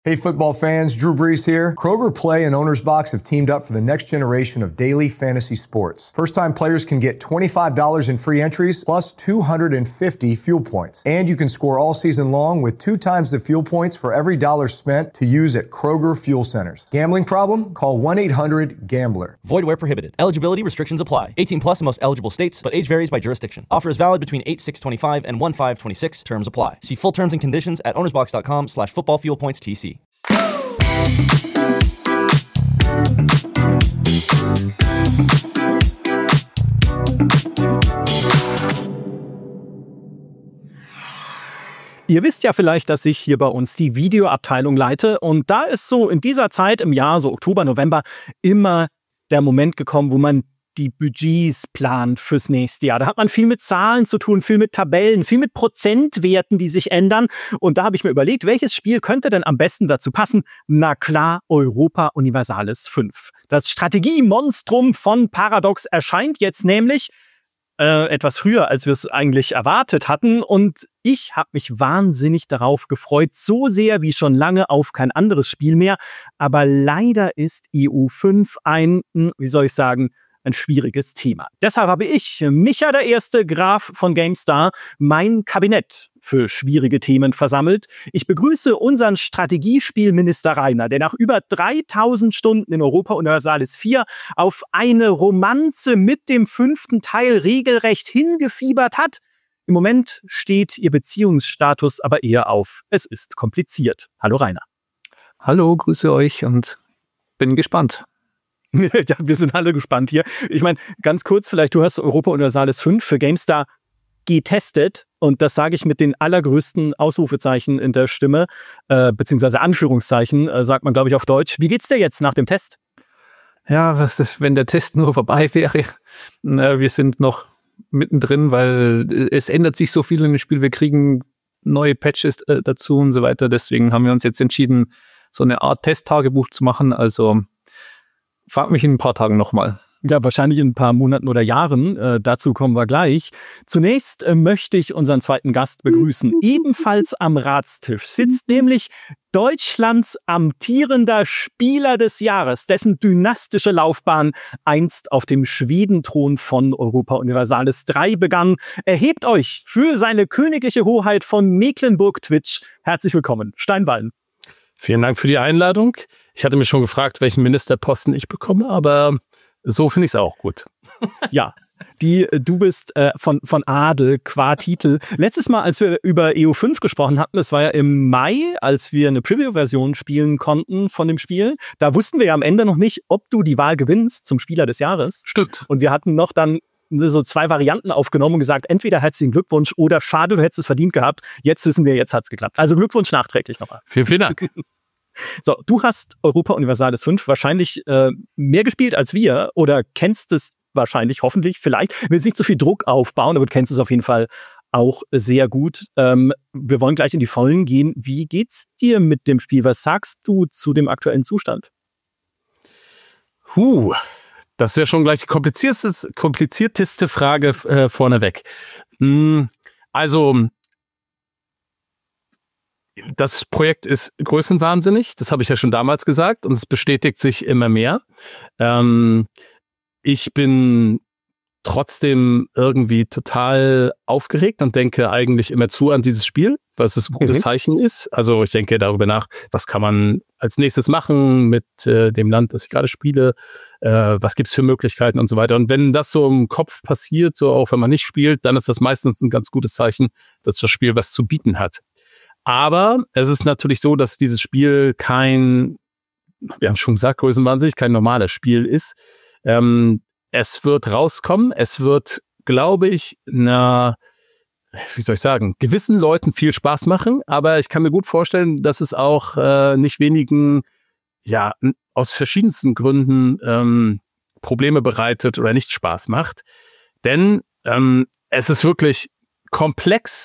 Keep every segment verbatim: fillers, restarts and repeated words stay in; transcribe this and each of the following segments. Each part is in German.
Hey football fans, Drew Brees here. Kroger Play and Owner's Box have teamed up for the next generation of daily fantasy sports. First-time players can get twenty-five dollars in free entries plus two hundred fifty fuel points. And you can score all season long with two times the fuel points for every dollar spent to use at Kroger Fuel Centers. Gambling problem? Call one eight hundred gambler. Void where prohibited. Eligibility restrictions apply. eighteen plus in most eligible states, but age varies by jurisdiction. Offer is valid between eight six twenty-five and one five twenty-six. Terms apply. See full terms and conditions at ownersbox.com slash football fuel points TC. Ihr wisst ja vielleicht, dass ich hier bei uns die Videoabteilung leite und da ist so in dieser Zeit im Jahr, so Oktober, November, immer der Moment gekommen, wo man die Budgets plant fürs nächste Jahr. Da hat man viel mit Zahlen zu tun, viel mit Tabellen, viel mit Prozentwerten, die sich ändern. Und da habe ich mir überlegt, welches Spiel könnte denn am besten dazu passen? Na klar, Europa Universalis fünf. Das Strategiemonstrum von Paradox erscheint jetzt nämlich äh, etwas früher, als wir es eigentlich erwartet hatten. Und ich habe mich wahnsinnig darauf gefreut, so sehr wie schon lange auf kein anderes Spiel mehr. Aber leider ist E U fünf ein, wie soll ich sagen, ein schwieriges Thema. Deshalb habe ich, Micha der Erste, Graf von GameStar, mein Kabinett für schwierige Themen versammelt. Ich begrüße unseren Strategiespielminister Rainer, der nach über dreitausend Stunden in Europa Universalis vier auf eine Romanze mit dem fünften Teil regelrecht hingefiebert hat. Im Moment steht ihr Beziehungsstatus aber eher auf. Es ist kompliziert. Hallo Rainer. Hallo, grüße euch und bin gespannt. Ja, wir sind alle gespannt hier. Ich meine, ganz kurz vielleicht, du hast Europa Universalis fünf für GameStar getestet und das sage ich mit den allergrößten Ausrufezeichen in der Stimme, äh, beziehungsweise Anführungszeichen, äh, sagt man, glaube ich, auf Deutsch. Wie geht's dir jetzt nach dem Test? Ja, was, wenn der Test nur vorbei wäre. Na, wir sind noch mittendrin, weil es ändert sich so viel in dem Spiel. Wir kriegen neue Patches äh, dazu und so weiter. Deswegen haben wir uns jetzt entschieden, so eine Art Testtagebuch zu machen. Also frag mich in ein paar Tagen nochmal. Ja, wahrscheinlich in ein paar Monaten oder Jahren. Äh, dazu kommen wir gleich. Zunächst äh, möchte ich unseren zweiten Gast begrüßen. Ebenfalls am Ratstisch sitzt nämlich Deutschlands amtierender Spieler des Jahres, dessen dynastische Laufbahn einst auf dem Schwedenthron von Europa Universalis drei begann. Erhebt euch für seine königliche Hoheit von Mecklenburg-Twitch. Herzlich willkommen, Steinballen. Vielen Dank für die Einladung. Ich hatte mich schon gefragt, welchen Ministerposten ich bekomme, aber so finde ich es auch gut. Ja, die, du bist äh, von, von Adel qua Titel. Letztes Mal, als wir über E U fünf gesprochen hatten, das war ja im Mai, als wir eine Preview-Version spielen konnten von dem Spiel. Da wussten wir ja am Ende noch nicht, ob du die Wahl gewinnst zum Spieler des Jahres. Stimmt. Und wir hatten noch dann so zwei Varianten aufgenommen und gesagt, entweder herzlichen Glückwunsch oder schade, du hättest es verdient gehabt. Jetzt wissen wir, jetzt hat es geklappt. Also Glückwunsch nachträglich nochmal. Vielen, vielen Dank. So, du hast Europa Universalis fünf wahrscheinlich äh, mehr gespielt als wir oder kennst es wahrscheinlich, hoffentlich, vielleicht. Ich will jetzt nicht so viel Druck aufbauen, aber du kennst es auf jeden Fall auch sehr gut. Ähm, wir wollen gleich in die Vollen gehen. Wie geht's dir mit dem Spiel? Was sagst du zu dem aktuellen Zustand? Huh, das ist ja schon gleich die komplizierteste, komplizierteste Frage äh, vorneweg. Hm, also das Projekt ist größenwahnsinnig, das habe ich ja schon damals gesagt und es bestätigt sich immer mehr. Ähm, ich bin trotzdem irgendwie total aufgeregt und denke eigentlich immer zu an dieses Spiel, was es ein gutes mhm. Zeichen ist. Also ich denke darüber nach, was kann man als nächstes machen mit äh, dem Land, das ich gerade spiele, äh, was gibt's für Möglichkeiten und so weiter. Und wenn das so im Kopf passiert, so auch wenn man nicht spielt, dann ist das meistens ein ganz gutes Zeichen, dass das Spiel was zu bieten hat. Aber es ist natürlich so, dass dieses Spiel kein, wir haben schon gesagt, größenwahnsinnig, kein normales Spiel ist. Ähm, es wird rauskommen, es wird, glaube ich, na, wie soll ich sagen, gewissen Leuten viel Spaß machen, aber ich kann mir gut vorstellen, dass es auch äh, nicht wenigen, ja, aus verschiedensten Gründen ähm, Probleme bereitet oder nicht Spaß macht. Denn ähm, es ist wirklich komplex,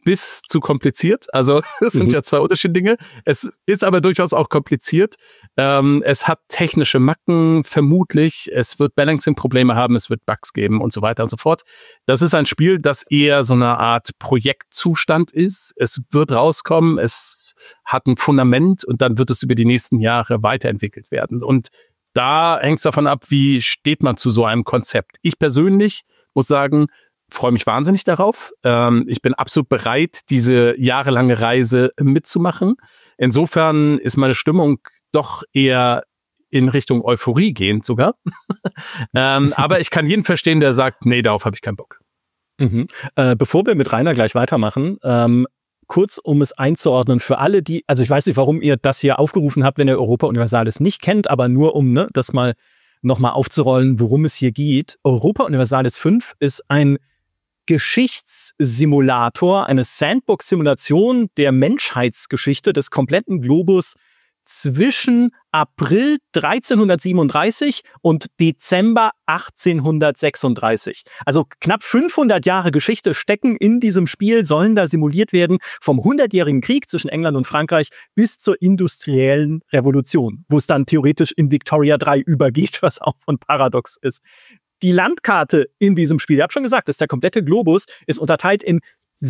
bis zu kompliziert. Also das sind Mhm. ja zwei unterschiedliche Dinge. Es ist aber durchaus auch kompliziert. Ähm, es hat technische Macken, vermutlich. Es wird Balancing-Probleme haben, es wird Bugs geben und so weiter und so fort. Das ist ein Spiel, das eher so eine Art Projektzustand ist. Es wird rauskommen, es hat ein Fundament und dann wird es über die nächsten Jahre weiterentwickelt werden. Und da hängt es davon ab, wie steht man zu so einem Konzept. Ich persönlich muss sagen, freue mich wahnsinnig darauf. Ähm, ich bin absolut bereit, diese jahrelange Reise mitzumachen. Insofern ist meine Stimmung doch eher in Richtung Euphorie gehend sogar. ähm, aber ich kann jeden verstehen, der sagt, nee, darauf habe ich keinen Bock. Mhm. Äh, bevor wir mit Rainer gleich weitermachen, ähm, kurz um es einzuordnen für alle, die, also ich weiß nicht, warum ihr das hier aufgerufen habt, wenn ihr Europa Universalis nicht kennt, aber nur um ne, das mal nochmal aufzurollen, worum es hier geht. Europa Universalis fünf ist ein Geschichtssimulator, eine Sandbox-Simulation der Menschheitsgeschichte des kompletten Globus zwischen April dreizehnhundertsiebenunddreißig und Dezember achtzehnhundertsechsunddreißig. Also knapp fünfhundert Jahre Geschichte stecken in diesem Spiel, sollen da simuliert werden, vom hundertjährigen Krieg zwischen England und Frankreich bis zur industriellen Revolution, wo es dann theoretisch in Victoria drei übergeht, was auch von paradox ist. Die Landkarte in diesem Spiel, ich habe schon gesagt, ist der komplette Globus, ist unterteilt in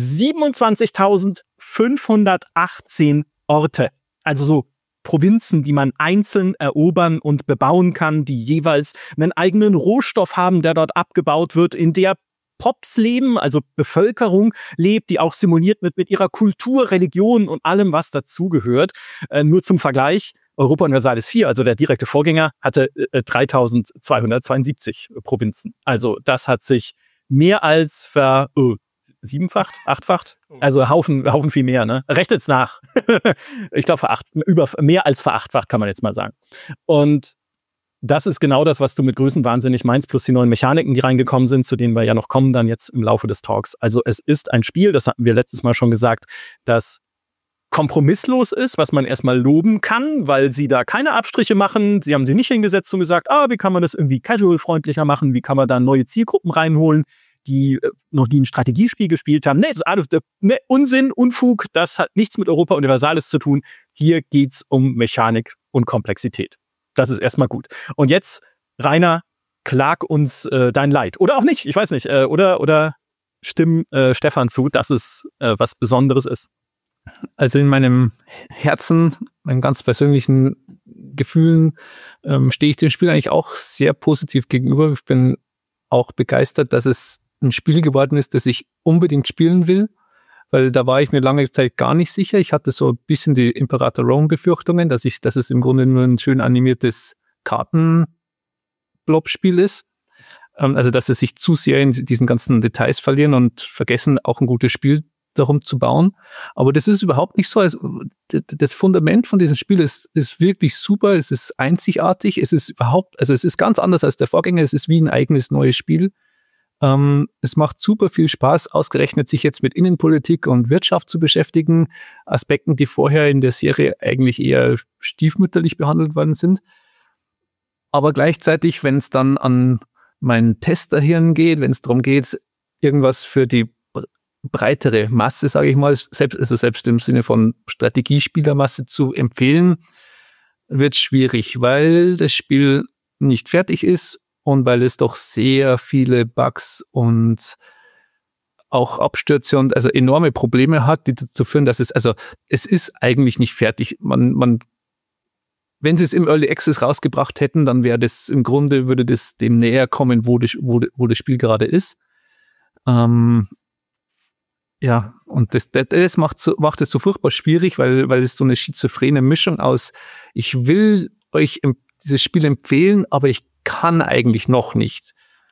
siebenundzwanzigtausendfünfhundertachtzehn Orte. Also so Provinzen, die man einzeln erobern und bebauen kann, die jeweils einen eigenen Rohstoff haben, der dort abgebaut wird, in der Pops leben, also Bevölkerung lebt, die auch simuliert wird mit ihrer Kultur, Religion und allem, was dazugehört. Äh, nur zum Vergleich, Europa Universalis vier, also der direkte Vorgänger, hatte äh, dreitausendzweihundertzweiundsiebzig Provinzen. Also das hat sich mehr als ver... Oh, siebenfacht, achtfacht, also Haufen, Haufen viel mehr, ne? Rechtet's nach. Ich glaube, veracht, über, mehr als verachtfacht kann man jetzt mal sagen. Und das ist genau das, was du mit Größenwahnsinnig meinst, plus die neuen Mechaniken, die reingekommen sind, zu denen wir ja noch kommen dann jetzt im Laufe des Talks. Also es ist ein Spiel, das hatten wir letztes Mal schon gesagt, das kompromisslos ist, was man erstmal loben kann, weil sie da keine Abstriche machen. Sie haben sie nicht hingesetzt und gesagt, ah, wie kann man das irgendwie casual-freundlicher machen, wie kann man da neue Zielgruppen reinholen, die äh, noch nie ein Strategiespiel gespielt haben. Nee, das ist alles, ne, Unsinn, Unfug, das hat nichts mit Europa Universalis zu tun. Hier geht's um Mechanik und Komplexität. Das ist erstmal gut. Und jetzt, Rainer, klag uns äh, dein Leid. Oder auch nicht, ich weiß nicht. Äh, oder oder stimm äh, Stefan zu, dass es äh, was Besonderes ist. Also in meinem Herzen, meinen ganz persönlichen Gefühlen, ähm, stehe ich dem Spiel eigentlich auch sehr positiv gegenüber. Ich bin auch begeistert, dass es ein Spiel geworden ist, das ich unbedingt spielen will, weil da war ich mir lange Zeit gar nicht sicher. Ich hatte so ein bisschen die Imperator Rome-Befürchtungen, dass ich, dass es im Grunde nur ein schön animiertes Karten-Blob-Spiel ist. Ähm, also, dass es sich zu sehr in diesen ganzen Details verlieren und vergessen, auch ein gutes Spiel darum zu bauen. Aber das ist überhaupt nicht so. Also, das Fundament von diesem Spiel ist, ist wirklich super. Es ist einzigartig. Es ist überhaupt, also es ist ganz anders als der Vorgänger. Es ist wie ein eigenes neues Spiel. Ähm, es macht super viel Spaß, ausgerechnet sich jetzt mit Innenpolitik und Wirtschaft zu beschäftigen. Aspekten, die vorher in der Serie eigentlich eher stiefmütterlich behandelt worden sind. Aber gleichzeitig, wenn es dann an mein Testerhirn geht, wenn es darum geht, irgendwas für die breitere Masse, sage ich mal, selbst, also selbst im Sinne von Strategiespielermasse zu empfehlen, wird schwierig, weil das Spiel nicht fertig ist und weil es doch sehr viele Bugs und auch Abstürze und also enorme Probleme hat, die dazu führen, dass es, also es ist eigentlich nicht fertig. Man, man, wenn sie es im Early Access rausgebracht hätten, dann wäre das im Grunde, würde das dem näher kommen, wo das, wo, wo das Spiel gerade ist. Ähm, Ja, und das, das, das macht, so, macht es so furchtbar schwierig, weil, weil es so eine schizophrene Mischung aus, ich will euch im, dieses Spiel empfehlen, aber ich kann eigentlich noch nicht.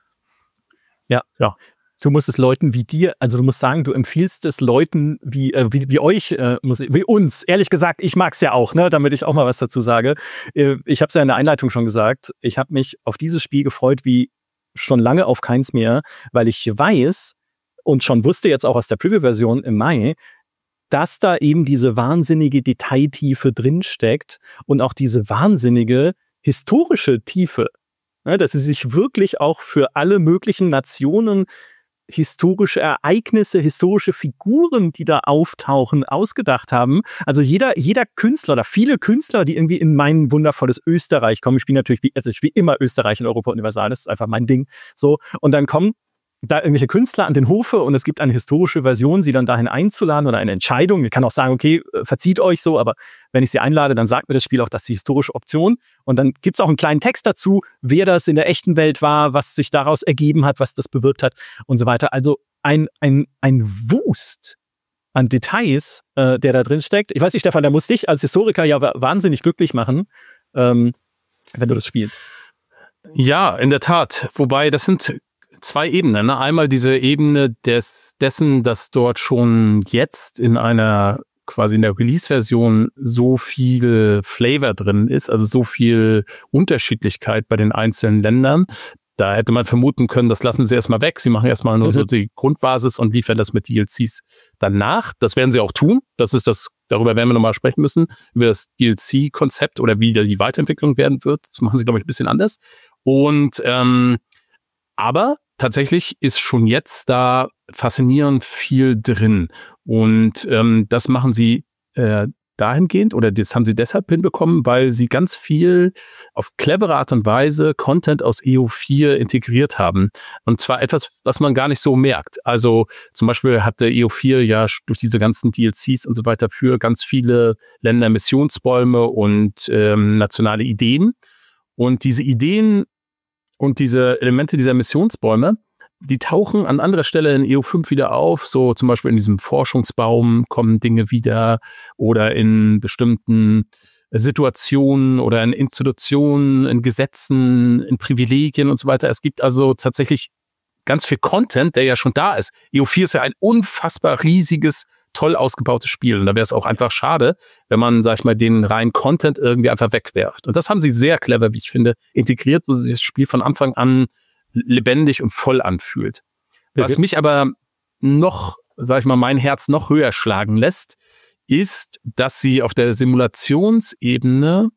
Ja, ja. Du musst es Leuten wie dir, also du musst sagen, du empfiehlst es Leuten wie, äh, wie, wie euch, äh, muss, wie uns. Ehrlich gesagt, ich mag's ja auch, ne, damit ich auch mal was dazu sage. Äh, ich habe es ja in der Einleitung schon gesagt, ich habe mich auf dieses Spiel gefreut wie schon lange auf keins mehr, weil ich weiß, und schon wusste jetzt auch aus der Preview-Version im Mai, dass da eben diese wahnsinnige Detailtiefe drinsteckt und auch diese wahnsinnige historische Tiefe. Ne, dass sie sich wirklich auch für alle möglichen Nationen historische Ereignisse, historische Figuren, die da auftauchen, ausgedacht haben. Also jeder, jeder Künstler oder viele Künstler, die irgendwie in mein wundervolles Österreich kommen. Ich spiele natürlich, wie, also ich spiele immer Österreich in Europa Universal, das ist einfach mein Ding. So, und dann kommen da irgendwelche Künstler an den Hofe und es gibt eine historische Version, sie dann dahin einzuladen oder eine Entscheidung. Ich kann auch sagen, okay, verzieht euch so, aber wenn ich sie einlade, dann sagt mir das Spiel auch, das ist die historische Option. Und dann gibt es auch einen kleinen Text dazu, wer das in der echten Welt war, was sich daraus ergeben hat, was das bewirkt hat und so weiter. Also ein, ein, ein Wust an Details, äh, der da drin steckt. Ich weiß nicht, Stefan, da muss dich als Historiker ja wahnsinnig glücklich machen, ähm, wenn du das spielst. Ja, in der Tat. Wobei, das sind zwei Ebenen. Ne? Einmal diese Ebene des, dessen, dass dort schon jetzt in einer quasi in der Release-Version so viel Flavor drin ist, also so viel Unterschiedlichkeit bei den einzelnen Ländern. Da hätte man vermuten können, das lassen sie erstmal weg. Sie machen erstmal nur mhm. so die Grundbasis und liefern das mit D L Cs danach. Das werden sie auch tun. Das ist das, darüber werden wir nochmal sprechen müssen, über das D L C-Konzept oder wie die Weiterentwicklung werden wird. Das machen sie, glaube ich, ein bisschen anders. Und ähm, aber tatsächlich ist schon jetzt da faszinierend viel drin. Und ähm, das machen sie äh, dahingehend, oder das haben sie deshalb hinbekommen, weil sie ganz viel auf clevere Art und Weise Content aus E U vier integriert haben. Und zwar etwas, was man gar nicht so merkt. Also zum Beispiel hat der E U vier ja durch diese ganzen D L Cs und so weiter für ganz viele Länder Missionsbäume und ähm, nationale Ideen. Und diese Ideen und diese Elemente dieser Missionsbäume, die tauchen an anderer Stelle in E U fünf wieder auf, so zum Beispiel in diesem Forschungsbaum kommen Dinge wieder oder in bestimmten Situationen oder in Institutionen, in Gesetzen, in Privilegien und so weiter. Es gibt also tatsächlich ganz viel Content, der ja schon da ist. E U vier ist ja ein unfassbar riesiges, toll ausgebautes Spiel. Und da wäre es auch einfach schade, wenn man, sag ich mal, den reinen Content irgendwie einfach wegwerft. Und das haben sie sehr clever, wie ich finde, integriert, so sich das Spiel von Anfang an lebendig und voll anfühlt. Was okay. mich aber noch, sag ich mal, mein Herz noch höher schlagen lässt, ist, dass sie auf der Simulationsebene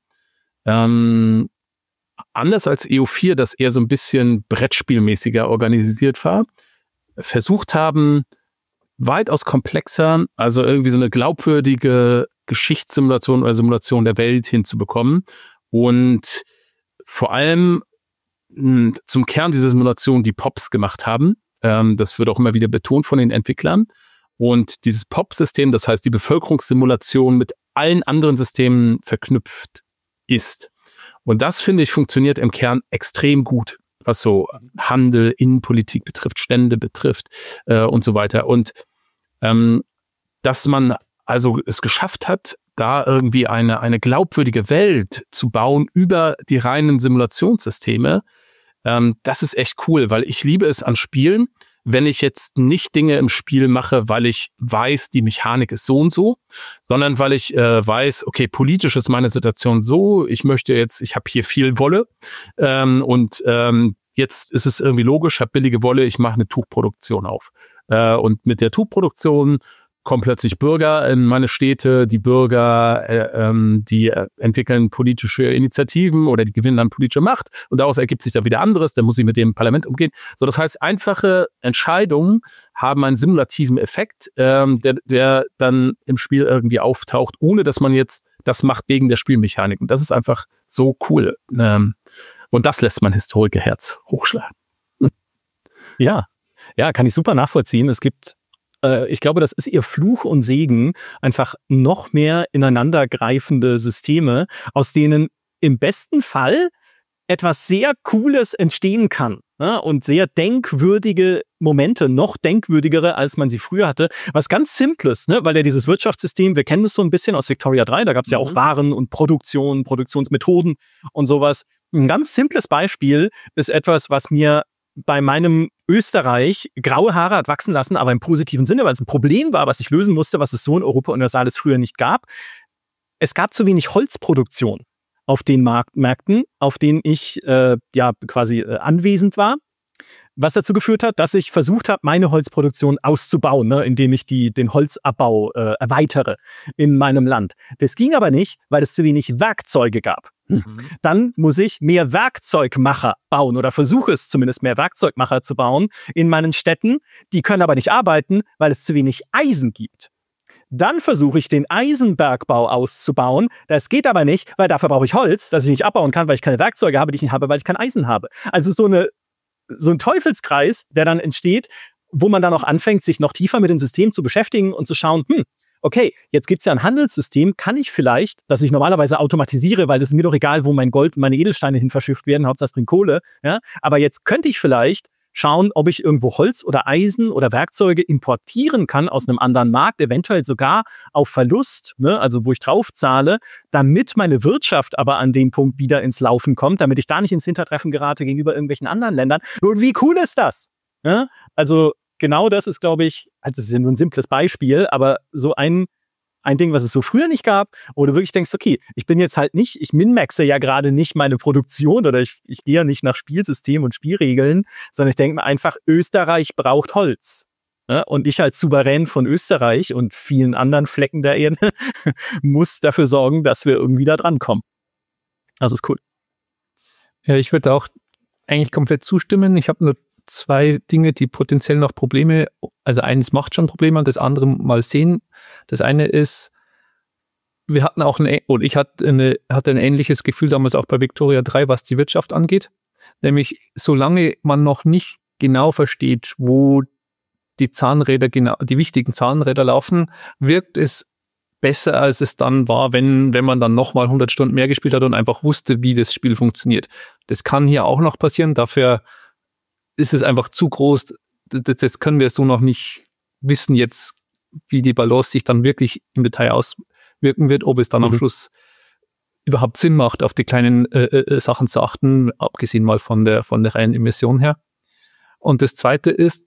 ähm, anders als E U vier, das eher so ein bisschen Brettspielmäßiger organisiert war, versucht haben, weitaus komplexer, also irgendwie so eine glaubwürdige Geschichtssimulation oder Simulation der Welt hinzubekommen und vor allem mh, zum Kern dieser Simulation die Pops gemacht haben. Ähm, das wird auch immer wieder betont von den Entwicklern. Und dieses P O P-System, das heißt die Bevölkerungssimulation mit allen anderen Systemen verknüpft ist. Und das, finde ich, funktioniert im Kern extrem gut, was so Handel, Innenpolitik betrifft, Stände betrifft äh, und so weiter. Und ähm, dass man also es geschafft hat, da irgendwie eine, eine glaubwürdige Welt zu bauen über die reinen Simulationssysteme, ähm, das ist echt cool, weil ich liebe es an Spielen, wenn ich jetzt nicht Dinge im Spiel mache, weil ich weiß, die Mechanik ist so und so, sondern weil ich äh, weiß, okay, politisch ist meine Situation so, ich möchte jetzt, ich habe hier viel Wolle ähm, und ähm, jetzt ist es irgendwie logisch, ich habe billige Wolle, ich mache eine Tuchproduktion auf. Äh, und mit der Tuchproduktion kommen plötzlich Bürger in meine Städte, die Bürger, äh, ähm, die äh, entwickeln politische Initiativen oder die gewinnen dann politische Macht und daraus ergibt sich dann wieder anderes, dann muss ich mit dem Parlament umgehen. So, das heißt, einfache Entscheidungen haben einen simulativen Effekt, ähm, der, der dann im Spiel irgendwie auftaucht, ohne dass man jetzt das macht wegen der Spielmechanik. Und das ist einfach so cool. Ähm, und das lässt mein Historikerherz hochschlagen. Ja, ja, kann ich super nachvollziehen. Es gibt ich glaube, das ist ihr Fluch und Segen, einfach noch mehr ineinandergreifende Systeme, aus denen im besten Fall etwas sehr Cooles entstehen kann, ne? Und sehr denkwürdige Momente, noch denkwürdigere, als man sie früher hatte. Was ganz Simples, ne? Weil ja dieses Wirtschaftssystem, wir kennen es so ein bisschen aus Victoria drei, da gab es ja auch Waren und Produktion, Produktionsmethoden und sowas. Ein ganz simples Beispiel ist etwas, was mir bei meinem Österreich graue Haare hat wachsen lassen, aber im positiven Sinne, weil es ein Problem war, was ich lösen musste, was es so in Europa Universalis früher nicht gab. Es gab zu wenig Holzproduktion auf den Markt- Märkten, auf denen ich äh, ja quasi äh, anwesend war. was dazu geführt hat, dass ich versucht habe, meine Holzproduktion auszubauen, ne, indem ich die, den Holzabbau äh, erweitere in meinem Land. Das ging aber nicht, weil es zu wenig Werkzeuge gab. Hm. Mhm. Dann muss ich mehr Werkzeugmacher bauen oder versuche es zumindest, mehr Werkzeugmacher zu bauen in meinen Städten. Die können aber nicht arbeiten, weil es zu wenig Eisen gibt. Dann versuche ich, den Eisenbergbau auszubauen. Das geht aber nicht, weil dafür brauche ich Holz, das ich nicht abbauen kann, weil ich keine Werkzeuge habe, die ich nicht habe, weil ich kein Eisen habe. Also so eine so ein Teufelskreis, der dann entsteht, wo man dann auch anfängt, sich noch tiefer mit dem System zu beschäftigen und zu schauen, hm, okay, jetzt gibt es ja ein Handelssystem, kann ich vielleicht, das ich normalerweise automatisiere, weil es mir doch egal, wo mein Gold und meine Edelsteine hin verschifft werden, Hauptsache drin Kohle, ja, aber jetzt könnte ich vielleicht schauen, ob ich irgendwo Holz oder Eisen oder Werkzeuge importieren kann aus einem anderen Markt, eventuell sogar auf Verlust, ne, also wo ich drauf zahle, damit meine Wirtschaft aber an dem Punkt wieder ins Laufen kommt, damit ich da nicht ins Hintertreffen gerate gegenüber irgendwelchen anderen Ländern. Und wie cool ist das? Ja? Also genau das ist, glaube ich, also das ist ja nur ein simples Beispiel, aber so ein Ein Ding, was es so früher nicht gab, wo du wirklich denkst, okay, ich bin jetzt halt nicht, ich min-maxe ja gerade nicht meine Produktion oder ich, ich gehe ja nicht nach Spielsystem und Spielregeln, sondern ich denke mir einfach, Österreich braucht Holz. Ja, und ich als Souverän von Österreich und vielen anderen Flecken der Erde muss dafür sorgen, dass wir irgendwie da drankommen. Also ist cool. Ja, ich würde auch eigentlich komplett zustimmen. Ich habe nur zwei Dinge, die potenziell noch Probleme, also eines macht schon Probleme, das andere mal sehen. Das eine ist, wir hatten auch ein, oder ich hatte, eine, hatte ein ähnliches Gefühl damals auch bei Victoria drei, was die Wirtschaft angeht. Nämlich, solange man noch nicht genau versteht, wo die Zahnräder, genau, die wichtigen Zahnräder laufen, wirkt es besser, als es dann war, wenn, wenn man dann nochmal hundert Stunden mehr gespielt hat und einfach wusste, wie das Spiel funktioniert. Das kann hier auch noch passieren, dafür ist es einfach zu groß, das, das können wir so noch nicht wissen jetzt, wie die Balance sich dann wirklich im Detail auswirken wird, ob es dann mhm. am Schluss überhaupt Sinn macht, auf die kleinen äh, äh, Sachen zu achten, abgesehen mal von der, von der reinen Emission her. Und das Zweite ist,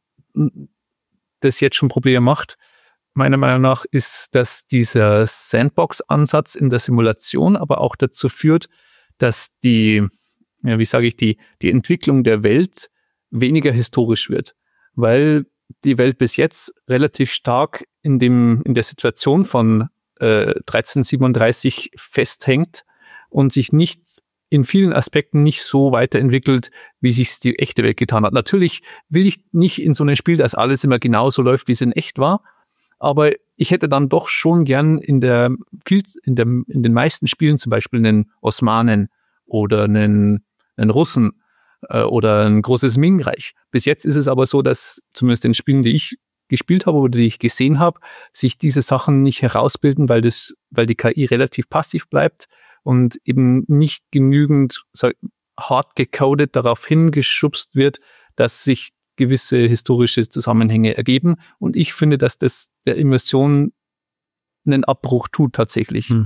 das jetzt schon Probleme macht, meiner Meinung nach, ist, dass dieser Sandbox-Ansatz in der Simulation aber auch dazu führt, dass die, ja, wie sage ich, die, die Entwicklung der Welt weniger historisch wird, weil die Welt bis jetzt relativ stark in dem in der Situation von äh, dreizehnhundertsiebenunddreißig festhängt und sich nicht in vielen Aspekten nicht so weiterentwickelt, wie sich die echte Welt getan hat. Natürlich will ich nicht in so einem Spiel, dass alles immer genauso läuft, wie es in echt war, aber ich hätte dann doch schon gern in der viel in der in den meisten Spielen zum Beispiel einen Osmanen oder einen, einen Russen oder ein großes Ming-Reich. Bis jetzt ist es aber so, dass zumindest in Spielen, die ich gespielt habe oder die ich gesehen habe, sich diese Sachen nicht herausbilden, weil das, weil die K I relativ passiv bleibt und eben nicht genügend so hart gecodet darauf hingeschubst wird, dass sich gewisse historische Zusammenhänge ergeben. Und ich finde, dass das der Immersion einen Abbruch tut tatsächlich. Hm.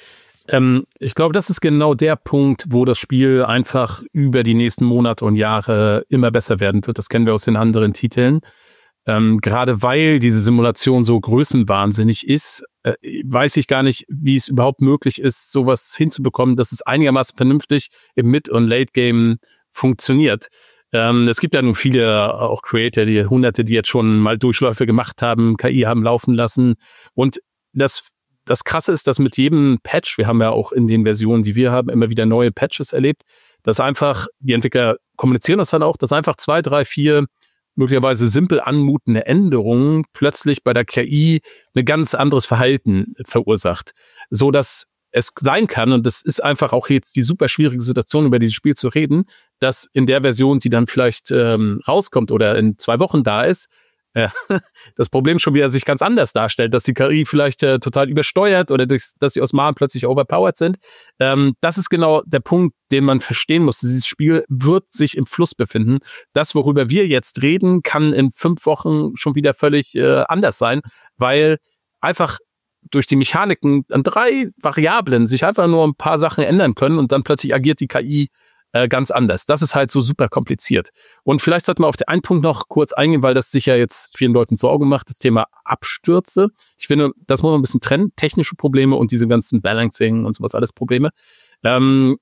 Ähm, ich glaube, das ist genau der Punkt, wo das Spiel einfach über die nächsten Monate und Jahre immer besser werden wird. Das kennen wir aus den anderen Titeln. Ähm, gerade weil diese Simulation so größenwahnsinnig ist, äh, weiß ich gar nicht, wie es überhaupt möglich ist, sowas hinzubekommen, dass es einigermaßen vernünftig im Mid- und Late-Game funktioniert. Ähm, es gibt ja nun viele auch Creator, die Hunderte, die jetzt schon mal Durchläufe gemacht haben, K I haben laufen lassen. Und das Das Krasse ist, dass mit jedem Patch, wir haben ja auch in den Versionen, die wir haben, immer wieder neue Patches erlebt, dass einfach, die Entwickler kommunizieren das dann auch, dass einfach zwei, drei, vier möglicherweise simpel anmutende Änderungen plötzlich bei der K I ein ganz anderes Verhalten verursacht. So dass es sein kann, und das ist einfach auch jetzt die super schwierige Situation, über dieses Spiel zu reden, dass in der Version, die dann vielleicht ähm, rauskommt oder in zwei Wochen da ist, Ja, das Problem schon wieder sich ganz anders darstellt, dass die K I vielleicht äh, total übersteuert oder dass, dass die Osmanen plötzlich overpowered sind. Ähm, das ist genau der Punkt, den man verstehen muss. Dieses Spiel wird sich im Fluss befinden. Das, worüber wir jetzt reden, kann in fünf Wochen schon wieder völlig äh, anders sein, weil einfach durch die Mechaniken an drei Variablen sich einfach nur ein paar Sachen ändern können und dann plötzlich agiert die K I ganz anders. Das ist halt so super kompliziert. Und vielleicht sollten wir auf den einen Punkt noch kurz eingehen, weil das sicher jetzt vielen Leuten Sorgen macht, das Thema Abstürze. Ich finde, das muss man ein bisschen trennen, technische Probleme und diese ganzen Balancing und sowas, alles Probleme. Ähm,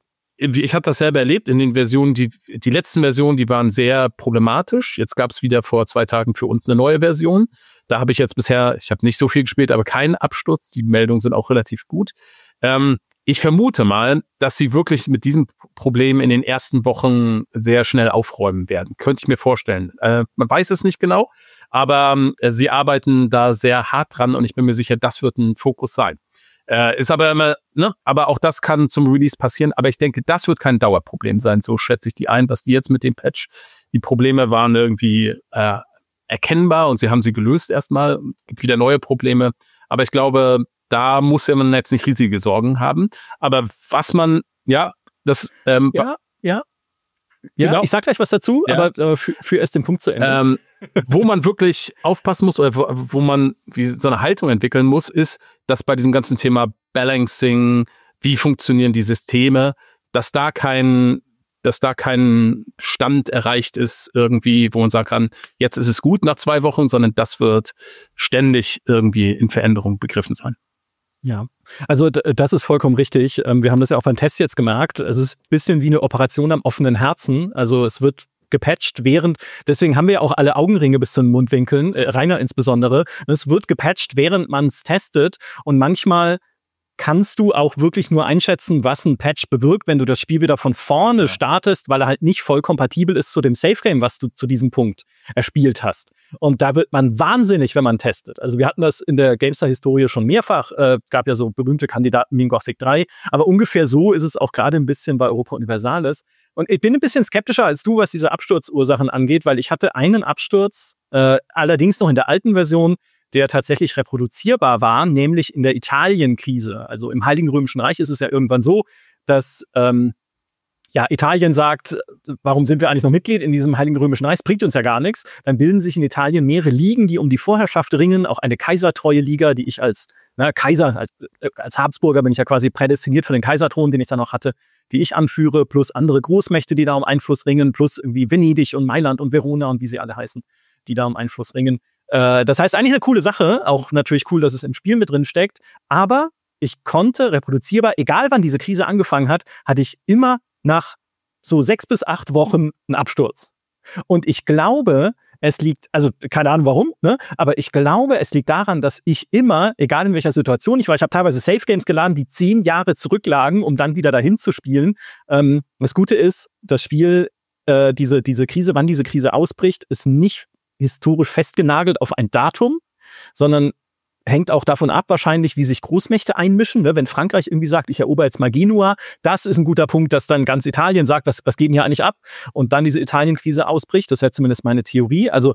ich habe das selber erlebt in den Versionen, die, die letzten Versionen, die waren sehr problematisch. Jetzt gab es wieder vor zwei Tagen für uns eine neue Version. Da habe ich jetzt bisher, ich habe nicht so viel gespielt, aber keinen Absturz. Die Meldungen sind auch relativ gut. Ähm, ich vermute mal, dass sie wirklich mit diesem Problem in den ersten Wochen sehr schnell aufräumen werden. Könnte ich mir vorstellen. Äh, man weiß es nicht genau, aber äh, sie arbeiten da sehr hart dran und ich bin mir sicher, das wird ein Fokus sein. Äh, ist aber immer, ne, aber auch das kann zum Release passieren, aber ich denke, das wird kein Dauerproblem sein, so schätze ich die ein, was die jetzt mit dem Patch, die Probleme waren irgendwie äh, erkennbar und sie haben sie gelöst erstmal, gibt wieder neue Probleme, aber ich glaube, da muss man jetzt nicht riesige Sorgen haben, aber was man, ja, das, ähm, ja, ja, ja, genau. Ich sag gleich was dazu, Ja. aber, aber für, für erst den Punkt zu Ende. Ähm, wo man wirklich aufpassen muss oder wo, wo man wie so eine Haltung entwickeln muss, ist, dass bei diesem ganzen Thema Balancing, wie funktionieren die Systeme, dass da kein, dass da kein Stand erreicht ist irgendwie, wo man sagen kann, jetzt ist es gut nach zwei Wochen, sondern das wird ständig irgendwie in Veränderung begriffen sein. Ja, also d- das ist vollkommen richtig. Ähm, wir haben das ja auch beim Test jetzt gemerkt. Es ist ein bisschen wie eine Operation am offenen Herzen. Also es wird gepatcht, während, deswegen haben wir ja auch alle Augenringe bis zu den Mundwinkeln, äh, Rainer insbesondere. Es wird gepatcht, während man es testet und manchmal kannst du auch wirklich nur einschätzen, was ein Patch bewirkt, wenn du das Spiel wieder von vorne startest, weil er halt nicht voll kompatibel ist zu dem Safe-Game, was du zu diesem Punkt erspielt hast. Und da wird man wahnsinnig, wenn man testet. Also wir hatten das in der GameStar-Historie schon mehrfach. Äh, gab ja so berühmte Kandidaten wie in Gothic drei. Aber ungefähr so ist es auch gerade ein bisschen bei Europa Universalis. Und ich bin ein bisschen skeptischer als du, was diese Absturzursachen angeht, weil ich hatte einen Absturz, äh, allerdings noch in der alten Version, der tatsächlich reproduzierbar war, nämlich in der Italien-Krise. Also im Heiligen Römischen Reich ist es ja irgendwann so, dass ähm, ja, Italien sagt, warum sind wir eigentlich noch Mitglied in diesem Heiligen Römischen Reich? Das bringt uns ja gar nichts. Dann bilden sich in Italien mehrere Ligen, die um die Vorherrschaft ringen, auch eine kaisertreue Liga, die ich als na, Kaiser, als, als Habsburger bin ich ja quasi prädestiniert für den Kaiserthron, den ich dann noch hatte, die ich anführe, plus andere Großmächte, die da um Einfluss ringen, plus irgendwie Venedig und Mailand und Verona und wie sie alle heißen, die da um Einfluss ringen. Das heißt, eigentlich eine coole Sache, auch natürlich cool, dass es im Spiel mit drin steckt, aber ich konnte reproduzierbar, egal wann diese Krise angefangen hat, hatte ich immer nach so sechs bis acht Wochen einen Absturz. Und ich glaube, es liegt, also keine Ahnung warum, ne? Aber ich glaube, es liegt daran, dass ich immer, egal in welcher Situation ich war, ich habe teilweise Safe Games geladen, die zehn Jahre zurücklagen, um dann wieder dahin zu spielen. Ähm, das Gute ist, das Spiel, äh, diese, diese Krise, wann diese Krise ausbricht, ist nicht historisch festgenagelt auf ein Datum, sondern hängt auch davon ab wahrscheinlich, wie sich Großmächte einmischen. Ne? Wenn Frankreich irgendwie sagt, ich erober jetzt mal Genua, das ist ein guter Punkt, dass dann ganz Italien sagt, was, was geht denn hier eigentlich ab? Und dann diese Italien-Krise ausbricht. Das wäre zumindest meine Theorie. Also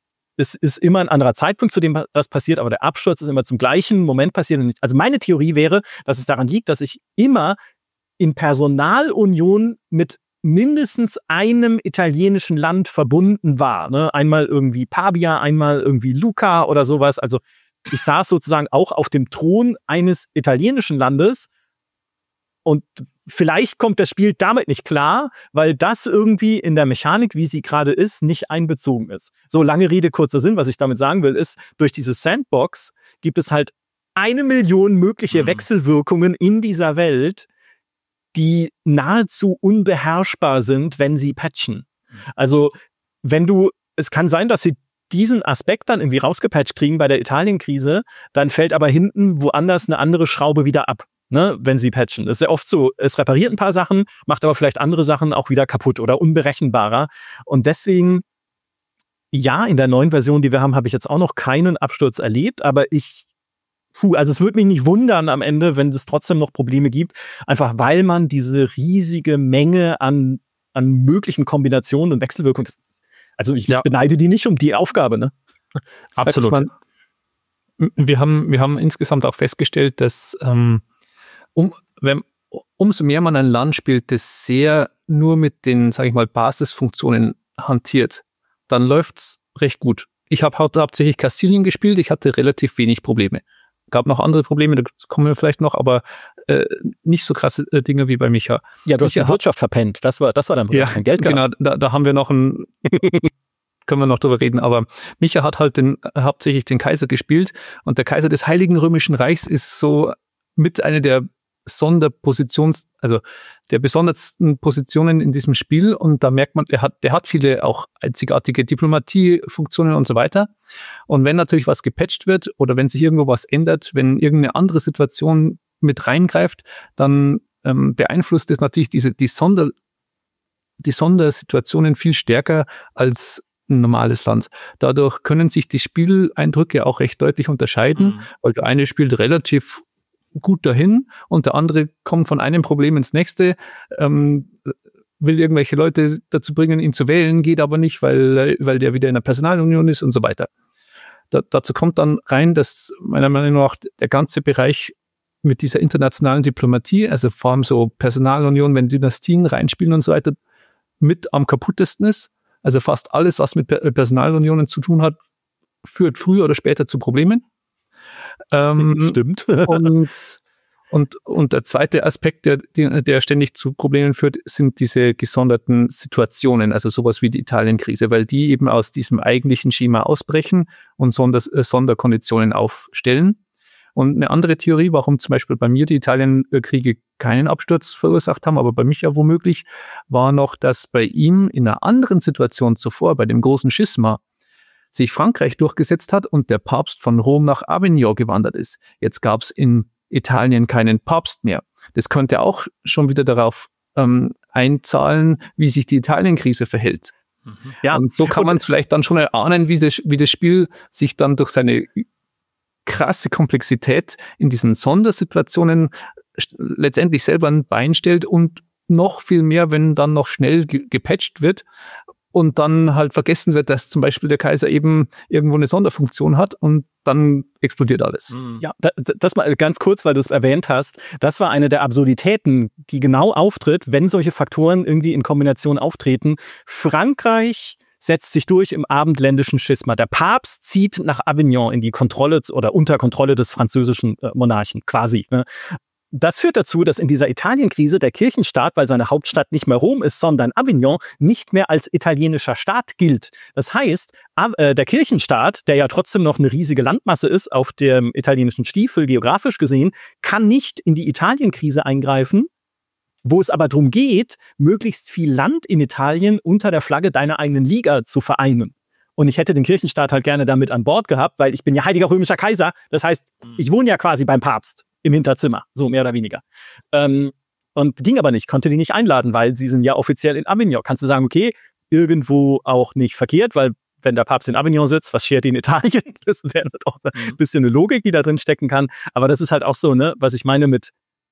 es ist immer ein anderer Zeitpunkt, zu dem das passiert, aber der Absturz ist immer zum gleichen Moment passiert. Also meine Theorie wäre, dass es daran liegt, dass ich immer in Personalunion mit mindestens einem italienischen Land verbunden war. Ne? Einmal irgendwie Pavia, einmal irgendwie Lucca oder sowas. Also ich saß sozusagen auch auf dem Thron eines italienischen Landes und vielleicht kommt das Spiel damit nicht klar, weil das irgendwie in der Mechanik, wie sie gerade ist, nicht einbezogen ist. So, lange Rede, kurzer Sinn, was ich damit sagen will, ist, durch diese Sandbox gibt es halt eine Million mögliche mhm. Wechselwirkungen in dieser Welt, die nahezu unbeherrschbar sind, wenn sie patchen. Also, wenn du, es kann sein, dass sie diesen Aspekt dann irgendwie rausgepatcht kriegen bei der Italien-Krise, dann fällt aber hinten woanders eine andere Schraube wieder ab, ne, wenn sie patchen. Das ist ja oft so, es repariert ein paar Sachen, macht aber vielleicht andere Sachen auch wieder kaputt oder unberechenbarer. Und deswegen, ja, in der neuen Version, die wir haben, habe ich jetzt auch noch keinen Absturz erlebt, aber ich Puh, also es würde mich nicht wundern am Ende, wenn es trotzdem noch Probleme gibt, einfach weil man diese riesige Menge an, an möglichen Kombinationen und Wechselwirkungen, also ich ja. beneide die nicht um die Aufgabe, ne? Absolut. Man, wir haben, wir haben insgesamt auch festgestellt, dass ähm, um, wenn, umso mehr man ein Land spielt, das sehr nur mit den, sage ich mal, Basisfunktionen hantiert, dann läuft's recht gut. Ich habe hau- hauptsächlich Kastilien gespielt, ich hatte relativ wenig Probleme. Gab noch andere Probleme, da kommen wir vielleicht noch, aber äh, nicht so krasse äh, Dinge wie bei Micha. Ja, du hast Micha die Wirtschaft verpennt. Das war, das war dann ja, kein Geld genau, gehabt. da, da haben wir noch ein, können wir noch drüber reden, aber Micha hat halt den, hauptsächlich den Kaiser gespielt und der Kaiser des Heiligen Römischen Reichs ist so mit einer der Sonderpositions, also der besondersten Positionen in diesem Spiel. Und da merkt man, der hat, der hat viele auch einzigartige Diplomatiefunktionen und so weiter. Und wenn natürlich was gepatcht wird oder wenn sich irgendwo was ändert, wenn irgendeine andere Situation mit reingreift, dann ähm, beeinflusst es natürlich diese, die Sonder, die Sondersituationen viel stärker als ein normales Land. Dadurch können sich die Spieleindrücke auch recht deutlich unterscheiden, mhm. weil der eine spielt relativ gut dahin und der andere kommt von einem Problem ins nächste, ähm, will irgendwelche Leute dazu bringen, ihn zu wählen, geht aber nicht, weil, weil der wieder in der Personalunion ist und so weiter. Da, dazu kommt dann rein, dass meiner Meinung nach der ganze Bereich mit dieser internationalen Diplomatie, also vor allem so Personalunion, wenn Dynastien reinspielen und so weiter, mit am kaputtesten ist. Also fast alles, was mit Personalunionen zu tun hat, führt früher oder später zu Problemen. Ähm, Stimmt. und, und, und der zweite Aspekt, der, der ständig zu Problemen führt, sind diese gesonderten Situationen, also sowas wie die Italien-Krise, weil die eben aus diesem eigentlichen Schema ausbrechen und Sonder, äh, Sonderkonditionen aufstellen. Und eine andere Theorie, warum zum Beispiel bei mir die Italien-Kriege keinen Absturz verursacht haben, aber bei mich ja womöglich, war noch, dass bei ihm in einer anderen Situation zuvor, bei dem großen Schisma, sich Frankreich durchgesetzt hat und der Papst von Rom nach Avignon gewandert ist. Jetzt gab es in Italien keinen Papst mehr. Das könnte auch schon wieder darauf ähm, einzahlen, wie sich die Italien-Krise verhält. Mhm. Ja. Und so kann man es vielleicht dann schon erahnen, wie das, wie das Spiel sich dann durch seine krasse Komplexität in diesen Sondersituationen letztendlich selber ein Bein stellt und noch viel mehr, wenn dann noch schnell ge- gepatcht wird und dann halt vergessen wird, dass zum Beispiel der Kaiser eben irgendwo eine Sonderfunktion hat und dann explodiert alles. Ja, das mal ganz kurz, weil du es erwähnt hast. Das war eine der Absurditäten, die genau auftritt, wenn solche Faktoren irgendwie in Kombination auftreten. Frankreich setzt sich durch im abendländischen Schisma. Der Papst zieht nach Avignon in die Kontrolle oder unter Kontrolle des französischen äh, Monarchen, quasi. Ne? Das führt dazu, dass in dieser Italienkrise der Kirchenstaat, weil seine Hauptstadt nicht mehr Rom ist, sondern Avignon, nicht mehr als italienischer Staat gilt. Das heißt, äh, der Kirchenstaat, der ja trotzdem noch eine riesige Landmasse ist auf dem italienischen Stiefel, geografisch gesehen, kann nicht in die Italienkrise eingreifen, wo es aber darum geht, möglichst viel Land in Italien unter der Flagge deiner eigenen Liga zu vereinen. Und ich hätte den Kirchenstaat halt gerne damit an Bord gehabt, weil ich bin ja heiliger römischer Kaiser. Das heißt, ich wohne ja quasi beim Papst im Hinterzimmer, so mehr oder weniger. Ähm, und ging aber nicht, konnte die nicht einladen, weil sie sind ja offiziell in Avignon. Kannst du sagen, okay, irgendwo auch nicht verkehrt, weil wenn der Papst in Avignon sitzt, was schert ihn in Italien? Das wäre auch ein bisschen eine Logik, die da drin stecken kann. Aber das ist halt auch so, ne, was ich meine mit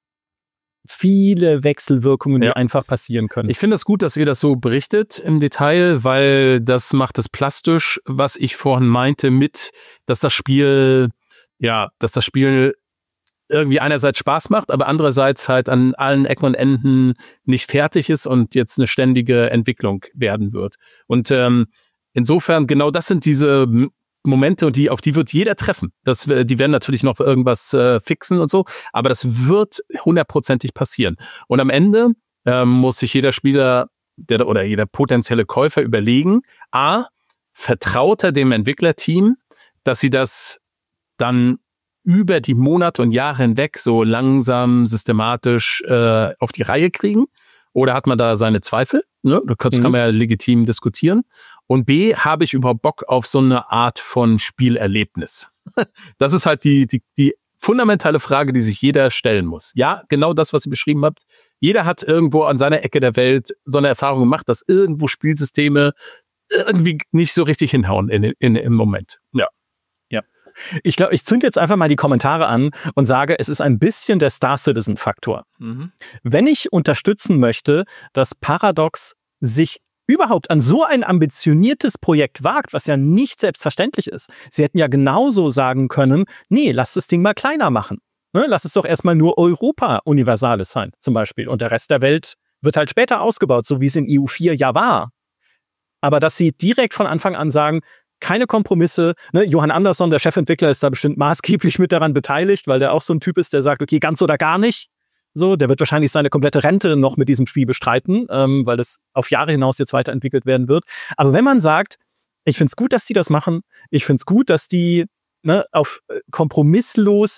viele Wechselwirkungen, die ja. einfach passieren können. Ich finde es gut, dass ihr das so berichtet im Detail, weil das macht es plastisch, was ich vorhin meinte mit, dass das Spiel, ja, dass das Spiel irgendwie einerseits Spaß macht, aber andererseits halt an allen Ecken und Enden nicht fertig ist und jetzt eine ständige Entwicklung werden wird. Und ähm, insofern, genau das sind diese Momente, und die, auf die wird jeder treffen. Das, die werden natürlich noch irgendwas äh, fixen und so, aber das wird hundertprozentig passieren. Und am Ende ähm, muss sich jeder Spieler der, oder jeder potenzielle Käufer überlegen, a, vertraut er dem Entwicklerteam, dass sie das dann über die Monate und Jahre hinweg so langsam, systematisch äh, auf die Reihe kriegen? Oder hat man da seine Zweifel? Ne? Das kann man ja legitim diskutieren. Und B, habe ich überhaupt Bock auf so eine Art von Spielerlebnis? Das ist halt die, die, die fundamentale Frage, die sich jeder stellen muss. Ja, genau das, was ihr beschrieben habt. Jeder hat irgendwo an seiner Ecke der Welt so eine Erfahrung gemacht, dass irgendwo Spielsysteme irgendwie nicht so richtig hinhauen in, in, im Moment. Ja. Ja. Ich glaube, ich zünde jetzt einfach mal die Kommentare an und sage, es ist ein bisschen der Star-Citizen-Faktor. Mhm. Wenn ich unterstützen möchte, dass Paradox sich überhaupt an so ein ambitioniertes Projekt wagt, was ja nicht selbstverständlich ist. Sie hätten ja genauso sagen können, nee, lass das Ding mal kleiner machen. Ne, lass es doch erstmal nur Europa Universales sein, zum Beispiel. Und der Rest der Welt wird halt später ausgebaut, so wie es in E U vier ja war. Aber dass sie direkt von Anfang an sagen, keine Kompromisse. Ne, Johan Andersson, der Chefentwickler, ist da bestimmt maßgeblich mit daran beteiligt, weil der auch so ein Typ ist, der sagt, okay, ganz oder gar nicht. So, der wird wahrscheinlich seine komplette Rente noch mit diesem Spiel bestreiten, ähm, weil das auf Jahre hinaus jetzt weiterentwickelt werden wird. Aber wenn man sagt, ich finde es gut, dass die das machen, ich finde es gut, dass die ne, auf kompromisslos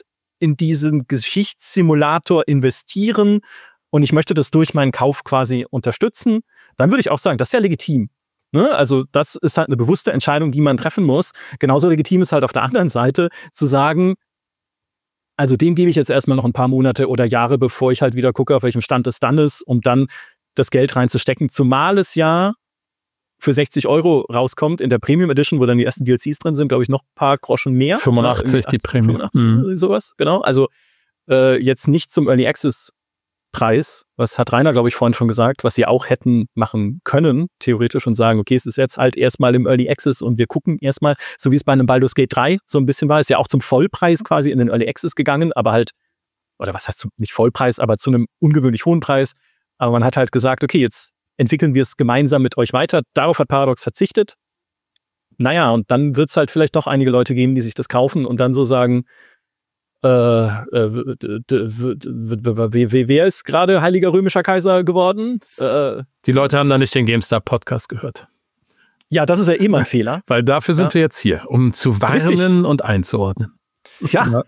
in diesen Geschichtssimulator investieren und ich möchte das durch meinen Kauf quasi unterstützen, dann würde ich auch sagen, das ist ja legitim. Ne? Also das ist halt eine bewusste Entscheidung, die man treffen muss. Genauso legitim ist halt auf der anderen Seite zu sagen, also dem gebe ich jetzt erstmal noch ein paar Monate oder Jahre, bevor ich halt wieder gucke, auf welchem Stand es dann ist, um dann das Geld reinzustecken. Zumal es ja für sechzig Euro rauskommt in der Premium Edition, wo dann die ersten D L Cs drin sind, glaube ich, noch ein paar Groschen mehr. fünfundachtzig, die Premium. fünfundachtzig, mhm. sowas, genau. Also äh, jetzt nicht zum Early Access Preis, was hat Rainer, glaube ich, vorhin schon gesagt, was sie auch hätten machen können, theoretisch, und sagen, okay, es ist jetzt halt erstmal im Early Access und wir gucken erstmal, so wie es bei einem Baldur's Gate drei so ein bisschen war, ist ja auch zum Vollpreis quasi in den Early Access gegangen, aber halt, oder was heißt zum, nicht Vollpreis, aber zu einem ungewöhnlich hohen Preis. Aber man hat halt gesagt, okay, jetzt entwickeln wir es gemeinsam mit euch weiter. Darauf hat Paradox verzichtet. Naja, und dann wird es halt vielleicht doch einige Leute geben, die sich das kaufen und dann so sagen, Äh, äh, wer ist gerade Heiliger Römischer Kaiser geworden? Äh, Die Leute haben da nicht den GameStar-Podcast gehört. Ja, das ist ja eh mein Fehler. Weil dafür sind ja. wir jetzt hier, um zu warnen Richtig. und einzuordnen. Ja. ja.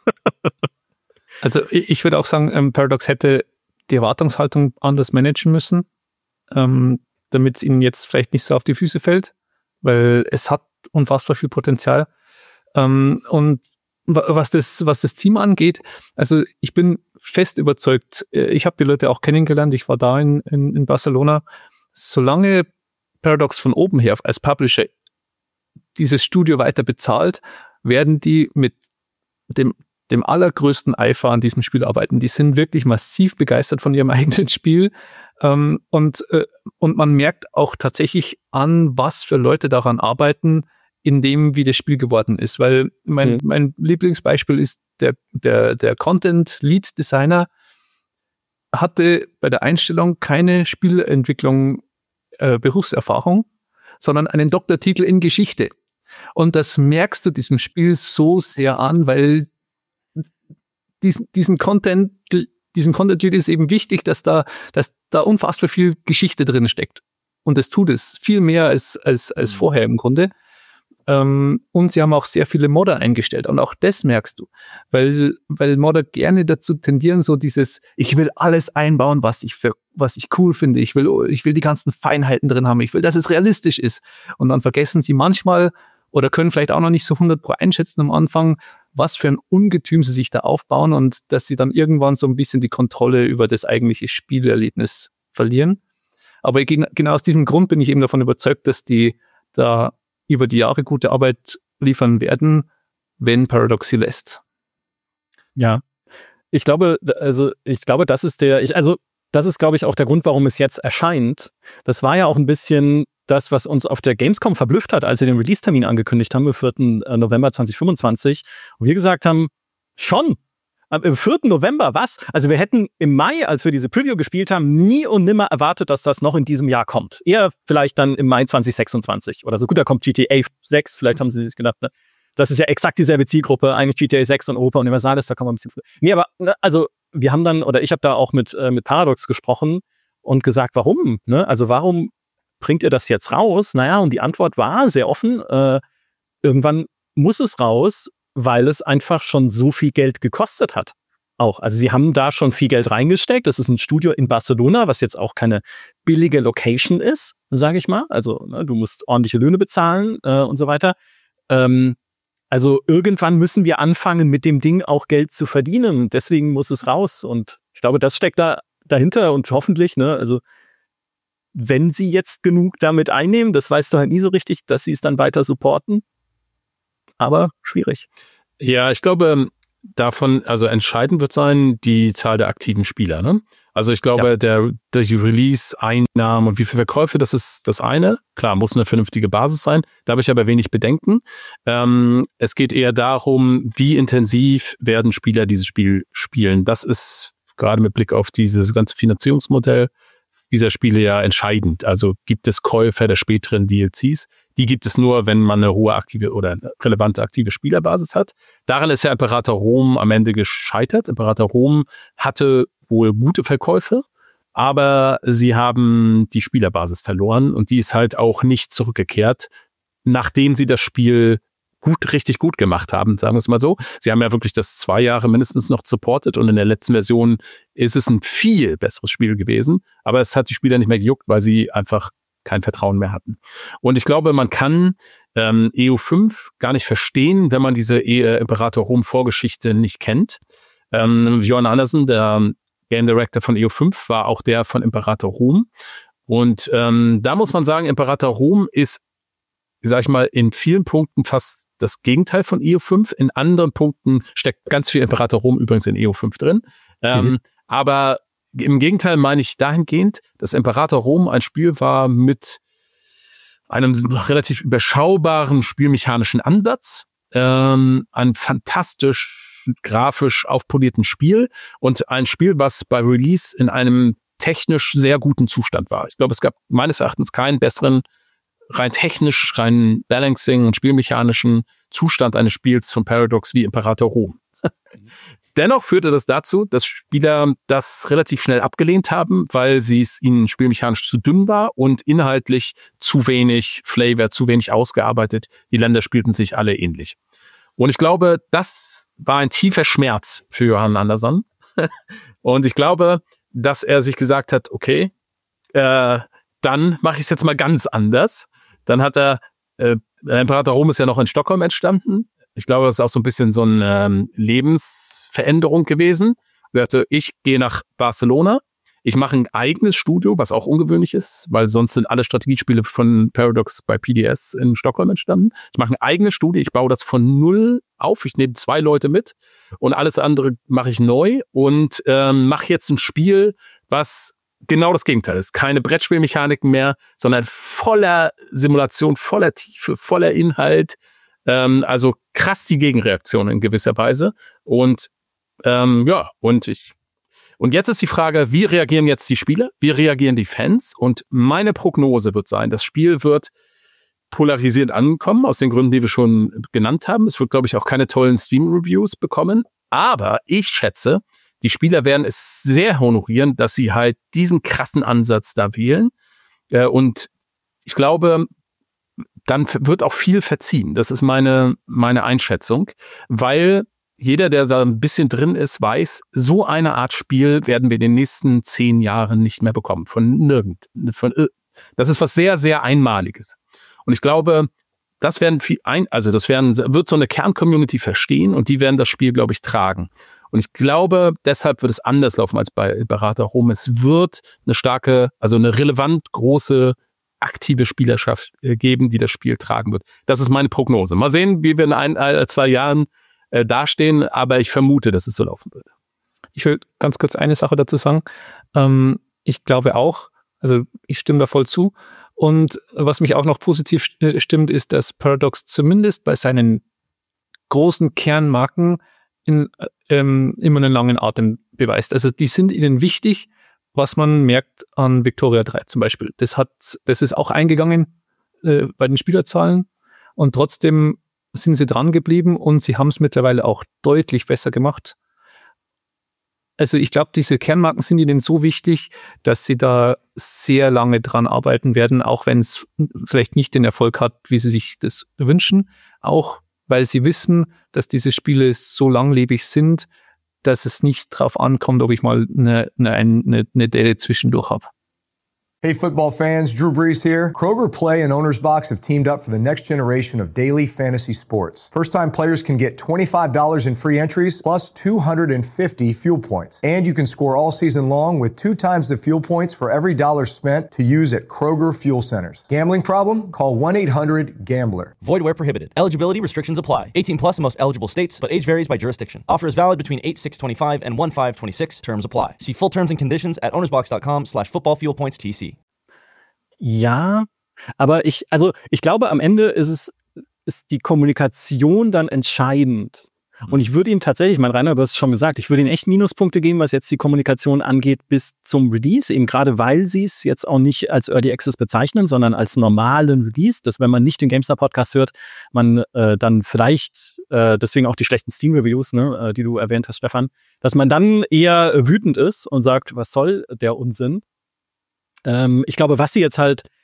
Also ich würde auch sagen, ähm, Paradox hätte die Erwartungshaltung anders managen müssen, ähm, damit es ihnen jetzt vielleicht nicht so auf die Füße fällt, weil es hat unfassbar viel Potenzial. Ähm, und Was das, was das Team angeht, also ich bin fest überzeugt, ich habe die Leute auch kennengelernt, ich war da in, in, in Barcelona, solange Paradox von oben her als Publisher dieses Studio weiter bezahlt, werden die mit dem, dem allergrößten Eifer an diesem Spiel arbeiten. Die sind wirklich massiv begeistert von ihrem eigenen Spiel ähm, und, äh, und man merkt auch tatsächlich an, was für Leute daran arbeiten, in dem, wie das Spiel geworden ist. Weil mein, mhm. mein Lieblingsbeispiel ist der, der, der Content-Lead-Designer hatte bei der Einstellung keine Spielentwicklung äh, Berufserfahrung, sondern einen Doktortitel in Geschichte. Und das merkst du diesem Spiel so sehr an, weil diesen, diesen Content, diesem Content-Lead ist eben wichtig, dass da, dass da unfassbar viel Geschichte drin steckt. Und das tut es viel mehr als, als, als vorher im Grunde. Ähm, und sie haben auch sehr viele Modder eingestellt. Und auch das merkst du. Weil, weil Modder gerne dazu tendieren, so dieses, ich will alles einbauen, was ich für, was ich cool finde. Ich will, ich will die ganzen Feinheiten drin haben. Ich will, dass es realistisch ist. Und dann vergessen sie manchmal oder können vielleicht auch noch nicht so hundert Prozent einschätzen am Anfang, was für ein Ungetüm sie sich da aufbauen und dass sie dann irgendwann so ein bisschen die Kontrolle über das eigentliche Spielerlebnis verlieren. Aber genau aus diesem Grund bin ich eben davon überzeugt, dass die da über die Jahre gute Arbeit liefern werden, wenn Paradox sie lässt. Ja, ich glaube, also ich glaube, das ist der, ich, also das ist, glaube ich, auch der Grund, warum es jetzt erscheint. Das war ja auch ein bisschen das, was uns auf der Gamescom verblüfft hat, als sie den Release-Termin angekündigt haben, am vierten November zweitausendfünfundzwanzig. Und wir gesagt haben, schon, am vierten November, was? Also wir hätten im Mai, als wir diese Preview gespielt haben, nie und nimmer erwartet, dass das noch in diesem Jahr kommt. Eher vielleicht dann im Mai zweitausendsechsundzwanzig oder so. Gut, da kommt G T A sechs, vielleicht haben sie sich gedacht, ne? Das ist ja exakt dieselbe Zielgruppe, eigentlich G T A sechs und Europa Universalis, da kommen wir ein bisschen früher. Nee, aber ne, also wir haben dann, oder ich habe da auch mit, äh, mit Paradox gesprochen und gesagt, warum? Ne? Also warum bringt ihr das jetzt raus? Naja, und die Antwort war sehr offen, äh, irgendwann muss es raus, weil es einfach schon so viel Geld gekostet hat. Auch. Also sie haben da schon viel Geld reingesteckt. Das ist ein Studio in Barcelona, was jetzt auch keine billige Location ist, sage ich mal. Also ne, du musst ordentliche Löhne bezahlen äh, und so weiter. Ähm, also irgendwann müssen wir anfangen, mit dem Ding auch Geld zu verdienen. Deswegen muss es raus. Und ich glaube, das steckt da dahinter und hoffentlich, ne, also wenn sie jetzt genug damit einnehmen, das weißt du halt nie so richtig, dass sie es dann weiter supporten. Aber schwierig. Ja, ich glaube, davon, also entscheidend wird sein, die Zahl der aktiven Spieler. Ne? Also ich glaube, ja. der, der Release-Einnahmen und wie viele Verkäufe, das ist das eine. Klar, muss eine vernünftige Basis sein. Da habe ich aber wenig Bedenken. Ähm, es geht eher darum, wie intensiv werden Spieler dieses Spiel spielen. Das ist gerade mit Blick auf dieses ganze Finanzierungsmodell dieser Spiele ja entscheidend. Also gibt es Käufer der späteren D L Cs. Die gibt es nur, wenn man eine hohe aktive oder eine relevante aktive Spielerbasis hat. Daran ist ja Imperator Rom am Ende gescheitert. Imperator Rom hatte wohl gute Verkäufe, aber sie haben die Spielerbasis verloren und die ist halt auch nicht zurückgekehrt, nachdem sie das Spiel gut, richtig gut gemacht haben, sagen wir es mal so. Sie haben ja wirklich das zwei Jahre mindestens noch supported und in der letzten Version ist es ein viel besseres Spiel gewesen, aber es hat die Spieler nicht mehr gejuckt, weil sie einfach kein Vertrauen mehr hatten. Und ich glaube, man kann ähm, E U fünf gar nicht verstehen, wenn man diese e- Imperator Rom Vorgeschichte nicht kennt. Ähm, Björn Andersen, der Game Director von E U fünf, war auch der von Imperator Rom. Und ähm, da muss man sagen, Imperator Rom ist, sag ich mal, in vielen Punkten fast das Gegenteil von E U fünf. In anderen Punkten steckt ganz viel Imperator Rom übrigens in E U fünf drin. Ähm, mhm. Aber im Gegenteil meine ich dahingehend, dass Imperator Rom ein Spiel war mit einem relativ überschaubaren spielmechanischen Ansatz, ähm, ein fantastisch grafisch aufpolierten Spiel und ein Spiel, was bei Release in einem technisch sehr guten Zustand war. Ich glaube, es gab meines Erachtens keinen besseren, rein technisch, rein Balancing und spielmechanischen Zustand eines Spiels von Paradox wie Imperator Rom. Dennoch führte das dazu, dass Spieler das relativ schnell abgelehnt haben, weil sie es ihnen spielmechanisch zu dünn war und inhaltlich zu wenig Flavor, zu wenig ausgearbeitet. Die Länder spielten sich alle ähnlich. Und ich glaube, das war ein tiefer Schmerz für Johan Andersson. Und ich glaube, dass er sich gesagt hat, okay, äh, dann mache ich es jetzt mal ganz anders. Dann hat er, äh, Imperator Rom ist ja noch in Stockholm entstanden. Ich glaube, das ist auch so ein bisschen so eine ähm, Lebensveränderung gewesen. Er sagte, ich gehe nach Barcelona, ich mache ein eigenes Studio, was auch ungewöhnlich ist, weil sonst sind alle Strategiespiele von Paradox bei P D S in Stockholm entstanden. Ich mache ein eigenes Studio, ich baue das von null auf, ich nehme zwei Leute mit und alles andere mache ich neu und ähm, mache jetzt ein Spiel, was genau das Gegenteil ist. Keine Brettspielmechaniken mehr, sondern voller Simulation, voller Tiefe, voller Inhalt. Ähm, also krass die Gegenreaktion in gewisser Weise. Und ähm, ja, und ich und jetzt ist die Frage, wie reagieren jetzt die Spieler? Wie reagieren die Fans? Und meine Prognose wird sein, das Spiel wird polarisiert ankommen, aus den Gründen, die wir schon genannt haben. Es wird, glaube ich, auch keine tollen Steam-Reviews bekommen. Aber ich schätze, die Spieler werden es sehr honorieren, dass sie halt diesen krassen Ansatz da wählen. Äh, und ich glaube, dann wird auch viel verziehen. Das ist meine, meine Einschätzung, weil jeder, der da ein bisschen drin ist, weiß, so eine Art Spiel werden wir in den nächsten zehn Jahren nicht mehr bekommen. Von nirgend. Von, das ist was sehr, sehr Einmaliges. Und ich glaube, das werden viel ein, also das werden, wird so eine Kern-Community verstehen und die werden das Spiel, glaube ich, tragen. Und ich glaube, deshalb wird es anders laufen als bei Imperator Rom. Es wird eine starke, also eine relevant große, aktive Spielerschaft geben, die das Spiel tragen wird. Das ist meine Prognose. Mal sehen, wie wir in ein, ein zwei Jahren äh, dastehen, aber ich vermute, dass es so laufen wird. Ich will ganz kurz eine Sache dazu sagen. Ähm, ich glaube auch, also ich stimme da voll zu. Und was mich auch noch positiv stimmt, ist, dass Paradox zumindest bei seinen großen Kernmarken in, ähm, immer einen langen Atem beweist. Also die sind ihnen wichtig, was man merkt an Victoria drei zum Beispiel. Das hat, das ist auch eingegangen äh, bei den Spielerzahlen und trotzdem sind sie dran geblieben und sie haben es mittlerweile auch deutlich besser gemacht. Also ich glaube, diese Kernmarken sind ihnen so wichtig, dass sie da sehr lange dran arbeiten werden, auch wenn es vielleicht nicht den Erfolg hat, wie sie sich das wünschen. Auch weil sie wissen, dass diese Spiele so langlebig sind, dass es nicht drauf ankommt, ob ich mal eine, eine, eine, eine Delle zwischendurch habe. Hey football fans, Drew Brees here. Kroger Play and Owner's Box have teamed up for the next generation of daily fantasy sports. First-time players can get twenty-five dollars in free entries plus two hundred fifty fuel points. And you can score all season long with two times the fuel points for every dollar spent to use at Kroger Fuel Centers. Gambling problem? Call one eight hundred gambler. Void where prohibited. Eligibility restrictions apply. eighteen plus in most eligible states, but age varies by jurisdiction. Offer is valid between eight six twenty-five and one five twenty-six. Terms apply. See full terms and conditions at ownersbox.com slash football fuel points TC. Ja, aber ich, also ich glaube, am Ende ist es, ist die Kommunikation dann entscheidend. Und ich würde ihm tatsächlich, mein Rainer, du hast es schon gesagt, ich würde ihm echt Minuspunkte geben, was jetzt die Kommunikation angeht, bis zum Release, eben gerade weil sie es jetzt auch nicht als Early Access bezeichnen, sondern als normalen Release, dass wenn man nicht den GameStar-Podcast hört, man äh, dann vielleicht, äh, deswegen auch die schlechten Steam-Reviews, ne, äh, die du erwähnt hast, Stefan, dass man dann eher wütend ist und sagt, was soll der Unsinn? Ähm, ich glaube, was sie jetzt halt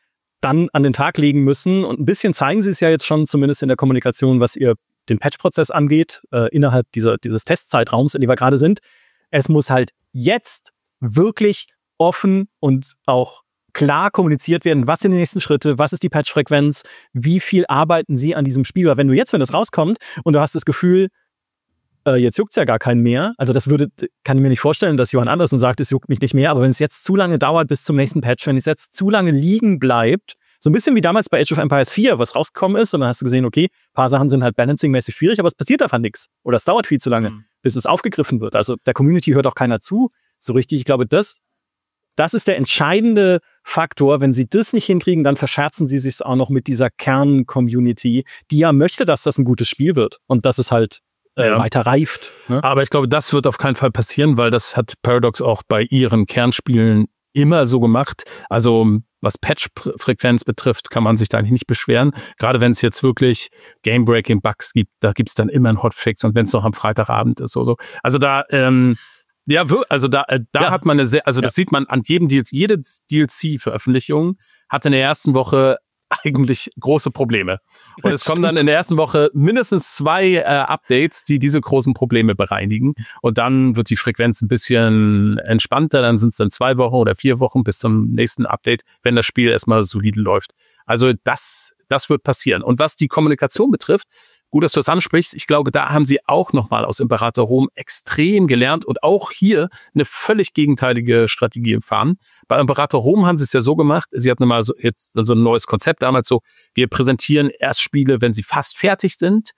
dann an den Tag legen müssen. Und ein bisschen zeigen sie es ja jetzt schon, zumindest in der Kommunikation, was ihr den Patch-Prozess angeht, äh, innerhalb dieser, dieses Testzeitraums, in dem wir gerade sind. Es muss halt jetzt wirklich offen und auch klar kommuniziert werden, was sind die nächsten Schritte, was ist die Patch-Frequenz, wie viel arbeiten sie an diesem Spiel. Weil wenn du jetzt, wenn das rauskommt und du hast das Gefühl, äh, jetzt juckt es ja gar keinen mehr, also das würde, kann ich mir nicht vorstellen, dass Johann Andersson sagt, es juckt mich nicht mehr, aber wenn es jetzt zu lange dauert bis zum nächsten Patch, wenn es jetzt zu lange liegen bleibt, so ein bisschen wie damals bei Age of Empires vier, was rausgekommen ist und dann hast du gesehen, okay, ein paar Sachen sind halt balancing-mäßig schwierig, aber es passiert einfach nichts oder es dauert viel zu lange, mhm. bis es aufgegriffen wird. Also der Community hört auch keiner zu, so richtig. Ich glaube, das Das ist der entscheidende Faktor. Wenn sie das nicht hinkriegen, dann verscherzen sie sich auch noch mit dieser Kern-Community, die ja möchte, dass das ein gutes Spiel wird und dass es halt äh, ja. weiter reift. Ne? Aber ich glaube, das wird auf keinen Fall passieren, weil das hat Paradox auch bei ihren Kernspielen immer so gemacht. Also was Patch-Frequenz betrifft, kann man sich da eigentlich nicht beschweren. Gerade wenn es jetzt wirklich Game-Breaking-Bugs gibt, da gibt es dann immer einen Hotfix und wenn es noch am Freitagabend ist oder so. Also da ähm, Ja, also da, da ja. hat man eine sehr, also das ja. sieht man an jedem D L C, jede D L C-Veröffentlichung hat in der ersten Woche eigentlich große Probleme. Und es kommen dann in der ersten Woche mindestens zwei äh, Updates, die diese großen Probleme bereinigen. Und dann wird die Frequenz ein bisschen entspannter, dann sind es dann zwei Wochen oder vier Wochen bis zum nächsten Update, wenn das Spiel erstmal solide läuft. Also das, das wird passieren. Und was die Kommunikation betrifft, gut, dass du das ansprichst. Ich glaube, da haben sie auch nochmal aus Imperator Rom extrem gelernt und auch hier eine völlig gegenteilige Strategie fahren. Bei Imperator Rom haben sie es ja so gemacht, sie hatten mal so jetzt so ein neues Konzept damals so, wir präsentieren erst Spiele, wenn sie fast fertig sind,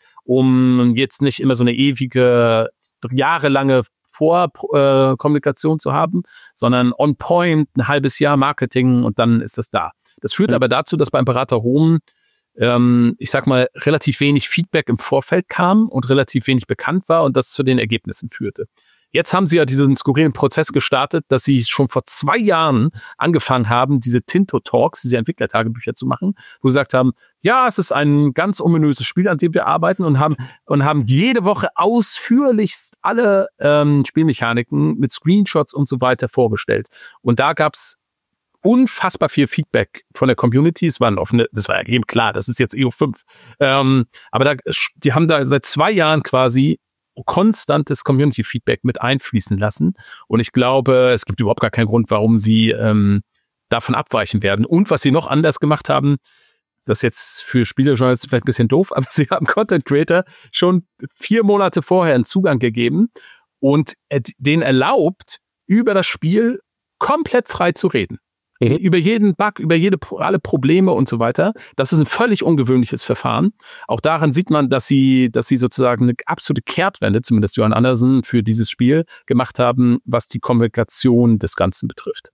um jetzt nicht immer so eine ewige, jahrelange Vorkommunikation äh, zu haben, sondern on point, ein halbes Jahr Marketing und dann ist das da. Das führt mhm. aber dazu, dass bei Imperator Rom ich sag mal, relativ wenig Feedback im Vorfeld kam und relativ wenig bekannt war und das zu den Ergebnissen führte. Jetzt haben sie ja diesen skurrilen Prozess gestartet, dass sie schon vor zwei Jahren angefangen haben, diese Tinto-Talks, diese Entwicklertagebücher zu machen, wo sie gesagt haben, ja, es ist ein ganz ominöses Spiel, an dem wir arbeiten und haben und haben jede Woche ausführlichst alle ähm, Spielmechaniken mit Screenshots und so weiter vorgestellt. Und da gab's unfassbar viel Feedback von der Community. Es war offene, das war ja eben klar, das ist jetzt E O fünf. Ähm, aber da, die haben da seit zwei Jahren quasi konstantes Community-Feedback mit einfließen lassen. Und ich glaube, es gibt überhaupt gar keinen Grund, warum sie ähm, davon abweichen werden. Und was sie noch anders gemacht haben, das ist jetzt für Spielejournalisten vielleicht ein bisschen doof, aber sie haben Content Creator schon vier Monate vorher einen Zugang gegeben und denen erlaubt, über das Spiel komplett frei zu reden. Mhm. Über jeden Bug, über jede, alle Probleme und so weiter. Das ist ein völlig ungewöhnliches Verfahren. Auch daran sieht man, dass sie, dass sie sozusagen eine absolute Kehrtwende, zumindest Johann Andersen, für dieses Spiel gemacht haben, was die Kommunikation des Ganzen betrifft.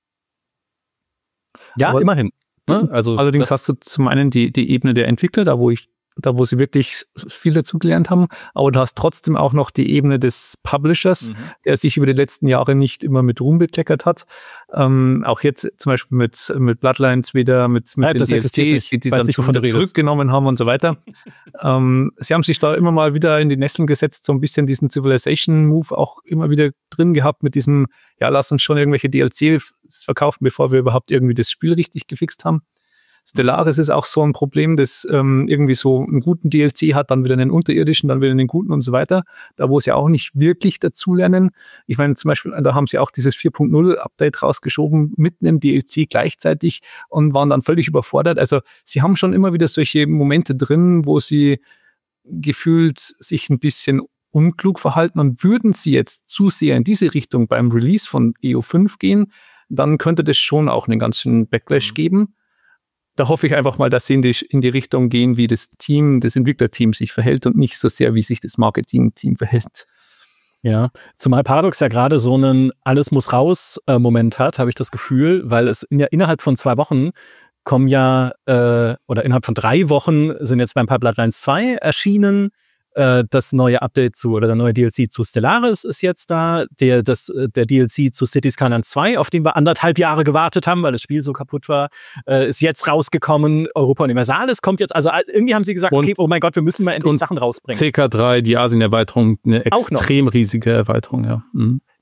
Ja, aber immerhin. Ne? Also allerdings hast du zum einen die, die Ebene der Entwickler, da wo ich da wo sie wirklich viel dazu gelernt haben, aber du hast trotzdem auch noch die Ebene des Publishers, mhm. der sich über die letzten Jahre nicht immer mit Ruhm bekleckert hat. Ähm, auch jetzt zum Beispiel mit, mit Bloodlines wieder, mit, mit ja, den D L Cs, die, die dann schon wieder zurückgenommen haben und so weiter. ähm, sie haben sich da immer mal wieder in die Nesseln gesetzt, so ein bisschen diesen Civilization-Move auch immer wieder drin gehabt mit diesem, ja, lass uns schon irgendwelche D L Cs verkaufen, bevor wir überhaupt irgendwie das Spiel richtig gefixt haben. Stellaris ist auch so ein Problem, das ähm, irgendwie so einen guten D L C hat, dann wieder einen unterirdischen, dann wieder einen guten und so weiter. Da, wo sie auch nicht wirklich dazulernen. Ich meine, zum Beispiel, da haben sie auch dieses vier Punkt null Update rausgeschoben, mitten im D L C gleichzeitig und waren dann völlig überfordert. Also sie haben schon immer wieder solche Momente drin, wo sie gefühlt sich ein bisschen unklug verhalten und würden sie jetzt zu sehr in diese Richtung beim Release von E O fünf gehen, dann könnte das schon auch einen ganz schönen Backlash mhm. geben. Da hoffe ich einfach mal, dass sie in die, in die Richtung gehen, wie das Team, das Entwicklerteam sich verhält und nicht so sehr, wie sich das Marketing-Team verhält. Ja, zumal Paradox ja gerade so einen Alles-muss-raus-Moment hat, habe ich das Gefühl, weil es in, ja innerhalb von zwei Wochen kommen ja, äh, oder innerhalb von drei Wochen sind jetzt beim Bloodlines zwei erschienen. Äh, das neue Update zu, oder der neue D L C zu Stellaris ist jetzt da. Der, das, der D L C zu Cities Skylines zwei, auf den wir anderthalb Jahre gewartet haben, weil das Spiel so kaputt war, äh, ist jetzt rausgekommen. Europa Universalis kommt jetzt, also irgendwie haben sie gesagt, und okay, oh mein Gott, wir müssen mal endlich Sachen rausbringen. C K drei, die Asien-Erweiterung, eine extrem riesige Erweiterung, ja. Mhm.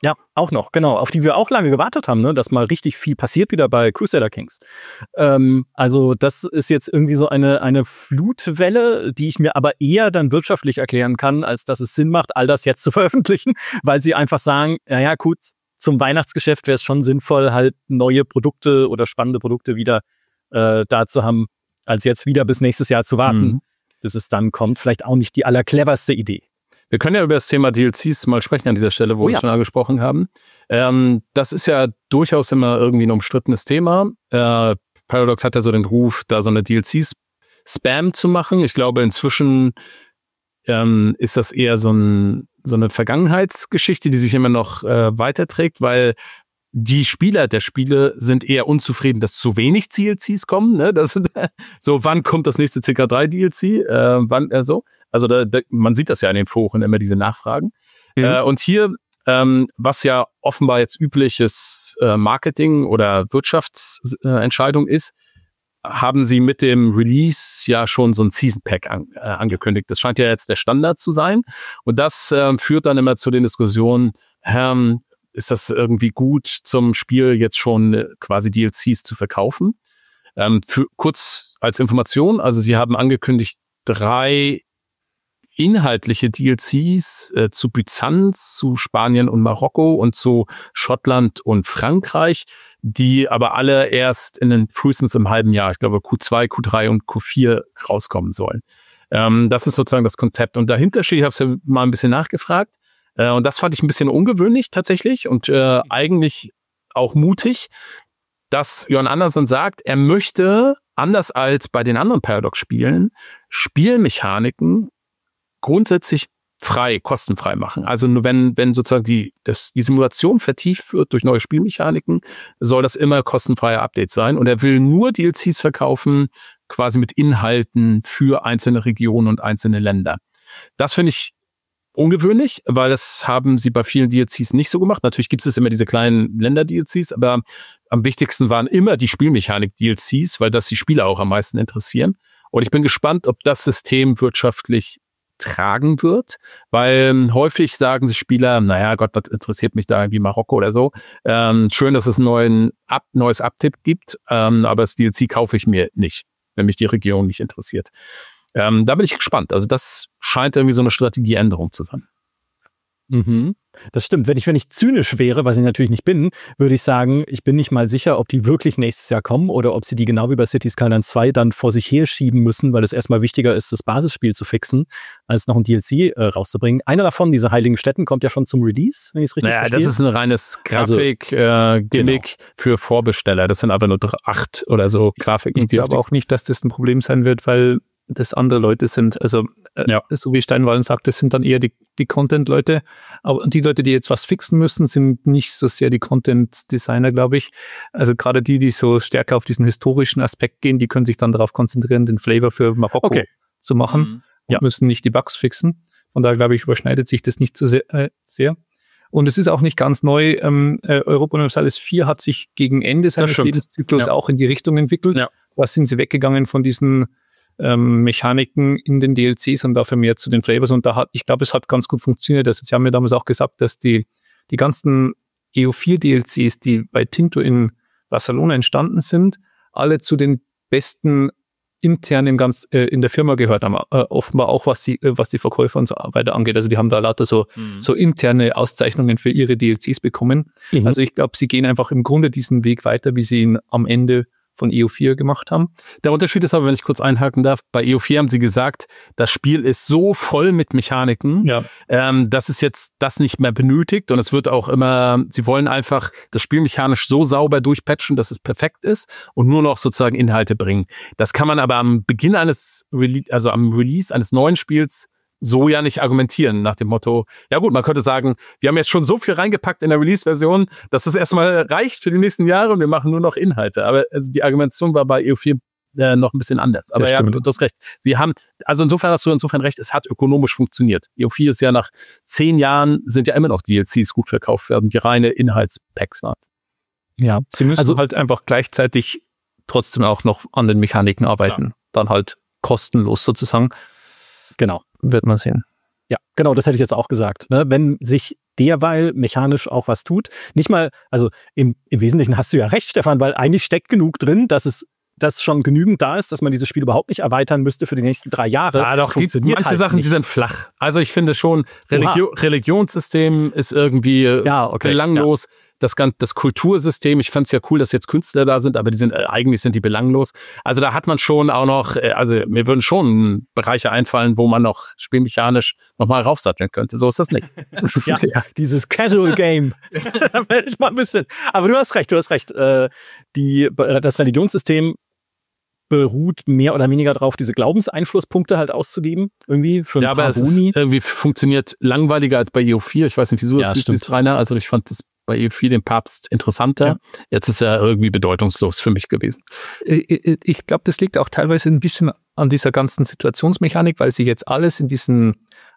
Ja, auch noch, genau, auf die wir auch lange gewartet haben, ne, dass mal richtig viel passiert wieder bei Crusader Kings. Ähm, also das ist jetzt irgendwie so eine, eine Flutwelle, die ich mir aber eher dann wirtschaftlich erklären kann, als dass es Sinn macht, all das jetzt zu veröffentlichen, weil sie einfach sagen, naja gut, zum Weihnachtsgeschäft wäre es schon sinnvoll, halt neue Produkte oder spannende Produkte wieder äh, da zu haben, als jetzt wieder bis nächstes Jahr zu warten, mhm. bis es dann kommt. Vielleicht auch nicht die allercleverste Idee. Wir können ja über das Thema D L Cs mal sprechen an dieser Stelle, wo oh, wir ja. schon angesprochen haben. Ähm, das ist ja durchaus immer irgendwie ein umstrittenes Thema. Äh, Paradox hat ja so den Ruf, da so eine D L C-Spam zu machen. Ich glaube, inzwischen ähm, ist das eher so, ein, so eine Vergangenheitsgeschichte, die sich immer noch äh, weiterträgt, weil die Spieler der Spiele sind eher unzufrieden, dass zu wenig D L Cs kommen. Ne? Das, so, wann kommt das nächste C K drei D L C? Äh, wann äh, so? Also da, da, man sieht das ja in den Foren immer, diese Nachfragen. Mhm. Äh, und hier, ähm, was ja offenbar jetzt übliches äh, Marketing- oder Wirtschaftsentscheidung äh, ist, haben sie mit dem Release ja schon so ein Season Pack an, äh, angekündigt. Das scheint ja jetzt der Standard zu sein. Und das äh, führt dann immer zu den Diskussionen, ähm, ist das irgendwie gut zum Spiel jetzt schon äh, quasi D L Cs zu verkaufen? Ähm, für, kurz als Information, also sie haben angekündigt, drei inhaltliche D L Cs äh, zu Byzanz, zu Spanien und Marokko und zu Schottland und Frankreich, die aber alle erst in den frühestens im halben Jahr, ich glaube Q zwei, Q drei und Q vier rauskommen sollen. Ähm, das ist sozusagen das Konzept. Und dahinter steht, ich habe es ja mal ein bisschen nachgefragt, äh, und das fand ich ein bisschen ungewöhnlich tatsächlich und äh, eigentlich auch mutig, dass Jörn Andersson sagt, er möchte, anders als bei den anderen Paradox-Spielen, Spielmechaniken grundsätzlich frei, kostenfrei machen. Also nur wenn, wenn sozusagen die, das, die Simulation vertieft wird durch neue Spielmechaniken, soll das immer kostenfreie Update sein. Und er will nur D L Cs verkaufen, quasi mit Inhalten für einzelne Regionen und einzelne Länder. Das finde ich ungewöhnlich, weil das haben sie bei vielen D L Cs nicht so gemacht. Natürlich gibt es immer diese kleinen Länder-D L Cs, aber am wichtigsten waren immer die Spielmechanik-D L Cs, weil das die Spieler auch am meisten interessieren. Und ich bin gespannt, ob das System wirtschaftlich tragen wird, weil häufig sagen sich Spieler, naja Gott, was interessiert mich da irgendwie Marokko oder so. Ähm, schön, dass es ein neuen Up, neues Uptipp gibt, ähm, aber das D L C kaufe ich mir nicht, wenn mich die Region nicht interessiert. Ähm, da bin ich gespannt. Also das scheint irgendwie so eine Strategieänderung zu sein. Mhm. Das stimmt. Wenn ich, wenn ich zynisch wäre, was ich natürlich nicht bin, würde ich sagen, ich bin nicht mal sicher, ob die wirklich nächstes Jahr kommen oder ob sie die genau wie bei Cities Skylines zwei dann vor sich her schieben müssen, weil es erstmal wichtiger ist, das Basisspiel zu fixen, als noch ein D L C äh, rauszubringen. Einer davon, diese Heiligen Städten, kommt ja schon zum Release, wenn ich es richtig naja, verstehe. Das ist ein reines Grafik-Gimmick also, äh, genau. für Vorbesteller. Das sind aber nur acht oder so Grafiken. Ich glaube auch nicht, dass das ein Problem sein wird, weil das andere Leute sind, also äh, ja. so wie Steinwallen sagt, das sind dann eher die, die Content-Leute, aber die Leute, die jetzt was fixen müssen, sind nicht so sehr die Content-Designer, glaube ich. Also gerade die, die so stärker auf diesen historischen Aspekt gehen, die können sich dann darauf konzentrieren, den Flavor für Marokko okay. zu machen mhm. und ja. müssen nicht die Bugs fixen. Von daher, glaube ich, überschneidet sich das nicht so sehr. Äh, sehr. Und es ist auch nicht ganz neu. Ähm, äh, Europa Universalis vier hat sich gegen Ende seines Lebenszyklus ja. auch in die Richtung entwickelt. Ja. Da sind sie weggegangen von diesen Ähm, Mechaniken in den D L Cs und dafür mehr zu den Flavors. Und da hat, ich glaube, es hat ganz gut funktioniert. Also, sie haben mir damals auch gesagt, dass die, die ganzen E O vier D L Cs, die bei Tinto in Barcelona entstanden sind, alle zu den besten intern in, ganz, äh, in der Firma gehört haben. Äh, offenbar auch, was die, äh, was die Verkäufer und so weiter angeht. Also, die haben da lauter so, mhm. so interne Auszeichnungen für ihre D L Cs bekommen. Mhm. Also, ich glaube, sie gehen einfach im Grunde diesen Weg weiter, wie sie ihn am Ende von E O vier gemacht haben. Der Unterschied ist aber, wenn ich kurz einhaken darf, bei E O vier haben sie gesagt, das Spiel ist so voll mit Mechaniken, ja. ähm, dass es jetzt das nicht mehr benötigt und es wird auch immer, sie wollen einfach das Spiel mechanisch so sauber durchpatchen, dass es perfekt ist und nur noch sozusagen Inhalte bringen. Das kann man aber am Beginn eines, Rele- also am Release eines neuen Spiels so ja nicht argumentieren, nach dem Motto, ja gut, man könnte sagen, wir haben jetzt schon so viel reingepackt in der Release-Version, dass es erstmal reicht für die nächsten Jahre und wir machen nur noch Inhalte. Aber also die Argumentation war bei E O vier äh, noch ein bisschen anders. Aber ja, du hast recht. Sie haben, also insofern hast du insofern recht, es hat ökonomisch funktioniert. E O vier ist ja nach zehn Jahren, sind ja immer noch D L Cs gut verkauft werden, die reine Inhaltspacks waren. Ja, sie müssen also halt einfach gleichzeitig trotzdem auch noch an den Mechaniken arbeiten. Klar. Dann halt kostenlos sozusagen. Genau. Wird man sehen. Ja, genau, das hätte ich jetzt auch gesagt. Ne? Wenn sich derweil mechanisch auch was tut. Nicht mal, also im, im Wesentlichen hast du ja recht, Stefan, weil eigentlich steckt genug drin, dass es dass schon genügend da ist, dass man dieses Spiel überhaupt nicht erweitern müsste für die nächsten drei Jahre. Ja, doch, gibt manche halt Sachen, nicht. Die sind flach. Also ich finde schon, Religio- Religionssystem ist irgendwie ja, okay, belanglos. Ja. Das, das Kultursystem, ich fand es ja cool, dass jetzt Künstler da sind, aber die sind äh, eigentlich sind die belanglos. Also da hat man schon auch noch, äh, also mir würden schon Bereiche einfallen, wo man noch spielmechanisch nochmal raufsatteln könnte. So ist das nicht. ja, ja, dieses Casual Game. Da werde ich mal ein bisschen. Aber du hast recht, du hast recht. Äh, die, das Religionssystem beruht mehr oder weniger darauf, diese Glaubenseinflusspunkte halt auszugeben. Irgendwie für ein ja, paar aber es Boni. Ist irgendwie funktioniert langweiliger als bei E O vier. Ich weiß nicht, wieso das ja, ist, Rainer. Also ich fand das bei E O vier den Papst interessanter. Ja. Jetzt ist er irgendwie bedeutungslos für mich gewesen. Ich, ich glaube, das liegt auch teilweise ein bisschen an dieser ganzen Situationsmechanik, weil sie jetzt alles in diesen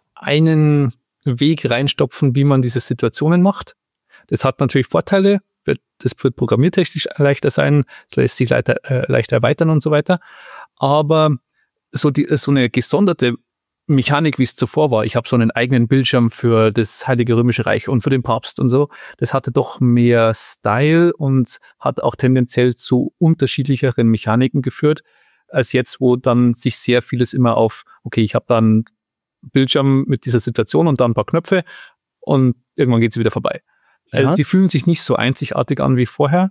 einen Weg reinstopfen, wie man diese Situationen macht. Das hat natürlich Vorteile. Das wird programmiertechnisch leichter sein, das lässt sich leichter, äh, leichter erweitern und so weiter. Aber so, die, so eine gesonderte Mechanik, wie es zuvor war, ich habe so einen eigenen Bildschirm für das Heilige Römische Reich und für den Papst und so, das hatte doch mehr Style und hat auch tendenziell zu unterschiedlicheren Mechaniken geführt, als jetzt, wo dann sich sehr vieles immer auf, okay, ich habe da einen Bildschirm mit dieser Situation und dann ein paar Knöpfe und irgendwann geht sie wieder vorbei. Ja. Also die fühlen sich nicht so einzigartig an wie vorher.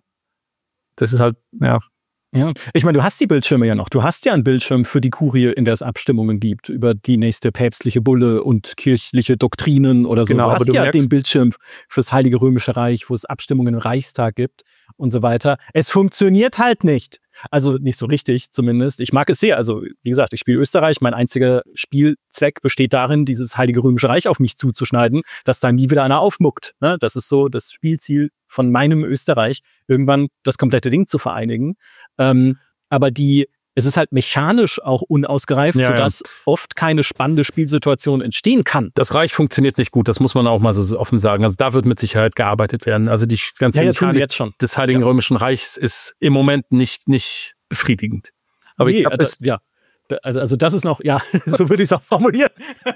Das ist halt, ja. Ja, ich meine, du hast die Bildschirme ja noch. Du hast ja einen Bildschirm für die Kurie, in der es Abstimmungen gibt über die nächste päpstliche Bulle und kirchliche Doktrinen oder so. Genau, du hast aber du ja merkst, den Bildschirm fürs Heilige Römische Reich, wo es Abstimmungen im Reichstag gibt und so weiter. Es funktioniert halt nicht. Also nicht so richtig zumindest. Ich mag es sehr. Also wie gesagt, ich spiele Österreich. Mein einziger Spielzweck besteht darin, dieses Heilige Römische Reich auf mich zuzuschneiden, dass da nie wieder einer aufmuckt. Ne? Das ist so das Spielziel von meinem Österreich, irgendwann das komplette Ding zu vereinigen. Ähm, aber die, es ist halt mechanisch auch unausgereift, ja, sodass ja. oft keine spannende Spielsituation entstehen kann. Das Reich funktioniert nicht gut, das muss man auch mal so offen sagen. Also da wird mit Sicherheit gearbeitet werden. Also die ganze ja, ja, Mechanik jetzt schon. des Heiligen ja. Römischen Reichs ist im Moment nicht, nicht befriedigend. Aber nee, ich glaub, das, ja, also, also das ist noch, ja, so würde ich es auch formulieren.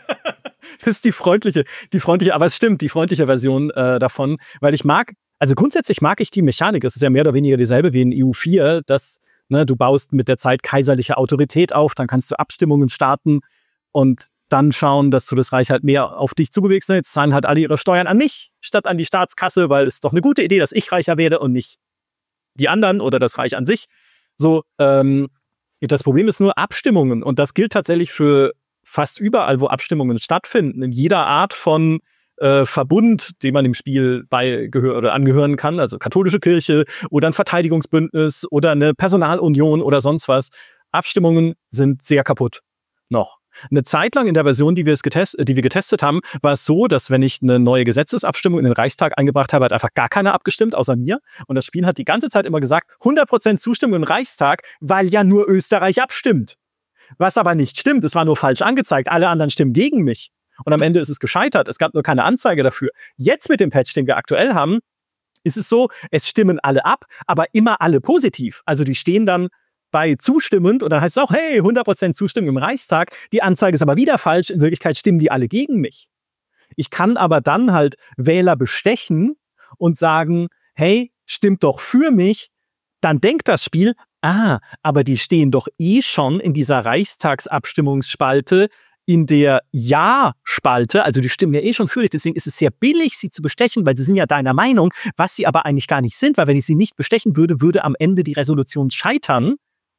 Das ist die freundliche, die freundliche, aber es stimmt, die freundliche Version äh, davon, weil ich mag, also grundsätzlich mag ich die Mechanik, das ist ja mehr oder weniger dieselbe wie in E U vier, dass ne, du baust mit der Zeit kaiserliche Autorität auf, dann kannst du Abstimmungen starten und dann schauen, dass du das Reich halt mehr auf dich zubewegst. Jetzt zahlen halt alle ihre Steuern an mich, statt an die Staatskasse, weil es ist doch eine gute Idee, dass ich reicher werde und nicht die anderen oder das Reich an sich. So, ähm, das Problem ist nur Abstimmungen und das gilt tatsächlich für fast überall, wo Abstimmungen stattfinden, in jeder Art von äh, Verbund, dem man im Spiel beigehör- oder angehören kann, also katholische Kirche oder ein Verteidigungsbündnis oder eine Personalunion oder sonst was. Abstimmungen sind sehr kaputt. Noch. Eine Zeit lang in der Version, die wir, es getest- die wir getestet haben, war es so, dass wenn ich eine neue Gesetzesabstimmung in den Reichstag eingebracht habe, hat einfach gar keiner abgestimmt, außer mir. Und das Spiel hat die ganze Zeit immer gesagt, hundert Prozent Zustimmung im Reichstag, weil ja nur Österreich abstimmt. Was aber nicht stimmt, es war nur falsch angezeigt. Alle anderen stimmen gegen mich. Und am Ende ist es gescheitert. Es gab nur keine Anzeige dafür. Jetzt mit dem Patch, den wir aktuell haben, ist es so, es stimmen alle ab, aber immer alle positiv. Also die stehen dann bei zustimmend und dann heißt es auch, hey, hundert Prozent Zustimmung im Reichstag. Die Anzeige ist aber wieder falsch. In Wirklichkeit stimmen die alle gegen mich. Ich kann aber dann halt Wähler bestechen und sagen, hey, stimmt doch für mich. Dann denkt das Spiel, ah, aber die stehen doch eh schon in dieser Reichstagsabstimmungsspalte in der Ja-Spalte, also die stimmen ja eh schon für dich, deswegen ist es sehr billig, sie zu bestechen, weil sie sind ja deiner Meinung, was sie aber eigentlich gar nicht sind, weil wenn ich sie nicht bestechen würde, würde am Ende die Resolution scheitern.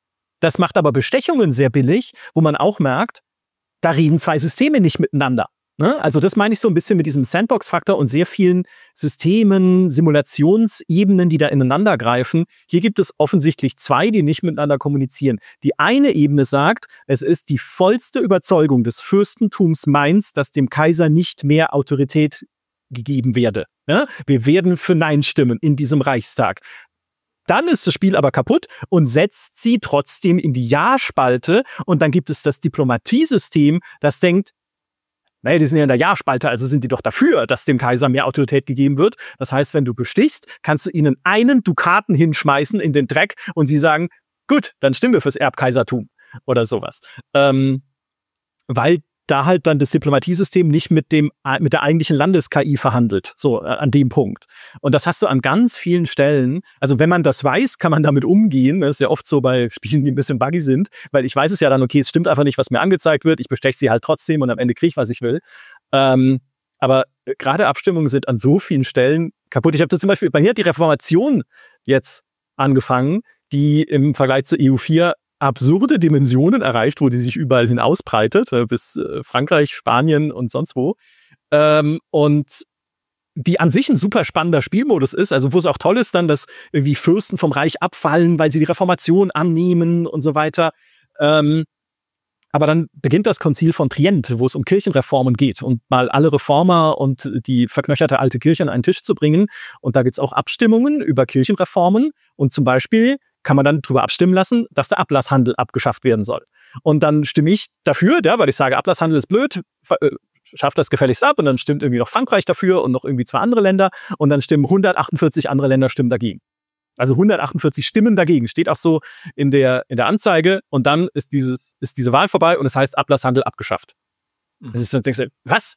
Das macht aber Bestechungen sehr billig, wo man auch merkt, da reden zwei Systeme nicht miteinander. Ne? Also das meine ich so ein bisschen mit diesem Sandbox-Faktor und sehr vielen Systemen, Simulationsebenen, die da ineinander greifen. Hier gibt es offensichtlich zwei, die nicht miteinander kommunizieren. Die eine Ebene sagt, es ist die vollste Überzeugung des Fürstentums Mainz, dass dem Kaiser nicht mehr Autorität gegeben werde. Ja? Wir werden für Nein stimmen in diesem Reichstag. Dann ist das Spiel aber kaputt und setzt sie trotzdem in die Ja-Spalte und dann gibt es das Diplomatiesystem, das denkt, naja, die sind ja in der Ja-Spalte, also sind die doch dafür, dass dem Kaiser mehr Autorität gegeben wird. Das heißt, wenn du bestichst, kannst du ihnen einen Dukaten hinschmeißen in den Dreck und sie sagen, gut, dann stimmen wir fürs Erbkaisertum oder sowas. Ähm, weil da halt dann das Diplomatiesystem nicht mit dem mit der eigentlichen Landes-K I verhandelt, so äh, an dem Punkt. Und das hast du an ganz vielen Stellen. Also wenn man das weiß, kann man damit umgehen. Das ist ja oft so bei Spielen, die ein bisschen buggy sind, weil ich weiß es ja dann, okay, es stimmt einfach nicht, was mir angezeigt wird. Ich besteche sie halt trotzdem und am Ende kriege ich, was ich will. Ähm, aber gerade Abstimmungen sind an so vielen Stellen kaputt. Ich habe zum Beispiel, bei mir hat die Reformation jetzt angefangen, die im Vergleich zur E U vier absurde Dimensionen erreicht, wo die sich überall hin ausbreitet, äh, bis äh, Frankreich, Spanien und sonst wo. Ähm, und die an sich ein super spannender Spielmodus ist, also wo es auch toll ist dann, dass irgendwie Fürsten vom Reich abfallen, weil sie die Reformation annehmen und so weiter. Ähm, aber dann beginnt das Konzil von Trient, wo es um Kirchenreformen geht und mal alle Reformer und die verknöcherte alte Kirche an einen Tisch zu bringen. Und da gibt es auch Abstimmungen über Kirchenreformen und zum Beispiel kann man dann darüber abstimmen lassen, dass der Ablasshandel abgeschafft werden soll. Und dann stimme ich dafür, ja, weil ich sage, Ablasshandel ist blöd, schafft das gefälligst ab und dann stimmt irgendwie noch Frankreich dafür und noch irgendwie zwei andere Länder und dann stimmen hundertachtundvierzig andere Länder stimmen dagegen. Also hundertachtundvierzig Stimmen dagegen, steht auch so in der, in der Anzeige und dann ist dieses, ist diese Wahl vorbei und es heißt Ablasshandel abgeschafft. Mhm. Das ist, dann denkst du, was?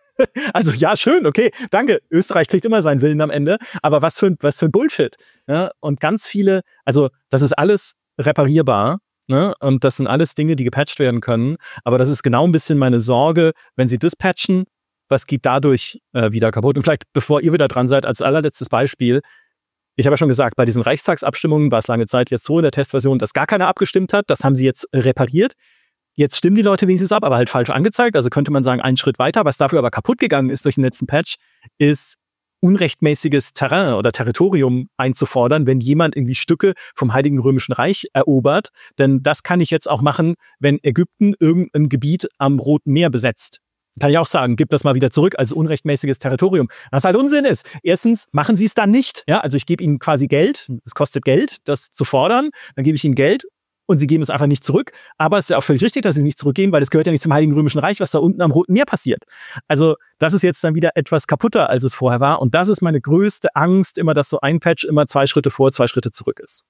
Also ja, schön, okay, danke. Österreich kriegt immer seinen Willen am Ende, aber was für ein, was für ein Bullshit. Ja, und ganz viele, also das ist alles reparierbar, ne? Und das sind alles Dinge, die gepatcht werden können, aber das ist genau ein bisschen meine Sorge, wenn sie das patchen, was geht dadurch äh, wieder kaputt? Und vielleicht, bevor ihr wieder dran seid, als allerletztes Beispiel, ich habe ja schon gesagt, bei diesen Reichstagsabstimmungen war es lange Zeit jetzt so in der Testversion, dass gar keiner abgestimmt hat, das haben sie jetzt repariert. Jetzt stimmen die Leute wenigstens ab, aber halt falsch angezeigt. Also könnte man sagen, einen Schritt weiter. Was dafür aber kaputt gegangen ist durch den letzten Patch, ist unrechtmäßiges Terrain oder Territorium einzufordern, wenn jemand irgendwie Stücke vom Heiligen Römischen Reich erobert. Denn das kann ich jetzt auch machen, wenn Ägypten irgendein Gebiet am Roten Meer besetzt. Kann ich auch sagen, gib das mal wieder zurück als unrechtmäßiges Territorium. Was halt Unsinn ist. Erstens machen sie es dann nicht. Ja, also ich gebe ihnen quasi Geld. Es kostet Geld, das zu fordern. Dann gebe ich ihnen Geld. Und sie geben es einfach nicht zurück. Aber es ist ja auch völlig richtig, dass sie es nicht zurückgeben, weil es gehört ja nicht zum Heiligen Römischen Reich, was da unten am Roten Meer passiert. Also das ist jetzt dann wieder etwas kaputter, als es vorher war. Und das ist meine größte Angst, immer, dass so ein Patch immer zwei Schritte vor, zwei Schritte zurück ist.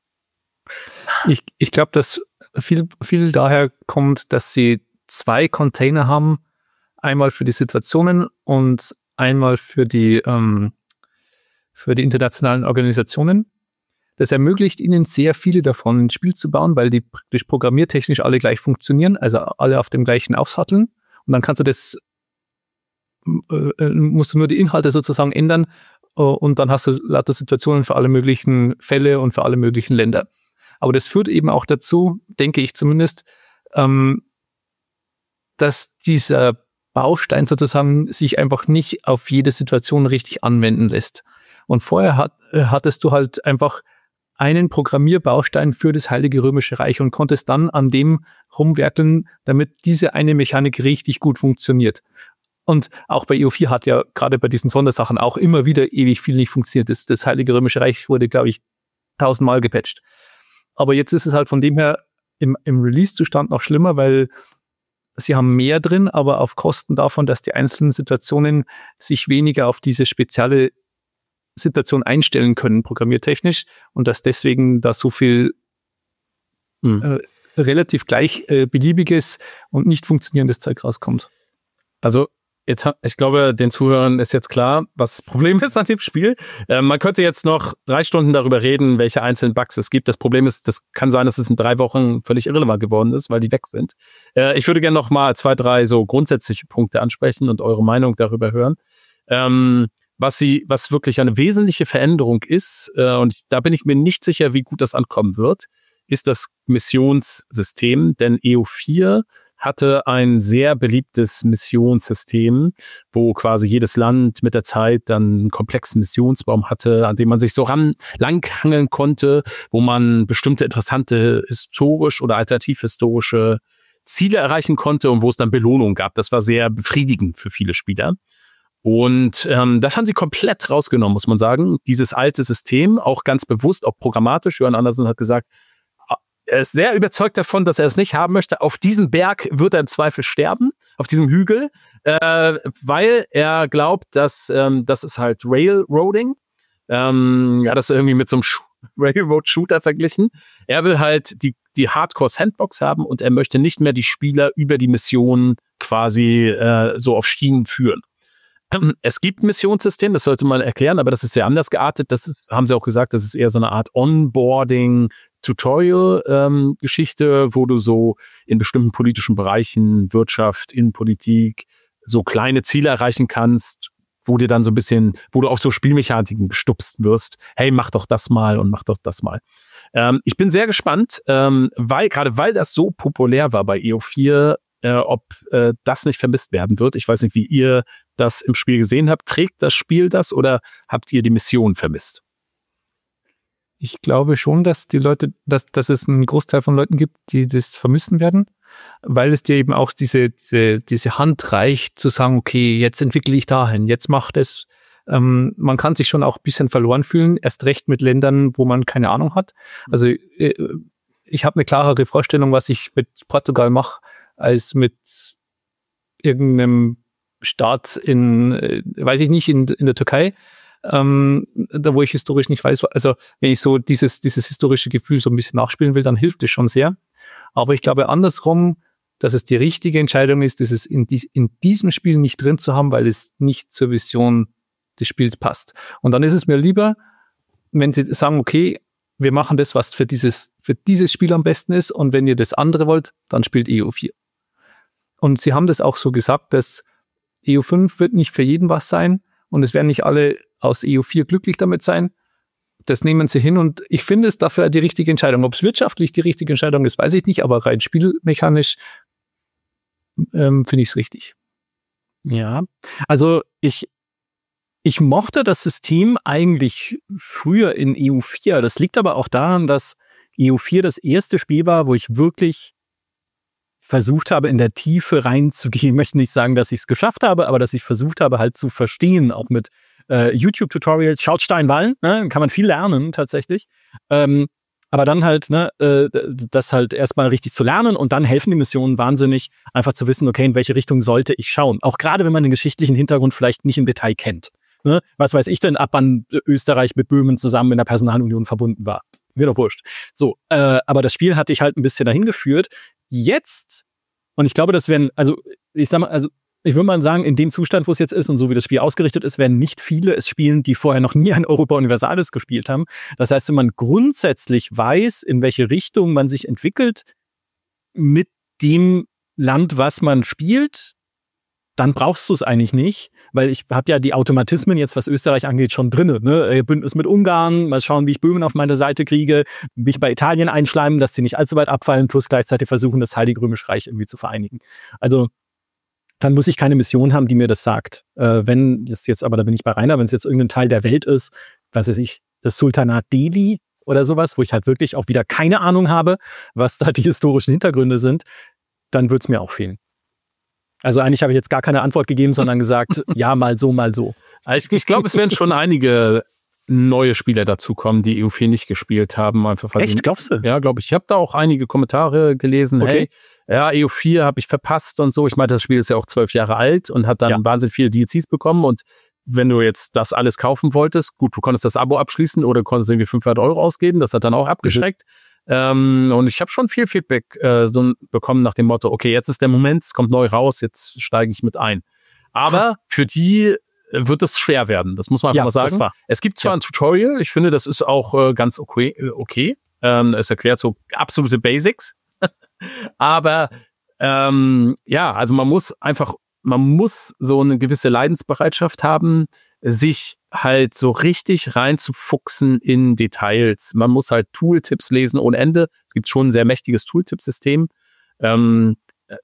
Ich, ich glaube, dass viel, viel daher kommt, dass sie zwei Container haben. Einmal für die Situationen und einmal für die, ähm, für die internationalen Organisationen. Das ermöglicht ihnen sehr viele davon ins Spiel zu bauen, weil die praktisch programmiertechnisch alle gleich funktionieren, also alle auf dem gleichen aufsatteln. Und dann kannst du das, äh, musst du nur die Inhalte sozusagen ändern äh, und dann hast du lauter Situationen für alle möglichen Fälle und für alle möglichen Länder. Aber das führt eben auch dazu, denke ich zumindest, ähm, dass dieser Baustein sozusagen sich einfach nicht auf jede Situation richtig anwenden lässt. Und vorher hat, äh, hattest du halt einfach einen Programmierbaustein für das Heilige Römische Reich und konntest dann an dem rumwerkeln, damit diese eine Mechanik richtig gut funktioniert. Und auch bei E U vier hat ja gerade bei diesen Sondersachen auch immer wieder ewig viel nicht funktioniert. Das, das Heilige Römische Reich wurde, glaube ich, tausendmal gepatcht. Aber jetzt ist es halt von dem her im, im Release-Zustand noch schlimmer, weil sie haben mehr drin, aber auf Kosten davon, dass die einzelnen Situationen sich weniger auf diese spezielle Situation einstellen können, programmiertechnisch, und dass deswegen da so viel hm. äh, relativ gleich äh, beliebiges und nicht funktionierendes Zeug rauskommt. Also jetzt, ich glaube, den Zuhörern ist jetzt klar, was das Problem ist an dem Spiel. Äh, man könnte jetzt noch drei Stunden darüber reden, welche einzelnen Bugs es gibt. Das Problem ist, das kann sein, dass es in drei Wochen völlig irrelevant geworden ist, weil die weg sind. Äh, ich würde gerne noch mal zwei, drei so grundsätzliche Punkte ansprechen und eure Meinung darüber hören. Ähm, Was sie, was wirklich eine wesentliche Veränderung ist, äh, und da bin ich mir nicht sicher, wie gut das ankommen wird, ist das Missionssystem. Denn E U vier hatte ein sehr beliebtes Missionssystem, wo quasi jedes Land mit der Zeit dann einen komplexen Missionsbaum hatte, an dem man sich so ran, langhangeln konnte, wo man bestimmte interessante historisch oder alternativhistorische Ziele erreichen konnte und wo es dann Belohnungen gab. Das war sehr befriedigend für viele Spieler. Und ähm, das haben sie komplett rausgenommen, muss man sagen. Dieses alte System, auch ganz bewusst, auch programmatisch. Johann Andersen hat gesagt, er ist sehr überzeugt davon, dass er es nicht haben möchte. Auf diesem Berg wird er im Zweifel sterben, auf diesem Hügel, äh, weil er glaubt, dass ähm, das ist halt Railroading. Ähm, ja, das ist irgendwie mit so einem Railroad-Shooter verglichen. Er will halt die die Hardcore-Sandbox haben und er möchte nicht mehr die Spieler über die Mission quasi äh, so auf Schienen führen. Es gibt ein Missionssystem, das sollte man erklären, aber das ist sehr anders geartet. Das ist, haben sie auch gesagt, das ist eher so eine Art Onboarding-Tutorial-Geschichte, ähm, wo du so in bestimmten politischen Bereichen, Wirtschaft, Innenpolitik, so kleine Ziele erreichen kannst, wo dir dann so ein bisschen, wo du auf so Spielmechaniken gestupst wirst. Hey, mach doch das mal und mach doch das mal. Ähm, ich bin sehr gespannt, ähm, weil gerade weil das so populär war bei E O vier, Äh, ob äh, das nicht vermisst werden wird. Ich weiß nicht, wie ihr das im Spiel gesehen habt. Trägt das Spiel das oder habt ihr die Mission vermisst? Ich glaube schon, dass die Leute, dass, dass es einen Großteil von Leuten gibt, die das vermissen werden, weil es dir eben auch diese, diese, diese Hand reicht, zu sagen, okay, jetzt entwickle ich dahin, jetzt macht es. Ähm, man kann sich schon auch ein bisschen verloren fühlen, erst recht mit Ländern, wo man keine Ahnung hat. Also äh, ich habe eine klarere Vorstellung, was ich mit Portugal mache, als mit irgendeinem Staat in, äh, weiß ich nicht, in, in der Türkei, ähm, da wo ich historisch nicht weiß. Also wenn ich so dieses, dieses historische Gefühl so ein bisschen nachspielen will, dann hilft es schon sehr. Aber ich glaube andersrum, dass es die richtige Entscheidung ist, dieses in, dies, in diesem Spiel nicht drin zu haben, weil es nicht zur Vision des Spiels passt. Und dann ist es mir lieber, wenn sie sagen, okay, wir machen das, was für dieses, für dieses Spiel am besten ist, und wenn ihr das andere wollt, dann spielt E O vier. Und sie haben das auch so gesagt, dass E O fünf wird nicht für jeden was sein und es werden nicht alle aus E O vier glücklich damit sein. Das nehmen sie hin und ich finde es dafür die richtige Entscheidung. Ob es wirtschaftlich die richtige Entscheidung ist, weiß ich nicht, aber rein spielmechanisch ähm, finde ich es richtig. Ja, also ich, ich mochte das System eigentlich früher in E O vier. Das liegt aber auch daran, dass E O vier das erste Spiel war, wo ich wirklich versucht habe, in der Tiefe reinzugehen. Ich möchte nicht sagen, dass ich es geschafft habe, aber dass ich versucht habe, halt zu verstehen, auch mit äh, YouTube-Tutorials. Schaut Steinwallen, ne? Kann man viel lernen tatsächlich. Ähm, aber dann halt, ne, äh, das halt erstmal richtig zu lernen und dann helfen die Missionen wahnsinnig, einfach zu wissen, okay, in welche Richtung sollte ich schauen. Auch gerade, wenn man den geschichtlichen Hintergrund vielleicht nicht im Detail kennt. Ne? Was weiß ich denn, ab wann Österreich mit Böhmen zusammen in der Personalunion verbunden war? Mir doch wurscht. So, äh, aber das Spiel hat dich halt ein bisschen dahin geführt. Jetzt, und ich glaube, das werden, also ich sag mal, also ich würde mal sagen, in dem Zustand, wo es jetzt ist und so wie das Spiel ausgerichtet ist, werden nicht viele es spielen, die vorher noch nie ein Europa Universalis gespielt haben. Das heißt, wenn man grundsätzlich weiß, in welche Richtung man sich entwickelt mit dem Land, was man spielt, dann brauchst du es eigentlich nicht, weil ich habe ja die Automatismen jetzt, was Österreich angeht, schon drin. Ne? Bündnis mit Ungarn, mal schauen, wie ich Böhmen auf meine Seite kriege, mich bei Italien einschleimen, dass sie nicht allzu weit abfallen, plus gleichzeitig versuchen, das Heilige Römische Reich irgendwie zu vereinigen. Also dann muss ich keine Mission haben, die mir das sagt. Äh, wenn es jetzt, aber da bin ich bei Rainer, wenn es jetzt irgendein Teil der Welt ist, was weiß ich, das Sultanat Delhi oder sowas, wo ich halt wirklich auch wieder keine Ahnung habe, was da die historischen Hintergründe sind, dann würde es mir auch fehlen. Also eigentlich habe ich jetzt gar keine Antwort gegeben, sondern gesagt, ja, mal so, mal so. Ich, ich glaube, es werden schon einige neue Spieler dazukommen, die E O vier nicht gespielt haben. Einfach, Echt, die, glaubst du? Ja, glaube ich. Ich habe da auch einige Kommentare gelesen. Okay. Hey, ja, E O vier habe ich verpasst und so. Ich meine, das Spiel ist ja auch zwölf Jahre alt und hat dann ja. wahnsinnig viele D L Cs bekommen. Und wenn du jetzt das alles kaufen wolltest, gut, du konntest das Abo abschließen oder konntest irgendwie fünfhundert Euro ausgeben. Das hat dann auch abgeschreckt. Mhm. Ähm, und ich habe schon viel Feedback äh, so bekommen nach dem Motto, okay, jetzt ist der Moment, es kommt neu raus, jetzt steige ich mit ein. Aber für die wird es schwer werden, das muss man einfach ja, mal sagen. War. Es gibt zwar ja. ein Tutorial, ich finde, das ist auch äh, ganz okay. okay. Ähm, es erklärt so absolute Basics. Aber ähm, ja, also man muss einfach, man muss so eine gewisse Leidensbereitschaft haben, sich halt so richtig reinzufuchsen in Details. Man muss halt Tooltips lesen ohne Ende. Es gibt schon ein sehr mächtiges Tooltip-System. Ähm,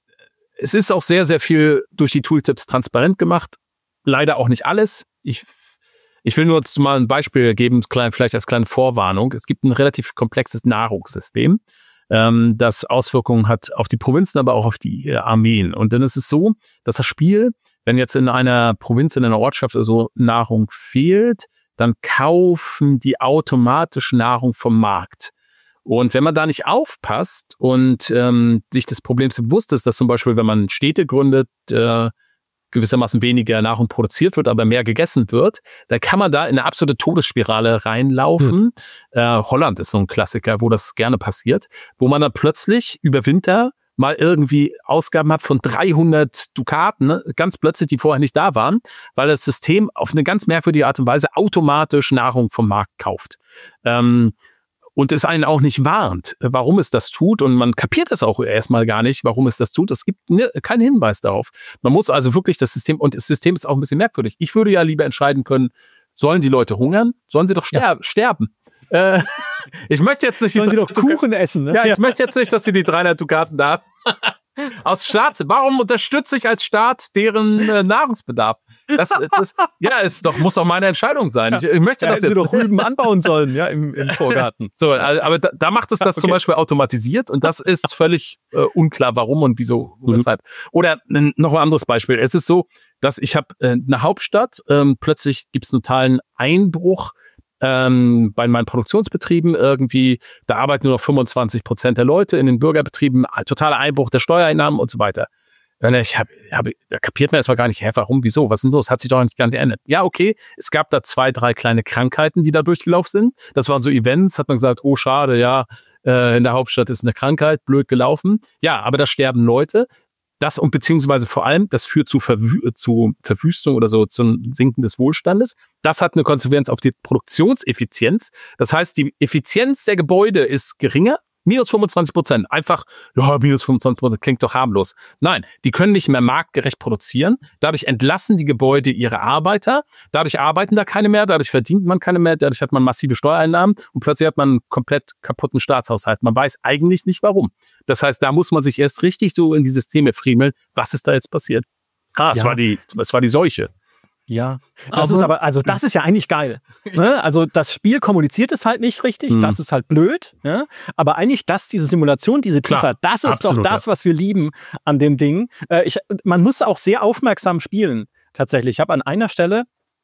es ist auch sehr, sehr viel durch die Tooltips transparent gemacht. Leider auch nicht alles. Ich, ich will nur mal ein Beispiel geben, klein, vielleicht als kleine Vorwarnung. Es gibt ein relativ komplexes Nahrungssystem, ähm, das Auswirkungen hat auf die Provinzen, aber auch auf die äh, Armeen. Und dann ist es so, dass das Spiel, wenn jetzt in einer Provinz, in einer Ortschaft oder so Nahrung fehlt, dann kaufen die automatisch Nahrung vom Markt. Und wenn man da nicht aufpasst und ähm, sich des Problems bewusst ist, dass zum Beispiel, wenn man Städte gründet, äh, gewissermaßen weniger Nahrung produziert wird, aber mehr gegessen wird, da kann man da in eine absolute Todesspirale reinlaufen. Hm. Äh, Holland ist so ein Klassiker, wo das gerne passiert, wo man dann plötzlich über Winter mal irgendwie Ausgaben hat von dreihundert Dukaten, ne? Ganz plötzlich, die vorher nicht da waren, weil das System auf eine ganz merkwürdige Art und Weise automatisch Nahrung vom Markt kauft. Ähm, und es einen auch nicht warnt, warum es das tut. Und man kapiert es auch erstmal gar nicht, warum es das tut. Es gibt ne, keinen Hinweis darauf. Man muss also wirklich das System, und das System ist auch ein bisschen merkwürdig. Ich würde ja lieber entscheiden können, sollen die Leute hungern? Sollen sie doch ster- ja. sterben? Äh, ich möchte jetzt nicht... Sollen sie doch Kuchen essen, ne? Ja, ich ja. möchte jetzt nicht, dass sie die dreihundert Dukaten da haben. Aus Staat. Warum unterstütze ich als Staat deren äh, Nahrungsbedarf? Das, das ja, ist doch, muss doch meine Entscheidung sein. Ich, ich möchte ja, das jetzt. Sie doch Rüben anbauen sollen, ja, im, im Vorgarten. So, aber da, da macht es das okay. zum Beispiel automatisiert und das ist völlig äh, unklar, warum und wieso, mhm. weshalb. Oder äh, noch ein anderes Beispiel. Es ist so, dass ich habe äh, eine Hauptstadt, ähm, plötzlich gibt es einen totalen Einbruch Ähm, bei meinen Produktionsbetrieben irgendwie, da arbeiten nur noch fünfundzwanzig Prozent der Leute, in den Bürgerbetrieben totaler Einbruch der Steuereinnahmen und so weiter. Und ich habe, hab, da kapiert man erstmal gar nicht, hä, warum, wieso, was ist denn los? Hat sich doch nicht ganz geändert. Ja, okay, es gab da zwei, drei kleine Krankheiten, die da durchgelaufen sind. Das waren so Events, hat man gesagt, oh schade, ja, äh, in der Hauptstadt ist eine Krankheit, blöd gelaufen. Ja, aber da sterben Leute. Das und beziehungsweise vor allem, das führt zu, Verwü- zu Verwüstung oder so, zum Sinken des Wohlstandes. Das hat eine Konsequenz auf die Produktionseffizienz. Das heißt, die Effizienz der Gebäude ist geringer. Minus fünfundzwanzig Prozent. Einfach, ja, minus fünfundzwanzig Prozent klingt doch harmlos. Nein, die können nicht mehr marktgerecht produzieren. Dadurch entlassen die Gebäude ihre Arbeiter. Dadurch arbeiten da keine mehr. Dadurch verdient man keine mehr. Dadurch hat man massive Steuereinnahmen. Und plötzlich hat man einen komplett kaputten Staatshaushalt. Man weiß eigentlich nicht, warum. Das heißt, da muss man sich erst richtig so in die Systeme friemeln. Was ist da jetzt passiert? Ah, es ja. war die, es war die Seuche. Ja, das aber, ist aber, also das ist ja eigentlich geil. Ne? Also das Spiel kommuniziert es halt nicht richtig, mhm. das ist halt blöd. Ne? Aber eigentlich das, diese Simulation, diese Tiefer, das ist absolut, doch das, ja. was wir lieben an dem Ding. Äh, ich, man muss auch sehr aufmerksam spielen, tatsächlich. Ich habe an einer Stelle,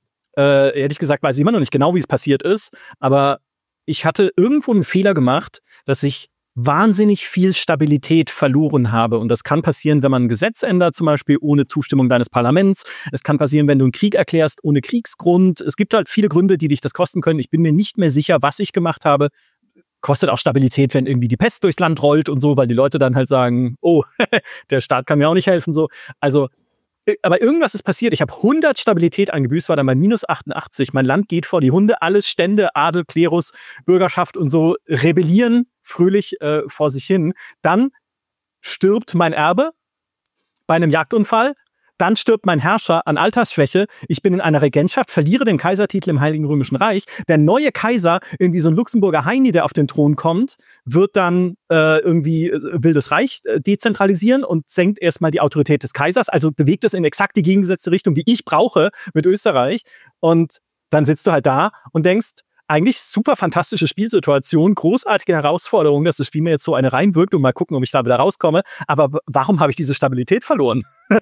äh, ehrlich gesagt, weiß ich immer noch nicht genau, wie es passiert ist, aber ich hatte irgendwo einen Fehler gemacht, dass ich wahnsinnig viel Stabilität verloren habe. Und das kann passieren, wenn man ein Gesetz ändert, zum Beispiel ohne Zustimmung deines Parlaments. Es kann passieren, wenn du einen Krieg erklärst ohne Kriegsgrund. Es gibt halt viele Gründe, die dich das kosten können. Ich bin mir nicht mehr sicher, was ich gemacht habe. Kostet auch Stabilität, wenn irgendwie die Pest durchs Land rollt und so, weil die Leute dann halt sagen, oh, der Staat kann mir auch nicht helfen. So. Also, aber irgendwas ist passiert. Ich habe hundert Stabilität eingebüßt, war dann bei minus achtundachtzig. Mein Land geht vor die Hunde. Alles Stände, Adel, Klerus, Bürgerschaft und so rebellieren fröhlich äh, vor sich hin. Dann stirbt mein Erbe bei einem Jagdunfall. Dann stirbt mein Herrscher an Altersschwäche. Ich bin in einer Regentschaft, verliere den Kaisertitel im Heiligen Römischen Reich. Der neue Kaiser, irgendwie so ein Luxemburger Heini, der auf den Thron kommt, wird dann äh, irgendwie, will das Reich äh, dezentralisieren und senkt erstmal die Autorität des Kaisers. Also bewegt es in exakt die gegengesetzte Richtung, die ich brauche mit Österreich. Und dann sitzt du halt da und denkst, eigentlich super fantastische Spielsituation, großartige Herausforderung, dass das Spiel mir jetzt so eine reinwirkt und mal gucken, ob ich da wieder rauskomme. Aber w- warum habe ich diese Stabilität verloren?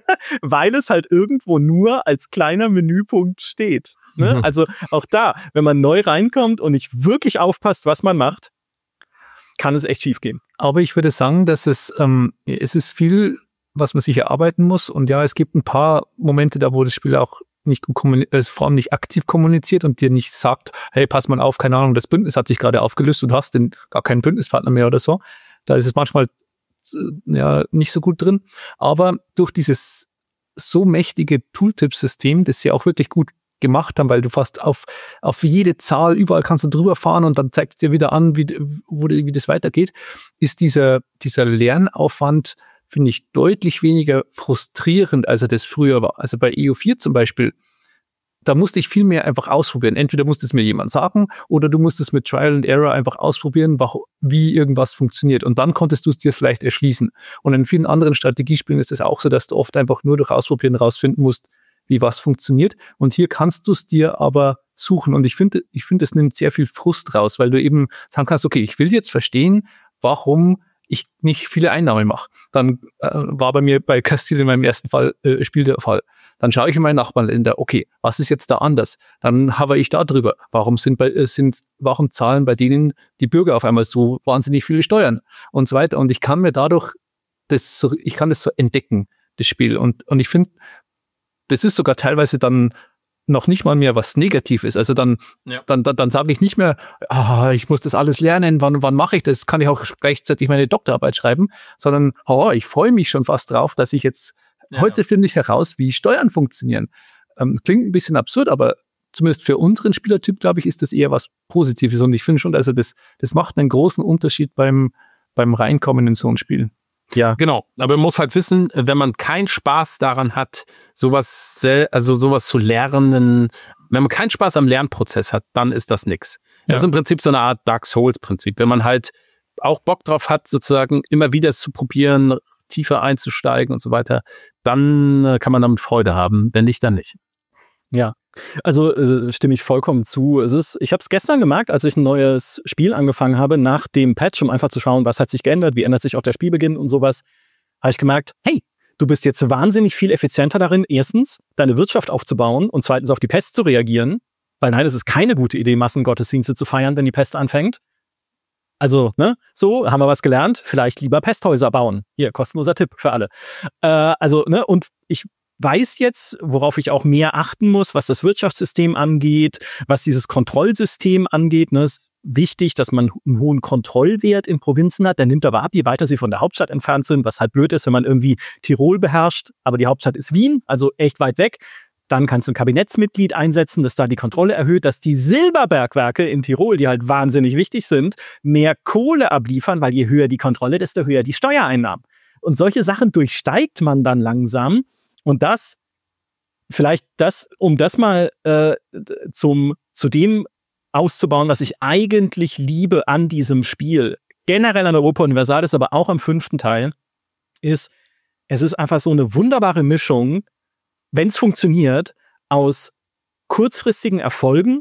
Weil es halt irgendwo nur als kleiner Menüpunkt steht. Ne? Mhm. Also auch da, wenn man neu reinkommt und nicht wirklich aufpasst, was man macht, kann es echt schief gehen. Aber ich würde sagen, dass es, ähm, es ist viel, was man sich erarbeiten muss. Und ja, es gibt ein paar Momente da, wo das Spiel auch nicht gut kommuniziert, äh, vor allem nicht aktiv kommuniziert und dir nicht sagt, hey, pass mal auf, keine Ahnung, das Bündnis hat sich gerade aufgelöst und du hast den, gar keinen Bündnispartner mehr oder so. Da ist es manchmal äh, ja nicht so gut drin. Aber durch dieses so mächtige Tooltip-System, das sie auch wirklich gut gemacht haben, weil du fast auf, auf jede Zahl, überall kannst du drüber fahren und dann zeigt es dir wieder an, wie, wo, wie das weitergeht, ist dieser, dieser Lernaufwand, finde ich, deutlich weniger frustrierend, als er das früher war. Also bei E U vier zum Beispiel, da musste ich viel mehr einfach ausprobieren. Entweder musste es mir jemand sagen oder du musstest mit Trial and Error einfach ausprobieren, wie irgendwas funktioniert. Und dann konntest du es dir vielleicht erschließen. Und in vielen anderen Strategiespielen ist es auch so, dass du oft einfach nur durch Ausprobieren rausfinden musst, wie was funktioniert. Und hier kannst du es dir aber suchen. Und ich finde, ich finde, es nimmt sehr viel Frust raus, weil du eben sagen kannst, okay, ich will jetzt verstehen, warum ich nicht viele Einnahmen mache. Dann äh, war bei mir bei Castile in meinem ersten Fall äh, Spiel der Fall. Dann schaue ich in meine Nachbarländer, okay, was ist jetzt da anders? Dann habe ich da drüber. Warum sind bei, äh, sind, warum zahlen bei denen die Bürger auf einmal so wahnsinnig viele Steuern und so weiter? Und ich kann mir dadurch das so, ich kann das so entdecken, das Spiel. Und, und ich finde, das ist sogar teilweise dann noch nicht mal mehr was Negatives. Also dann, ja. dann, dann, dann sage ich nicht mehr, ah, ich muss das alles lernen, wann, wann mache ich das? Kann ich auch gleichzeitig meine Doktorarbeit schreiben? Sondern, oh, ich freue mich schon fast drauf, dass ich jetzt, ja, heute ja. finde ich heraus, wie Steuern funktionieren. Ähm, klingt ein bisschen absurd, aber zumindest für unseren Spielertyp, glaube ich, ist das eher was Positives. Und ich finde schon, also das, das macht einen großen Unterschied beim, beim Reinkommen in so ein Spiel. Ja, genau. Aber man muss halt wissen, wenn man keinen Spaß daran hat, sowas, sel- also sowas zu lernen, wenn man keinen Spaß am Lernprozess hat, dann ist das nix. Ja. Das ist im Prinzip so eine Art Dark Souls-Prinzip. Wenn man halt auch Bock drauf hat, sozusagen immer wieder es zu probieren, tiefer einzusteigen und so weiter, dann äh, kann man damit Freude haben. Wenn nicht, dann nicht. Ja, also äh, stimme ich vollkommen zu. Es ist, ich habe es gestern gemerkt, als ich ein neues Spiel angefangen habe, nach dem Patch, um einfach zu schauen, was hat sich geändert, wie ändert sich auch der Spielbeginn und sowas, habe ich gemerkt, hey, du bist jetzt wahnsinnig viel effizienter darin, erstens, deine Wirtschaft aufzubauen und zweitens auf die Pest zu reagieren, weil nein, es ist keine gute Idee, Massengottesdienste zu feiern, wenn die Pest anfängt. Also, ne, so, haben wir was gelernt, vielleicht lieber Pesthäuser bauen. Hier, kostenloser Tipp für alle. Äh, also, ne, und ich weiß jetzt, worauf ich auch mehr achten muss, was das Wirtschaftssystem angeht, was dieses Kontrollsystem angeht. Ne, ist wichtig, dass man einen hohen Kontrollwert in Provinzen hat. Der nimmt aber ab, je weiter sie von der Hauptstadt entfernt sind, was halt blöd ist, wenn man irgendwie Tirol beherrscht, aber die Hauptstadt ist Wien, also echt weit weg. Dann kannst du ein Kabinettsmitglied einsetzen, das da die Kontrolle erhöht, dass die Silberbergwerke in Tirol, die halt wahnsinnig wichtig sind, mehr Kohle abliefern, weil je höher die Kontrolle, desto höher die Steuereinnahmen. Und solche Sachen durchsteigt man dann langsam. Und das, vielleicht das, um das mal äh, zum, zu dem auszubauen, was ich eigentlich liebe an diesem Spiel, generell an Europa Universalis, aber auch am fünften Teil, ist, es ist einfach so eine wunderbare Mischung, wenn es funktioniert, aus kurzfristigen Erfolgen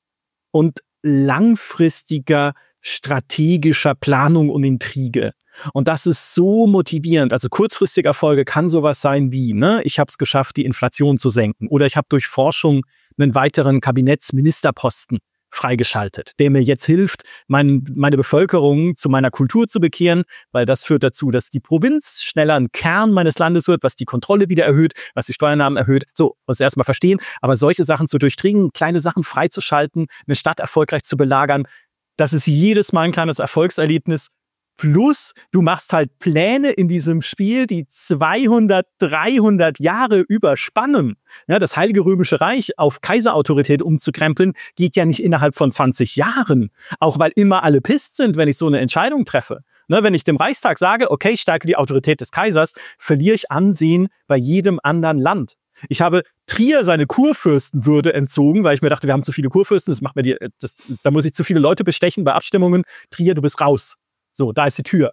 und langfristiger strategischer Planung und Intrige. Und das ist so motivierend. Also kurzfristige Erfolge kann sowas sein wie, ne, ich habe es geschafft, die Inflation zu senken. Oder ich habe durch Forschung einen weiteren Kabinettsministerposten freigeschaltet, der mir jetzt hilft, mein, meine Bevölkerung zu meiner Kultur zu bekehren, weil das führt dazu, dass die Provinz schneller ein Kern meines Landes wird, was die Kontrolle wieder erhöht, was die Steuernahmen erhöht. So, muss erstmal verstehen. Aber solche Sachen zu durchdringen, kleine Sachen freizuschalten, eine Stadt erfolgreich zu belagern, das ist jedes Mal ein kleines Erfolgserlebnis. Plus, du machst halt Pläne in diesem Spiel, die zweihundert, dreihundert Jahre überspannen. Ja, das Heilige Römische Reich auf Kaiserautorität umzukrempeln, geht ja nicht innerhalb von zwanzig Jahren. Auch weil immer alle pisst sind, wenn ich so eine Entscheidung treffe. Ne, wenn ich dem Reichstag sage, okay, ich stärke die Autorität des Kaisers, verliere ich Ansehen bei jedem anderen Land. Ich habe Trier seine Kurfürstenwürde entzogen, weil ich mir dachte, wir haben zu viele Kurfürsten, das macht mir die, das, da muss ich zu viele Leute bestechen bei Abstimmungen. Trier, du bist raus. So, da ist die Tür.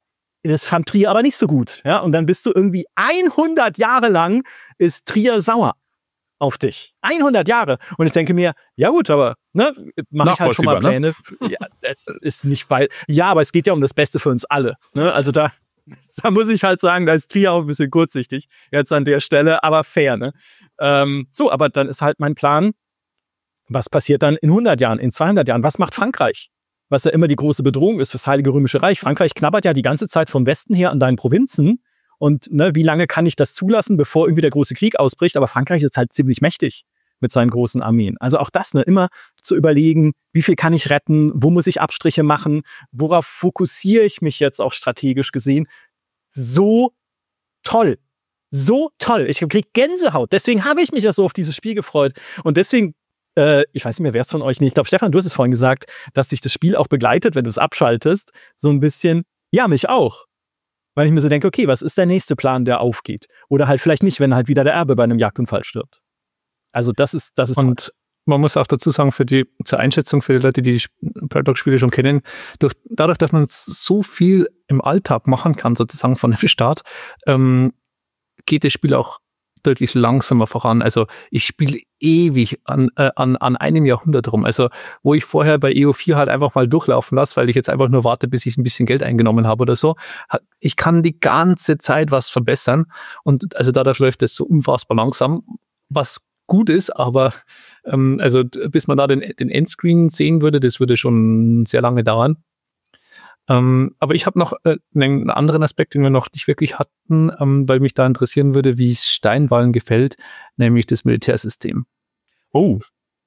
Das fand Trier aber nicht so gut. Ja? Und dann bist du irgendwie hundert Jahre lang ist Trier sauer auf dich. hundert Jahre. Und ich denke mir, ja gut, aber ne, mache ich halt schon mal Pläne. Ne? Ja, es ist nicht bei, ja, aber es geht ja um das Beste für uns alle. Ne? Also da, da muss ich halt sagen, da ist Trier auch ein bisschen kurzsichtig jetzt an der Stelle, aber fair. Ne? Ähm, so, aber dann ist halt mein Plan, was passiert dann in hundert Jahren, in zweihundert Jahren? Was macht Frankreich? Was ja immer die große Bedrohung ist fürs Heilige Römische Reich. Frankreich knabbert ja die ganze Zeit vom Westen her an deinen Provinzen. Und ne, wie lange kann ich das zulassen, bevor irgendwie der große Krieg ausbricht? Aber Frankreich ist halt ziemlich mächtig mit seinen großen Armeen. Also auch das, ne, immer zu überlegen, wie viel kann ich retten, wo muss ich Abstriche machen, worauf fokussiere ich mich jetzt auch strategisch gesehen. So toll. So toll. Ich kriege Gänsehaut. Deswegen habe ich mich ja so auf dieses Spiel gefreut. Und deswegen ich weiß nicht mehr, wer es von euch nicht. Ich glaube, Stefan, du hast es vorhin gesagt, dass dich das Spiel auch begleitet, wenn du es abschaltest. So ein bisschen, ja, mich auch. Weil ich mir so denke, okay, was ist der nächste Plan, der aufgeht? Oder halt vielleicht nicht, wenn halt wieder der Erbe bei einem Jagdunfall stirbt. Also das ist, das ist Und toll. Man muss auch dazu sagen, für die, zur Einschätzung für die Leute, die die Paradox-Spiele schon kennen, durch, dadurch, dass man so viel im Alltag machen kann, sozusagen von dem Start, ähm, geht das Spiel auch deutlich langsamer voran. Also ich spiele ewig an, äh, an, an einem Jahrhundert rum. Also wo ich vorher bei E O vier halt einfach mal durchlaufen lasse, weil ich jetzt einfach nur warte, bis ich ein bisschen Geld eingenommen habe oder so. Ich kann die ganze Zeit was verbessern und also dadurch läuft es so unfassbar langsam, was gut ist, aber ähm, also bis man da den, den Endscreen sehen würde, das würde schon sehr lange dauern. Ähm, aber ich habe noch äh, einen anderen Aspekt, den wir noch nicht wirklich hatten, ähm, weil mich da interessieren würde, wie es Steinwallen gefällt, nämlich das Militärsystem. Oh.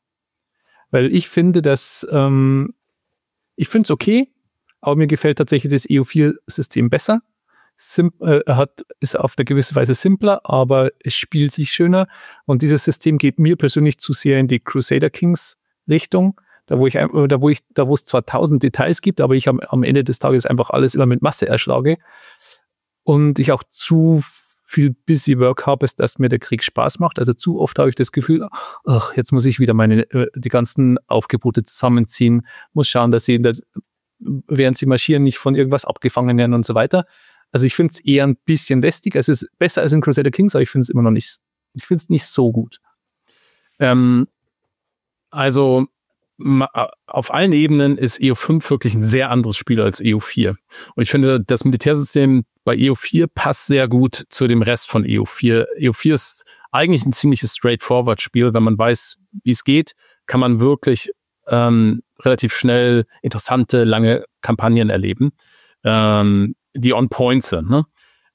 Weil ich finde, dass ähm, ich finde es okay, aber mir gefällt tatsächlich das E U vier System besser. Sim- äh, hat, ist auf eine gewisse Weise simpler, aber es spielt sich schöner. Und dieses System geht mir persönlich zu sehr in die Crusader Kings Richtung. Da wo ich, da wo ich, da wo es zwar tausend Details gibt, aber ich am, am Ende des Tages einfach alles immer mit Masse erschlage und ich auch zu viel Busy Work habe, dass mir der Krieg Spaß macht. Also zu oft habe ich das Gefühl, ach, jetzt muss ich wieder meine die ganzen Aufgebote zusammenziehen, muss schauen, dass sie, der, während sie marschieren, nicht von irgendwas abgefangen werden und so weiter. Also ich finde es eher ein bisschen lästig. Es ist besser als in Crusader Kings, aber ich finde es immer noch nicht, ich finde es nicht so gut. Ähm, also auf allen Ebenen ist E U fünf wirklich ein sehr anderes Spiel als E U vier. Und ich finde, das Militärsystem bei E U vier passt sehr gut zu dem Rest von E U vier. E U vier ist eigentlich ein ziemliches Straightforward-Spiel. Wenn man weiß, wie es geht, kann man wirklich ähm, relativ schnell interessante, lange Kampagnen erleben, ähm, die on point sind. Ne?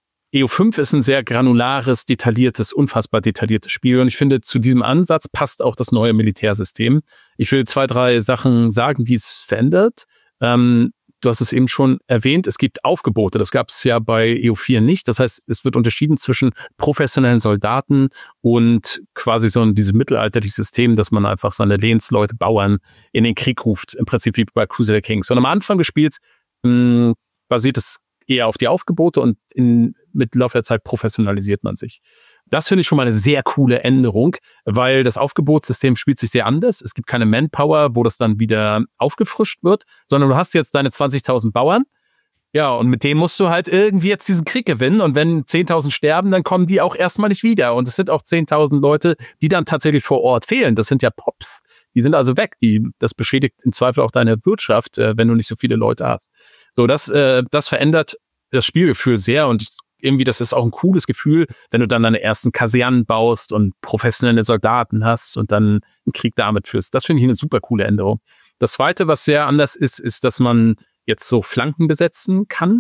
E U fünf ist ein sehr granulares, detailliertes, unfassbar detailliertes Spiel und ich finde, zu diesem Ansatz passt auch das neue Militärsystem. Ich will zwei, drei Sachen sagen, die es verändert. Ähm, du hast es eben schon erwähnt, es gibt Aufgebote, das gab es ja bei E U vier nicht. Das heißt, es wird unterschieden zwischen professionellen Soldaten und quasi so ein dieses mittelalterliches System, dass man einfach seine Lehnsleute, Bauern in den Krieg ruft, im Prinzip wie bei Crusader Kings. Und am Anfang des Spiels mh, basiert es eher auf die Aufgebote und in, mit Laufe der Zeit professionalisiert man sich. Das finde ich schon mal eine sehr coole Änderung, weil das Aufgebotssystem spielt sich sehr anders. Es gibt keine Manpower, wo das dann wieder aufgefrischt wird, sondern du hast jetzt deine zwanzigtausend Bauern. Ja, und mit denen musst du halt irgendwie jetzt diesen Krieg gewinnen. Und wenn zehntausend sterben, dann kommen die auch erstmal nicht wieder. Und es sind auch zehntausend Leute, die dann tatsächlich vor Ort fehlen. Das sind ja Pops. Die sind also weg. Die, das beschädigt im Zweifel auch deine Wirtschaft, äh, wenn du nicht so viele Leute hast. So, das, äh, das verändert das Spielgefühl sehr und irgendwie, das ist auch ein cooles Gefühl, wenn du dann deine ersten Kasernen baust und professionelle Soldaten hast und dann einen Krieg damit führst. Das finde ich eine super coole Änderung. Das Zweite, was sehr anders ist, ist, dass man jetzt so Flanken besetzen kann.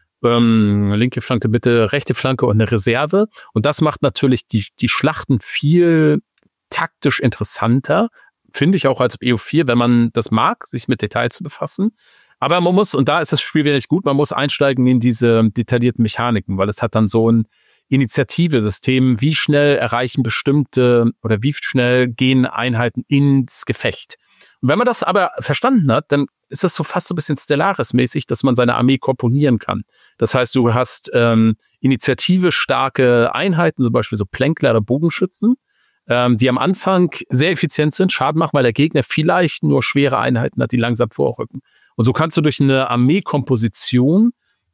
Ähm, linke Flanke bitte, rechte Flanke und eine Reserve. Und das macht natürlich die, die Schlachten viel taktisch interessanter, finde ich auch als E U vier, wenn man das mag, sich mit Details zu befassen. Aber man muss, und da ist das Spiel wieder nicht gut, man muss einsteigen in diese detaillierten Mechaniken, weil es hat dann so ein Initiative-System, wie schnell erreichen bestimmte oder wie schnell gehen Einheiten ins Gefecht. Und wenn man das aber verstanden hat, dann ist das so fast so ein bisschen Stellaris-mäßig, dass man seine Armee komponieren kann. Das heißt, du hast ähm, initiative-starke Einheiten, zum Beispiel so Plänkler oder Bogenschützen, ähm, die am Anfang sehr effizient sind, Schaden machen, weil der Gegner vielleicht nur schwere Einheiten hat, die langsam vorrücken. Und so kannst du durch eine Armeekomposition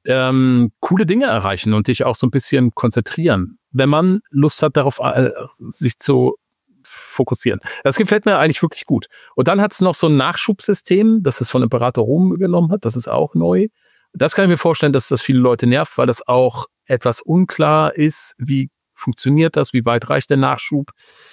ähm, coole Dinge erreichen und dich auch so ein bisschen konzentrieren, wenn man Lust hat, darauf äh, sich zu fokussieren. Das gefällt mir eigentlich wirklich gut. Und dann hat es noch so ein Nachschubsystem, das es von Imperator Rom übernommen hat. Das ist auch neu. Das kann ich mir vorstellen, dass das viele Leute nervt, weil das auch etwas unklar ist. Wie funktioniert das? Wie weit reicht der Nachschub?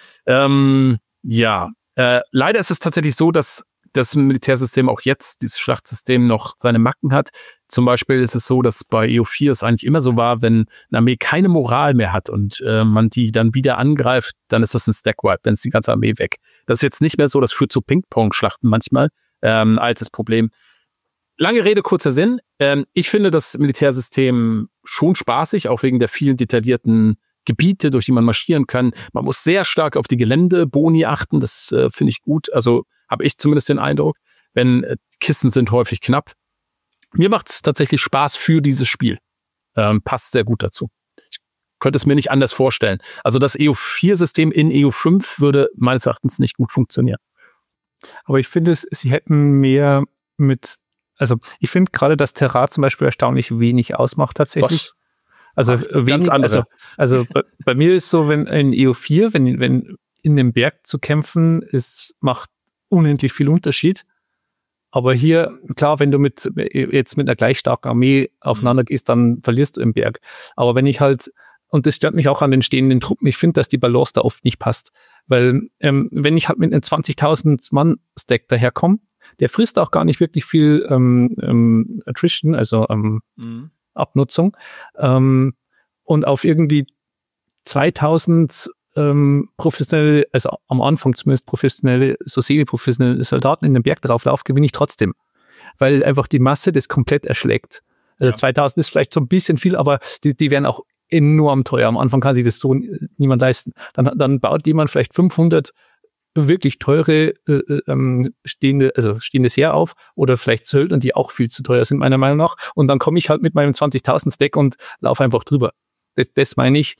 Ähm, ja, äh, leider ist es tatsächlich so, dass das Militärsystem auch jetzt, dieses Schlachtsystem, noch seine Macken hat. Zum Beispiel ist es so, dass bei E U vier es eigentlich immer so war, wenn eine Armee keine Moral mehr hat und äh, man die dann wieder angreift, dann ist das ein Stackwipe, dann ist die ganze Armee weg. Das ist jetzt nicht mehr so, das führt zu Ping-Pong-Schlachten manchmal, ähm, altes Problem. Lange Rede, kurzer Sinn. Ähm, ich finde das Militärsystem schon spaßig, auch wegen der vielen detaillierten Gebiete, durch die man marschieren kann. Man muss sehr stark auf die Geländeboni achten, das äh, finde ich gut. Also habe ich zumindest den Eindruck, wenn äh, Kisten sind häufig knapp. Mir macht es tatsächlich Spaß für dieses Spiel. Ähm, passt sehr gut dazu. Ich könnte es mir nicht anders vorstellen. Also das E U vier System in E U fünf würde meines Erachtens nicht gut funktionieren. Aber ich finde, es, sie hätten mehr mit, also ich finde gerade, dass Terrain zum Beispiel erstaunlich wenig ausmacht tatsächlich. Was? Also Ach, wenig, ganz andere. Also, also bei, bei mir ist so, wenn in E U vier, wenn, wenn in dem Berg zu kämpfen, ist, macht unendlich viel Unterschied. Aber hier, klar, wenn du mit jetzt mit einer gleich starken Armee aufeinander gehst, dann verlierst du im Berg. Aber wenn ich halt, und das stört mich auch an den stehenden Truppen, ich finde, dass die Balance da oft nicht passt. Weil ähm, wenn ich halt mit einem zwanzigtausend Mann Stack daherkomme, Der frisst auch gar nicht wirklich viel ähm, ähm, Attrition, also ähm, mhm. Abnutzung. Ähm, und auf irgendwie zweitausend ähm, professionelle, also am Anfang zumindest professionelle, so semi-professionelle Soldaten in den Berg drauflaufen, gewinne ich trotzdem. Weil einfach die Masse das komplett erschlägt. Also ja. zweitausend ist vielleicht so ein bisschen viel, aber die, die werden auch enorm teuer. Am Anfang kann sich das so niemand leisten. Dann, dann baut jemand vielleicht fünfhundert wirklich teure äh, ähm, stehende, also stehendes Heer auf oder vielleicht Söldner, die auch viel zu teuer sind, meiner Meinung nach. Und dann komme ich halt mit meinem zwanzigtausend Stack und laufe einfach drüber. Das, das meine ich,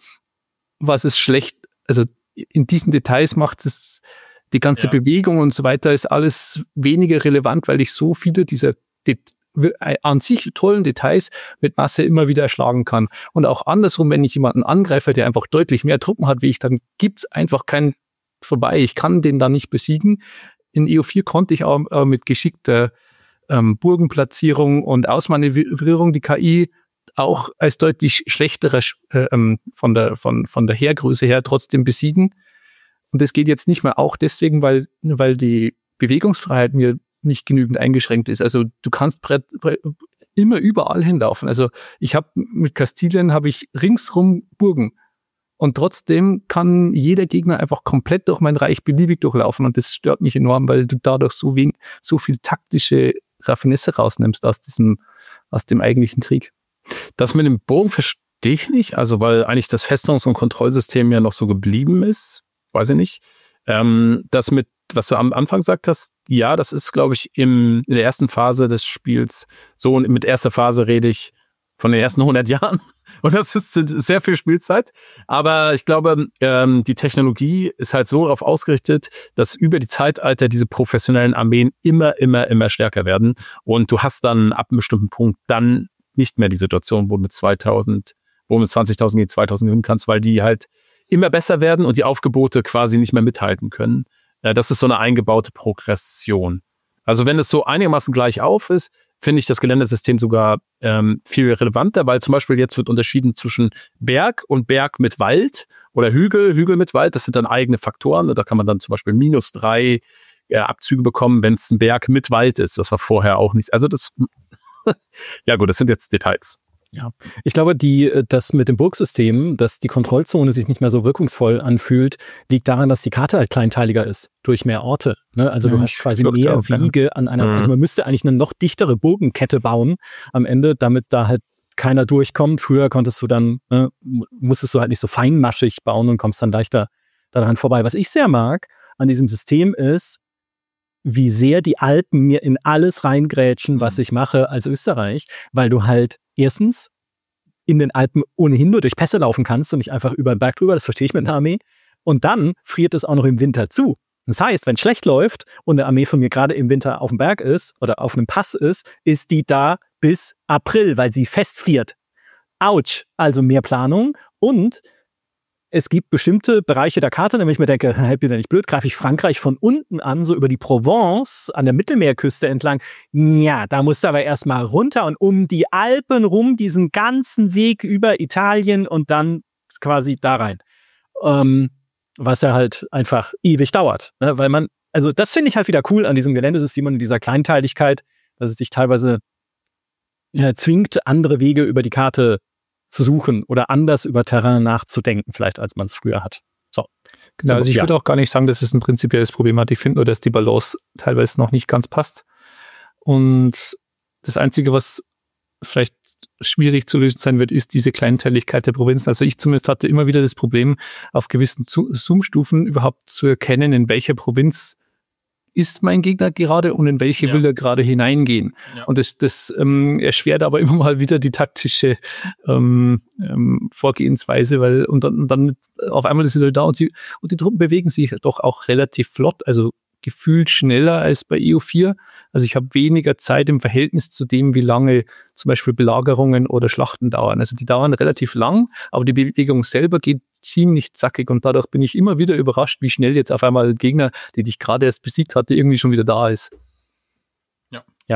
was ist schlecht, also in diesen Details macht es die ganze ja. Bewegung und so weiter ist alles weniger relevant, weil ich so viele dieser Det- an sich tollen Details mit Masse immer wieder erschlagen kann. Und auch andersrum, wenn ich jemanden angreife, der einfach deutlich mehr Truppen hat wie ich, dann gibt es einfach kein vorbei. Ich kann den da nicht besiegen. In E O vier konnte ich auch äh, mit geschickter ähm, Burgenplatzierung und Ausmanövrierung die K I auch als deutlich schlechterer äh, ähm, von der von von der Heergröße her trotzdem besiegen. Und das geht jetzt nicht mehr auch deswegen, weil weil die Bewegungsfreiheit mir nicht genügend eingeschränkt ist. Also du kannst brett, brett, immer überall hinlaufen. Also ich habe mit Kastilien habe ich ringsrum Burgen. Und trotzdem kann jeder Gegner einfach komplett durch mein Reich beliebig durchlaufen. Und das stört mich enorm, weil du dadurch so wenig, so viel taktische Raffinesse rausnimmst aus diesem, aus dem eigentlichen Krieg. Das mit dem Bogen verstehe ich nicht. Also, weil eigentlich das Festungs- und Kontrollsystem ja noch so geblieben ist. Weiß ich nicht. Ähm, das mit, was du am Anfang gesagt hast, ja, das ist, glaube ich, im, in der ersten Phase des Spiels so. Und mit erster Phase rede ich von den ersten hundert Jahren. Und das ist sehr viel Spielzeit. Aber ich glaube, ähm, die Technologie ist halt so darauf ausgerichtet, dass über die Zeitalter diese professionellen Armeen immer, immer, immer stärker werden. Und du hast dann ab einem bestimmten Punkt dann nicht mehr die Situation, wo du mit zweitausend, wo du mit zwanzigtausend gegen zweitausend gewinnen kannst, weil die halt immer besser werden und die Aufgebote quasi nicht mehr mithalten können. Äh, das ist so eine eingebaute Progression. Also wenn es so einigermaßen gleich auf ist, finde ich das Geländesystem sogar ähm, viel relevanter, weil zum Beispiel jetzt wird unterschieden zwischen Berg und Berg mit Wald oder Hügel, Hügel mit Wald. Das sind dann eigene Faktoren. Da kann man dann zum Beispiel minus drei äh, Abzüge bekommen, wenn es ein Berg mit Wald ist. Das war vorher auch nichts. Also das, ja gut, das sind jetzt Details. Ja, ich glaube, die, das mit dem Burgsystem, dass die Kontrollzone sich nicht mehr so wirkungsvoll anfühlt, liegt daran, dass die Karte halt kleinteiliger ist, durch mehr Orte. Ne? Also ja, du hast quasi mehr auf, Wiege ja. an einer, mhm. also man müsste eigentlich eine noch dichtere Burgenkette bauen am Ende, damit da halt keiner durchkommt. Früher konntest du dann, ne, musstest du halt nicht so feinmaschig bauen und kommst dann leichter daran vorbei. Was ich sehr mag an diesem System ist, wie sehr die Alpen mir in alles reingrätschen, was ich mache als Österreich, weil du halt erstens in den Alpen ohnehin nur durch Pässe laufen kannst und nicht einfach über den Berg drüber, das verstehe ich mit einer Armee. Und dann friert es auch noch im Winter zu. Das heißt, wenn es schlecht läuft und eine Armee von mir gerade im Winter auf dem Berg ist oder auf einem Pass ist, ist die da bis April, weil sie festfriert. Autsch, also mehr Planung. Und es gibt bestimmte Bereiche der Karte, nämlich ich mir denke, hält mir da nicht blöd, greife ich Frankreich von unten an, so über die Provence an der Mittelmeerküste entlang. Ja, da musst du aber erstmal runter und um die Alpen rum, diesen ganzen Weg über Italien und dann quasi da rein. Ähm, was ja halt einfach ewig dauert. Ne? Weil man, also das finde ich halt wieder cool an diesem Geländesystem und dieser Kleinteiligkeit, dass es dich teilweise ja, zwingt, andere Wege über die Karte zu suchen oder anders über Terrain nachzudenken, vielleicht als man es früher hat. So. Genau, also ich ja. würde auch gar nicht sagen, dass es ein prinzipielles Problem hat. Ich finde nur, dass die Balance teilweise noch nicht ganz passt. Und das Einzige, was vielleicht schwierig zu lösen sein wird, ist diese Kleinteiligkeit der Provinzen. Also ich zumindest hatte immer wieder das Problem, auf gewissen Zoom-Stufen überhaupt zu erkennen, in welcher Provinz ist mein Gegner gerade und in welche ja. will er gerade hineingehen. Ja. Und das, das ähm, erschwert aber immer mal wieder die taktische ähm, ähm, Vorgehensweise, weil und dann, und dann auf einmal ist er da und, sie, und die Truppen bewegen sich doch auch relativ flott, also gefühlt schneller als bei E O vier. Also ich habe weniger Zeit im Verhältnis zu dem, wie lange zum Beispiel Belagerungen oder Schlachten dauern. Also die dauern relativ lang, aber die Bewegung selber geht ziemlich zackig und dadurch bin ich immer wieder überrascht, wie schnell jetzt auf einmal ein Gegner, den ich gerade erst besiegt hatte, irgendwie schon wieder da ist. Ja. Ja.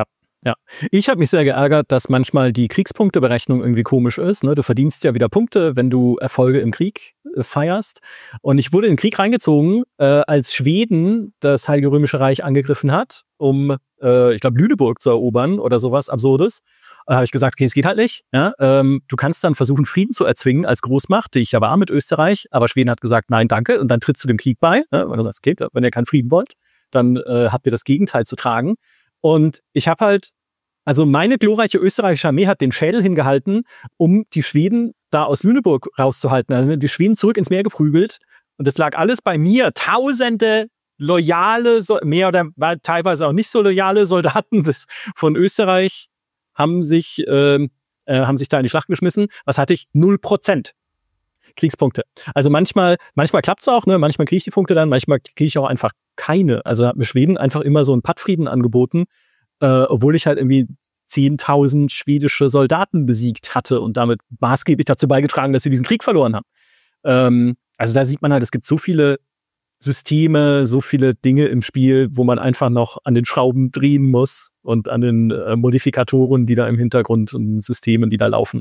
Ja, ich habe mich sehr geärgert, dass manchmal die Kriegspunkteberechnung irgendwie komisch ist. Ne? Du verdienst ja wieder Punkte, wenn du Erfolge im Krieg äh, feierst. Und ich wurde in den Krieg reingezogen, äh, als Schweden das Heilige Römische Reich angegriffen hat, um, äh, ich glaube, Lüneburg zu erobern oder sowas Absurdes. Da habe ich gesagt, okay, es geht halt nicht. Ja? Ähm, du kannst dann versuchen, Frieden zu erzwingen als Großmacht, die ich ja war mit Österreich. Aber Schweden hat gesagt, nein, danke. Und dann trittst du dem Krieg bei. Ja? Weil du sagst, okay, wenn ihr keinen Frieden wollt, dann äh, habt ihr das Gegenteil zu tragen. Und ich habe halt, also meine glorreiche österreichische Armee hat den Schädel hingehalten, um die Schweden da aus Lüneburg rauszuhalten. Also die Schweden zurück ins Meer geprügelt. Und das lag alles bei mir. Tausende loyale, mehr oder teilweise auch nicht so loyale Soldaten des, von Österreich haben sich, äh, äh, haben sich da in die Schlacht geschmissen. Was hatte ich? Null Prozent Kriegspunkte. Also manchmal, manchmal klappt's auch, ne? Manchmal kriege ich die Punkte dann, manchmal kriege ich auch einfach keine. Also hat mir Schweden einfach immer so einen Pattfrieden angeboten, äh, obwohl ich halt irgendwie zehntausend schwedische Soldaten besiegt hatte und damit maßgeblich dazu beigetragen, dass sie diesen Krieg verloren haben. Ähm, also da sieht man halt, es gibt so viele Systeme, so viele Dinge im Spiel, wo man einfach noch an den Schrauben drehen muss und an den äh, Modifikatoren, die da im Hintergrund und Systemen, die da laufen.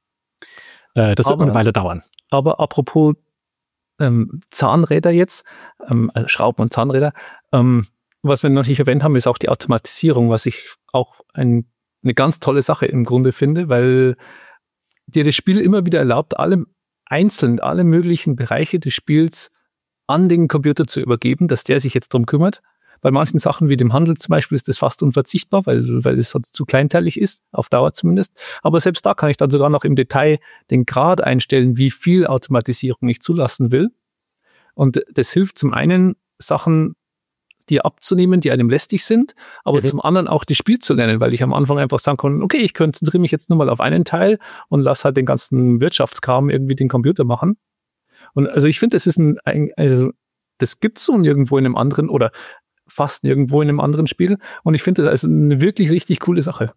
Äh, das wird Aber, eine Weile dauern. Aber apropos ähm, Zahnräder jetzt, ähm, also Schrauben und Zahnräder, ähm, was wir noch nicht erwähnt haben, ist auch die Automatisierung, was ich auch ein, eine ganz tolle Sache im Grunde finde, weil dir das Spiel immer wieder erlaubt, alle einzeln, alle möglichen Bereiche des Spiels an den Computer zu übergeben, dass der sich jetzt drum kümmert. Bei manchen Sachen wie dem Handel zum Beispiel ist das fast unverzichtbar, weil, weil es halt zu kleinteilig ist, auf Dauer zumindest. Aber selbst da kann ich dann sogar noch im Detail den Grad einstellen, wie viel Automatisierung ich zulassen will. Und das hilft zum einen, Sachen dir abzunehmen, die einem lästig sind, aber mhm. zum anderen auch das Spiel zu lernen, weil ich am Anfang einfach sagen kann, okay, ich konzentriere mich jetzt nur mal auf einen Teil und lasse halt den ganzen Wirtschaftskram irgendwie den Computer machen. Und also ich finde, das ist ein, ein also das gibt's so nirgendwo in einem anderen oder fast nirgendwo in einem anderen Spiel. Und ich finde das also eine wirklich richtig coole Sache.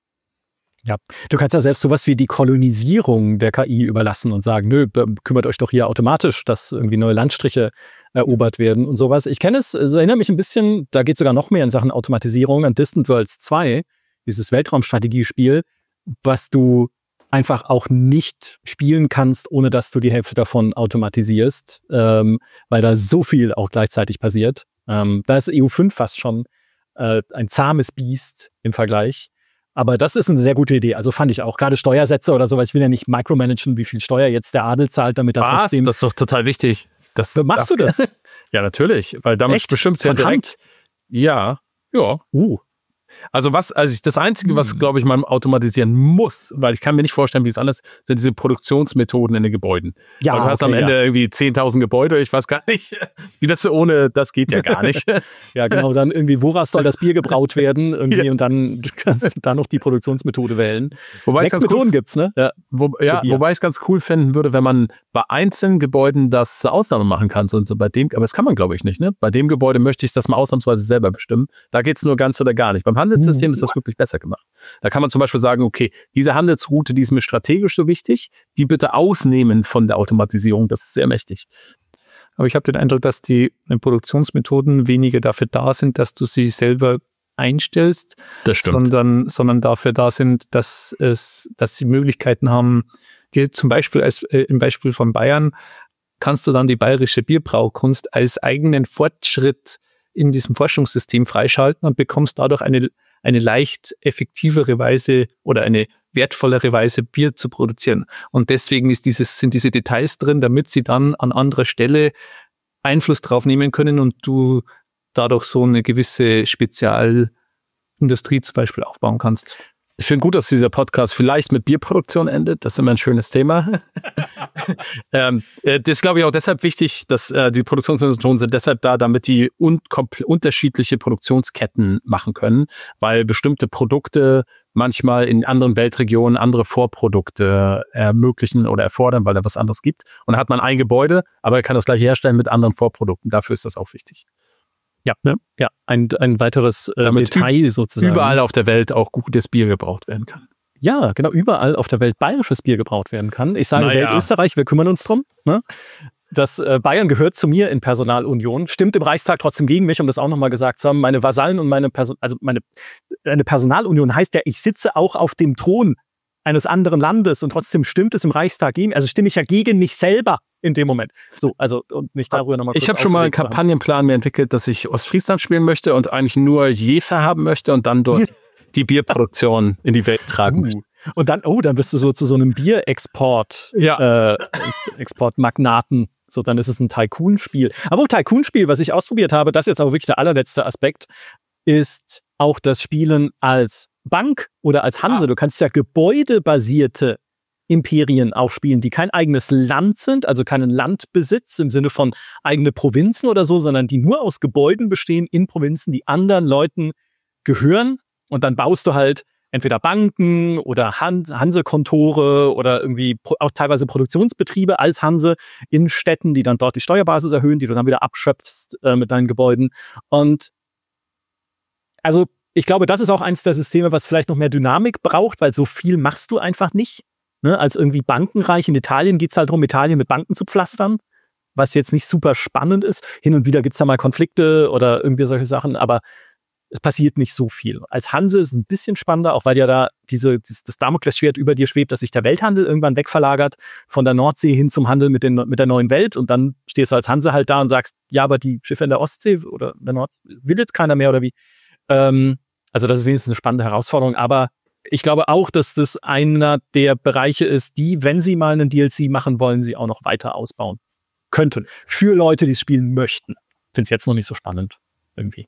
Ja, du kannst ja selbst sowas wie die Kolonisierung der K I überlassen und sagen, nö, kümmert euch doch hier automatisch, dass irgendwie neue Landstriche erobert werden und sowas. Ich kenne es, es erinnert mich ein bisschen, da geht sogar noch mehr in Sachen Automatisierung an Distant Worlds zwei, dieses Weltraumstrategiespiel, was du einfach auch nicht spielen kannst, ohne dass du die Hälfte davon automatisierst, ähm, weil da so viel auch gleichzeitig passiert. Ähm, da ist E U fünf fast schon äh, ein zahmes Biest im Vergleich. Aber das ist eine sehr gute Idee. Also fand ich auch. Gerade Steuersätze oder sowas. Ich will ja nicht micromanagen, wie viel Steuer jetzt der Adel zahlt, damit er Was? trotzdem... Das ist doch total wichtig. Das, Machst das, du das? Ja, natürlich. Weil damit Echt? bestimmt es ja Von direkt... Hand? Ja, ja. Uh. Also was, also ich, das Einzige, was, glaube ich, man automatisieren muss, weil ich kann mir nicht vorstellen, wie es anders ist, sind diese Produktionsmethoden in den Gebäuden. Ja, weil du hast okay, am Ende ja. irgendwie zehntausend Gebäude, ich weiß gar nicht, wie das ohne, das geht ja gar nicht. Ja, genau, dann irgendwie, woraus soll das Bier gebraut werden? Irgendwie, ja. Und dann kannst du da noch die Produktionsmethode wählen. Wobei Sechs ganz Methoden cool, gibt's, ne? Ja, wo, ja wobei ich es ganz cool finden würde, wenn man bei einzelnen Gebäuden das Ausnahme machen kann. So, so bei dem, aber das kann man, glaube ich, nicht. Ne? Bei dem Gebäude möchte ich das mal ausnahmsweise selber bestimmen. Da geht es nur ganz oder gar nicht. Beim Handelssystem mhm. ist das wirklich besser gemacht. Da kann man zum Beispiel sagen, okay, diese Handelsroute, die ist mir strategisch so wichtig, die bitte ausnehmen von der Automatisierung. Das ist sehr mächtig. Aber ich habe den Eindruck, dass die Produktionsmethoden weniger dafür da sind, dass du sie selber einstellst, das stimmt. sondern, sondern dafür da sind, dass es, dass sie Möglichkeiten haben, die zum Beispiel als äh, im Beispiel von Bayern kannst du dann die bayerische Bierbraukunst als eigenen Fortschritt in diesem Forschungssystem freischalten und bekommst dadurch eine, eine leicht effektivere Weise oder eine wertvollere Weise Bier zu produzieren. Und deswegen ist dieses, sind diese Details drin, damit sie dann an anderer Stelle Einfluss drauf nehmen können und du dadurch so eine gewisse Spezialindustrie zum Beispiel aufbauen kannst. Ich finde gut, dass dieser Podcast vielleicht mit Bierproduktion endet. Das ist immer ein schönes Thema. ähm, das ist, glaube ich, auch deshalb wichtig, dass äh, die Produktionsmethoden sind deshalb da, damit die un- unterschiedliche Produktionsketten machen können, weil bestimmte Produkte manchmal in anderen Weltregionen andere Vorprodukte ermöglichen oder erfordern, weil da was anderes gibt. Und da hat man ein Gebäude, aber er kann das gleich herstellen mit anderen Vorprodukten. Dafür ist das auch wichtig. Ja, ja, ja. Ein, ein weiteres äh, Detail sozusagen. Überall auf der Welt auch gutes Bier gebraut werden kann. Ja, genau, überall auf der Welt bayerisches Bier gebraut werden kann. Ich sage naja. Welt Österreich, wir kümmern uns drum. Ne? Das äh, Bayern gehört zu mir in Personalunion, stimmt im Reichstag trotzdem gegen mich, um das auch nochmal gesagt zu haben. Meine Vasallen und meine Person, also meine eine Personalunion heißt ja, ich sitze auch auf dem Thron eines anderen Landes und trotzdem stimmt es im Reichstag gegen, also stimme ich ja gegen mich selber in dem Moment. So, also und mich darüber nochmal kurz Ich habe schon mal einen Kampagnenplan mir entwickelt, dass ich Ostfriesland spielen möchte und eigentlich nur Jefer haben möchte und dann dort die Bierproduktion in die Welt tragen uh. möchte. Und dann, oh, dann bist du so zu so einem Bierexport, ja. äh, Exportmagnaten. So, dann ist es ein Tycoon-Spiel. Aber Tycoon-Spiel, was ich ausprobiert habe, das ist jetzt aber wirklich der allerletzte Aspekt, ist auch das Spielen als Bank oder als Hanse. Ah. Du kannst ja gebäudebasierte Imperien auch spielen, die kein eigenes Land sind, also keinen Landbesitz im Sinne von eigene Provinzen oder so, sondern die nur aus Gebäuden bestehen in Provinzen, die anderen Leuten gehören. Und dann baust du halt entweder Banken oder Han- Hanse-Kontore oder irgendwie pro- auch teilweise Produktionsbetriebe als Hanse in Städten, die dann dort die Steuerbasis erhöhen, die du dann wieder abschöpfst äh, mit deinen Gebäuden. Und also ich glaube, das ist auch eins der Systeme, was vielleicht noch mehr Dynamik braucht, weil so viel machst du einfach nicht. Ne? Als irgendwie bankenreich in Italien geht es halt darum, Italien mit Banken zu pflastern, was jetzt nicht super spannend ist. Hin und wieder gibt es da mal Konflikte oder irgendwie solche Sachen, aber es passiert nicht so viel. Als Hanse ist es ein bisschen spannender, auch weil ja da diese, das, das Damoklesschwert über dir schwebt, dass sich der Welthandel irgendwann wegverlagert von der Nordsee hin zum Handel mit, den, mit der neuen Welt und dann stehst du als Hanse halt da und sagst, ja, aber die Schiffe in der Ostsee oder in der Nordsee will jetzt keiner mehr oder wie. Ähm, also das ist wenigstens eine spannende Herausforderung, aber ich glaube auch, dass das einer der Bereiche ist, die, wenn sie mal einen D L C machen wollen, sie auch noch weiter ausbauen könnten. Für Leute, die es spielen möchten. Finde es jetzt noch nicht so spannend irgendwie.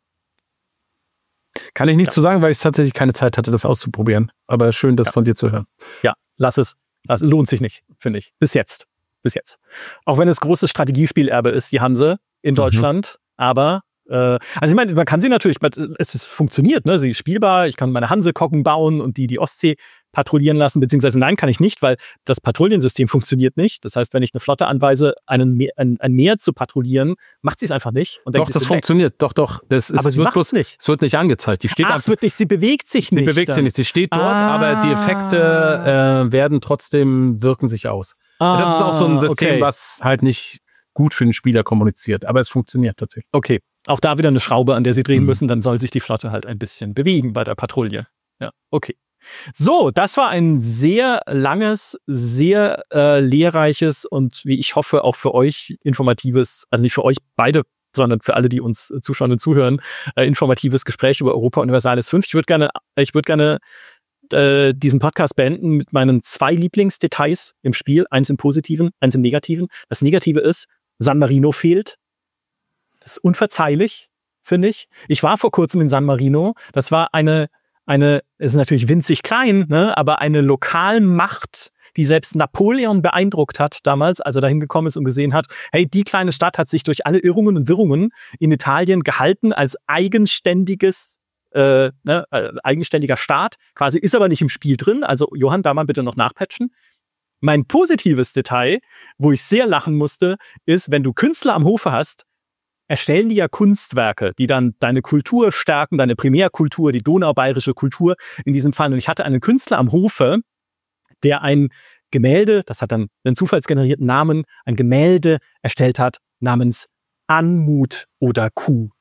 Kann ich nichts ja. zu sagen, weil ich tatsächlich keine Zeit hatte, das auszuprobieren. Aber schön, das ja. von dir zu hören. Ja, lass es. Das lohnt sich nicht, finde ich. Bis jetzt. Bis jetzt. Auch wenn es großes Strategiespielerbe ist, die Hanse in Deutschland. Mhm. Aber, äh, also ich meine, man kann sie natürlich, es ist, funktioniert, ne? Sie ist spielbar. Ich kann meine Hanse-Kocken bauen und die die Ostsee patrouillieren lassen. Beziehungsweise nein, kann ich nicht, weil das Patrouillensystem funktioniert nicht. Das heißt, wenn ich eine Flotte anweise, einen Meer, ein, ein Meer zu patrouillieren, macht sie es einfach nicht. Und doch, denkt, das funktioniert. Weg. Doch, doch. Das ist, aber sie macht es nicht. Es wird nicht angezeigt. Die steht Ach, es wird nicht, sie bewegt sich nicht. Sie bewegt dann. sich nicht. Sie steht dort, ah. aber die Effekte äh, werden trotzdem, wirken sich aus. Ah, das ist auch so ein System, okay. was halt nicht gut für den Spieler kommuniziert. Aber es funktioniert tatsächlich. Okay. Auch da wieder eine Schraube, an der sie drehen mhm. müssen. Dann soll sich die Flotte halt ein bisschen bewegen bei der Patrouille. Ja, okay. So, das war ein sehr langes, sehr äh, lehrreiches und wie ich hoffe auch für euch informatives, also nicht für euch beide, sondern für alle, die uns äh, zuschauen und zuhören, äh, informatives Gespräch über Europa Universalis fünf. Ich würde gerne, ich würde gerne äh, diesen Podcast beenden mit meinen zwei Lieblingsdetails im Spiel. Eins im Positiven, eins im Negativen. Das Negative ist, San Marino fehlt. Das ist unverzeihlich, finde ich. Ich war vor kurzem in San Marino. Das war eine Eine, es ist natürlich winzig klein, ne, aber eine Lokalmacht, die selbst Napoleon beeindruckt hat damals, als er dahin gekommen ist und gesehen hat, hey, die kleine Stadt hat sich durch alle Irrungen und Wirrungen in Italien gehalten als eigenständiges, äh, ne, äh, eigenständiger Staat, quasi ist aber nicht im Spiel drin, also Johann, da mal bitte noch nachpatchen. Mein positives Detail, wo ich sehr lachen musste, ist, wenn du Künstler am Hofe hast, erstellen die ja Kunstwerke, die dann deine Kultur stärken, deine Primärkultur, die donaubayerische Kultur in diesem Fall. Und ich hatte einen Künstler am Hofe, der ein Gemälde, das hat dann einen zufallsgenerierten Namen, ein Gemälde erstellt hat namens Anmut oder Kuh.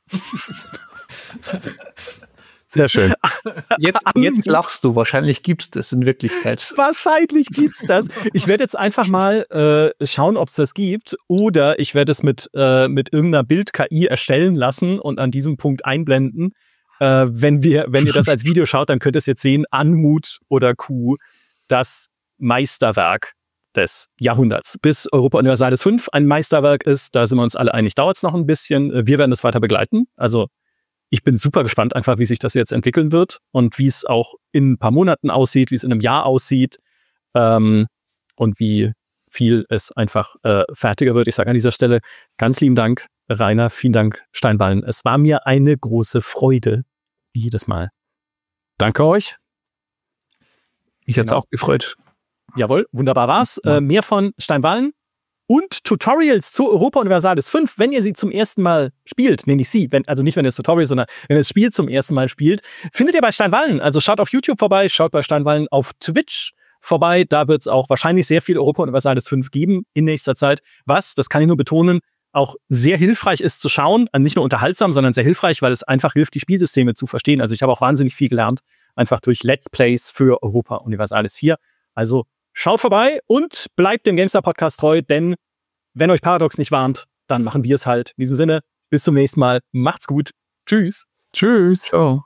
Sehr schön. Jetzt, jetzt lachst du. Wahrscheinlich gibt es das in Wirklichkeit. Wahrscheinlich gibt es das. Ich werde jetzt einfach mal äh, schauen, ob es das gibt. Oder ich werde es mit, äh, mit irgendeiner Bild-K I erstellen lassen und an diesem Punkt einblenden. Äh, wenn, wir, wenn ihr das als Video schaut, dann könnt ihr es jetzt sehen. Anmut oder Kuh, das Meisterwerk des Jahrhunderts. Bis Europa Universalis fünf ein Meisterwerk ist, da sind wir uns alle einig, dauert es noch ein bisschen. Wir werden das weiter begleiten. Also ich bin super gespannt einfach, wie sich das jetzt entwickeln wird und wie es auch in ein paar Monaten aussieht, wie es in einem Jahr aussieht ähm, und wie viel es einfach äh, fertiger wird. Ich sage an dieser Stelle ganz lieben Dank, Rainer, vielen Dank, Steinballen. Es war mir eine große Freude, wie jedes Mal. Danke euch. Mich hat's genau. auch gefreut. Jawohl, wunderbar war's. Ja. Äh, mehr von Steinballen. Und Tutorials zu Europa Universalis fünf, wenn ihr sie zum ersten Mal spielt, nenne ich sie, wenn, also nicht wenn ihr das Tutorial, sondern wenn ihr das Spiel zum ersten Mal spielt, findet ihr bei Steinwallen. Also schaut auf YouTube vorbei, schaut bei Steinwallen auf Twitch vorbei. Da wird es auch wahrscheinlich sehr viel Europa Universalis fünf geben in nächster Zeit. Was, das kann ich nur betonen, auch sehr hilfreich ist zu schauen. Nicht nur unterhaltsam, sondern sehr hilfreich, weil es einfach hilft, die Spielsysteme zu verstehen. Also ich habe auch wahnsinnig viel gelernt, einfach durch Let's Plays für Europa Universalis vier. Also schaut vorbei und bleibt dem GameStar-Podcast treu, denn wenn euch Paradox nicht warnt, dann machen wir es halt. In diesem Sinne, bis zum nächsten Mal. Macht's gut. Tschüss. Tschüss. Ciao.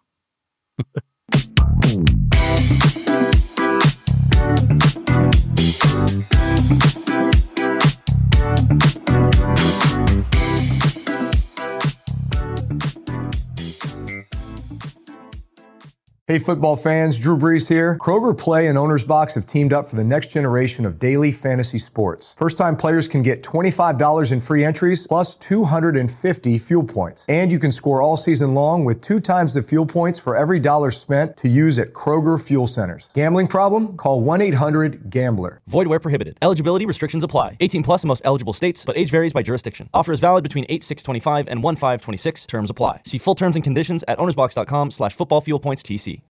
Hey football fans, Drew Brees here. Kroger Play and Owner's Box have teamed up for the next generation of daily fantasy sports. First-time players can get twenty-five dollars in free entries plus two hundred fifty fuel points. And you can score all season long with two times the fuel points for every dollar spent to use at Kroger Fuel Centers. Gambling problem? Call one eight hundred gambler. Void where prohibited. Eligibility restrictions apply. eighteen plus in most eligible states, but age varies by jurisdiction. Offer is valid between eight six twenty-five and one five twenty-six. Terms apply. See full terms and conditions at ownersbox.com slash football fuel points TC.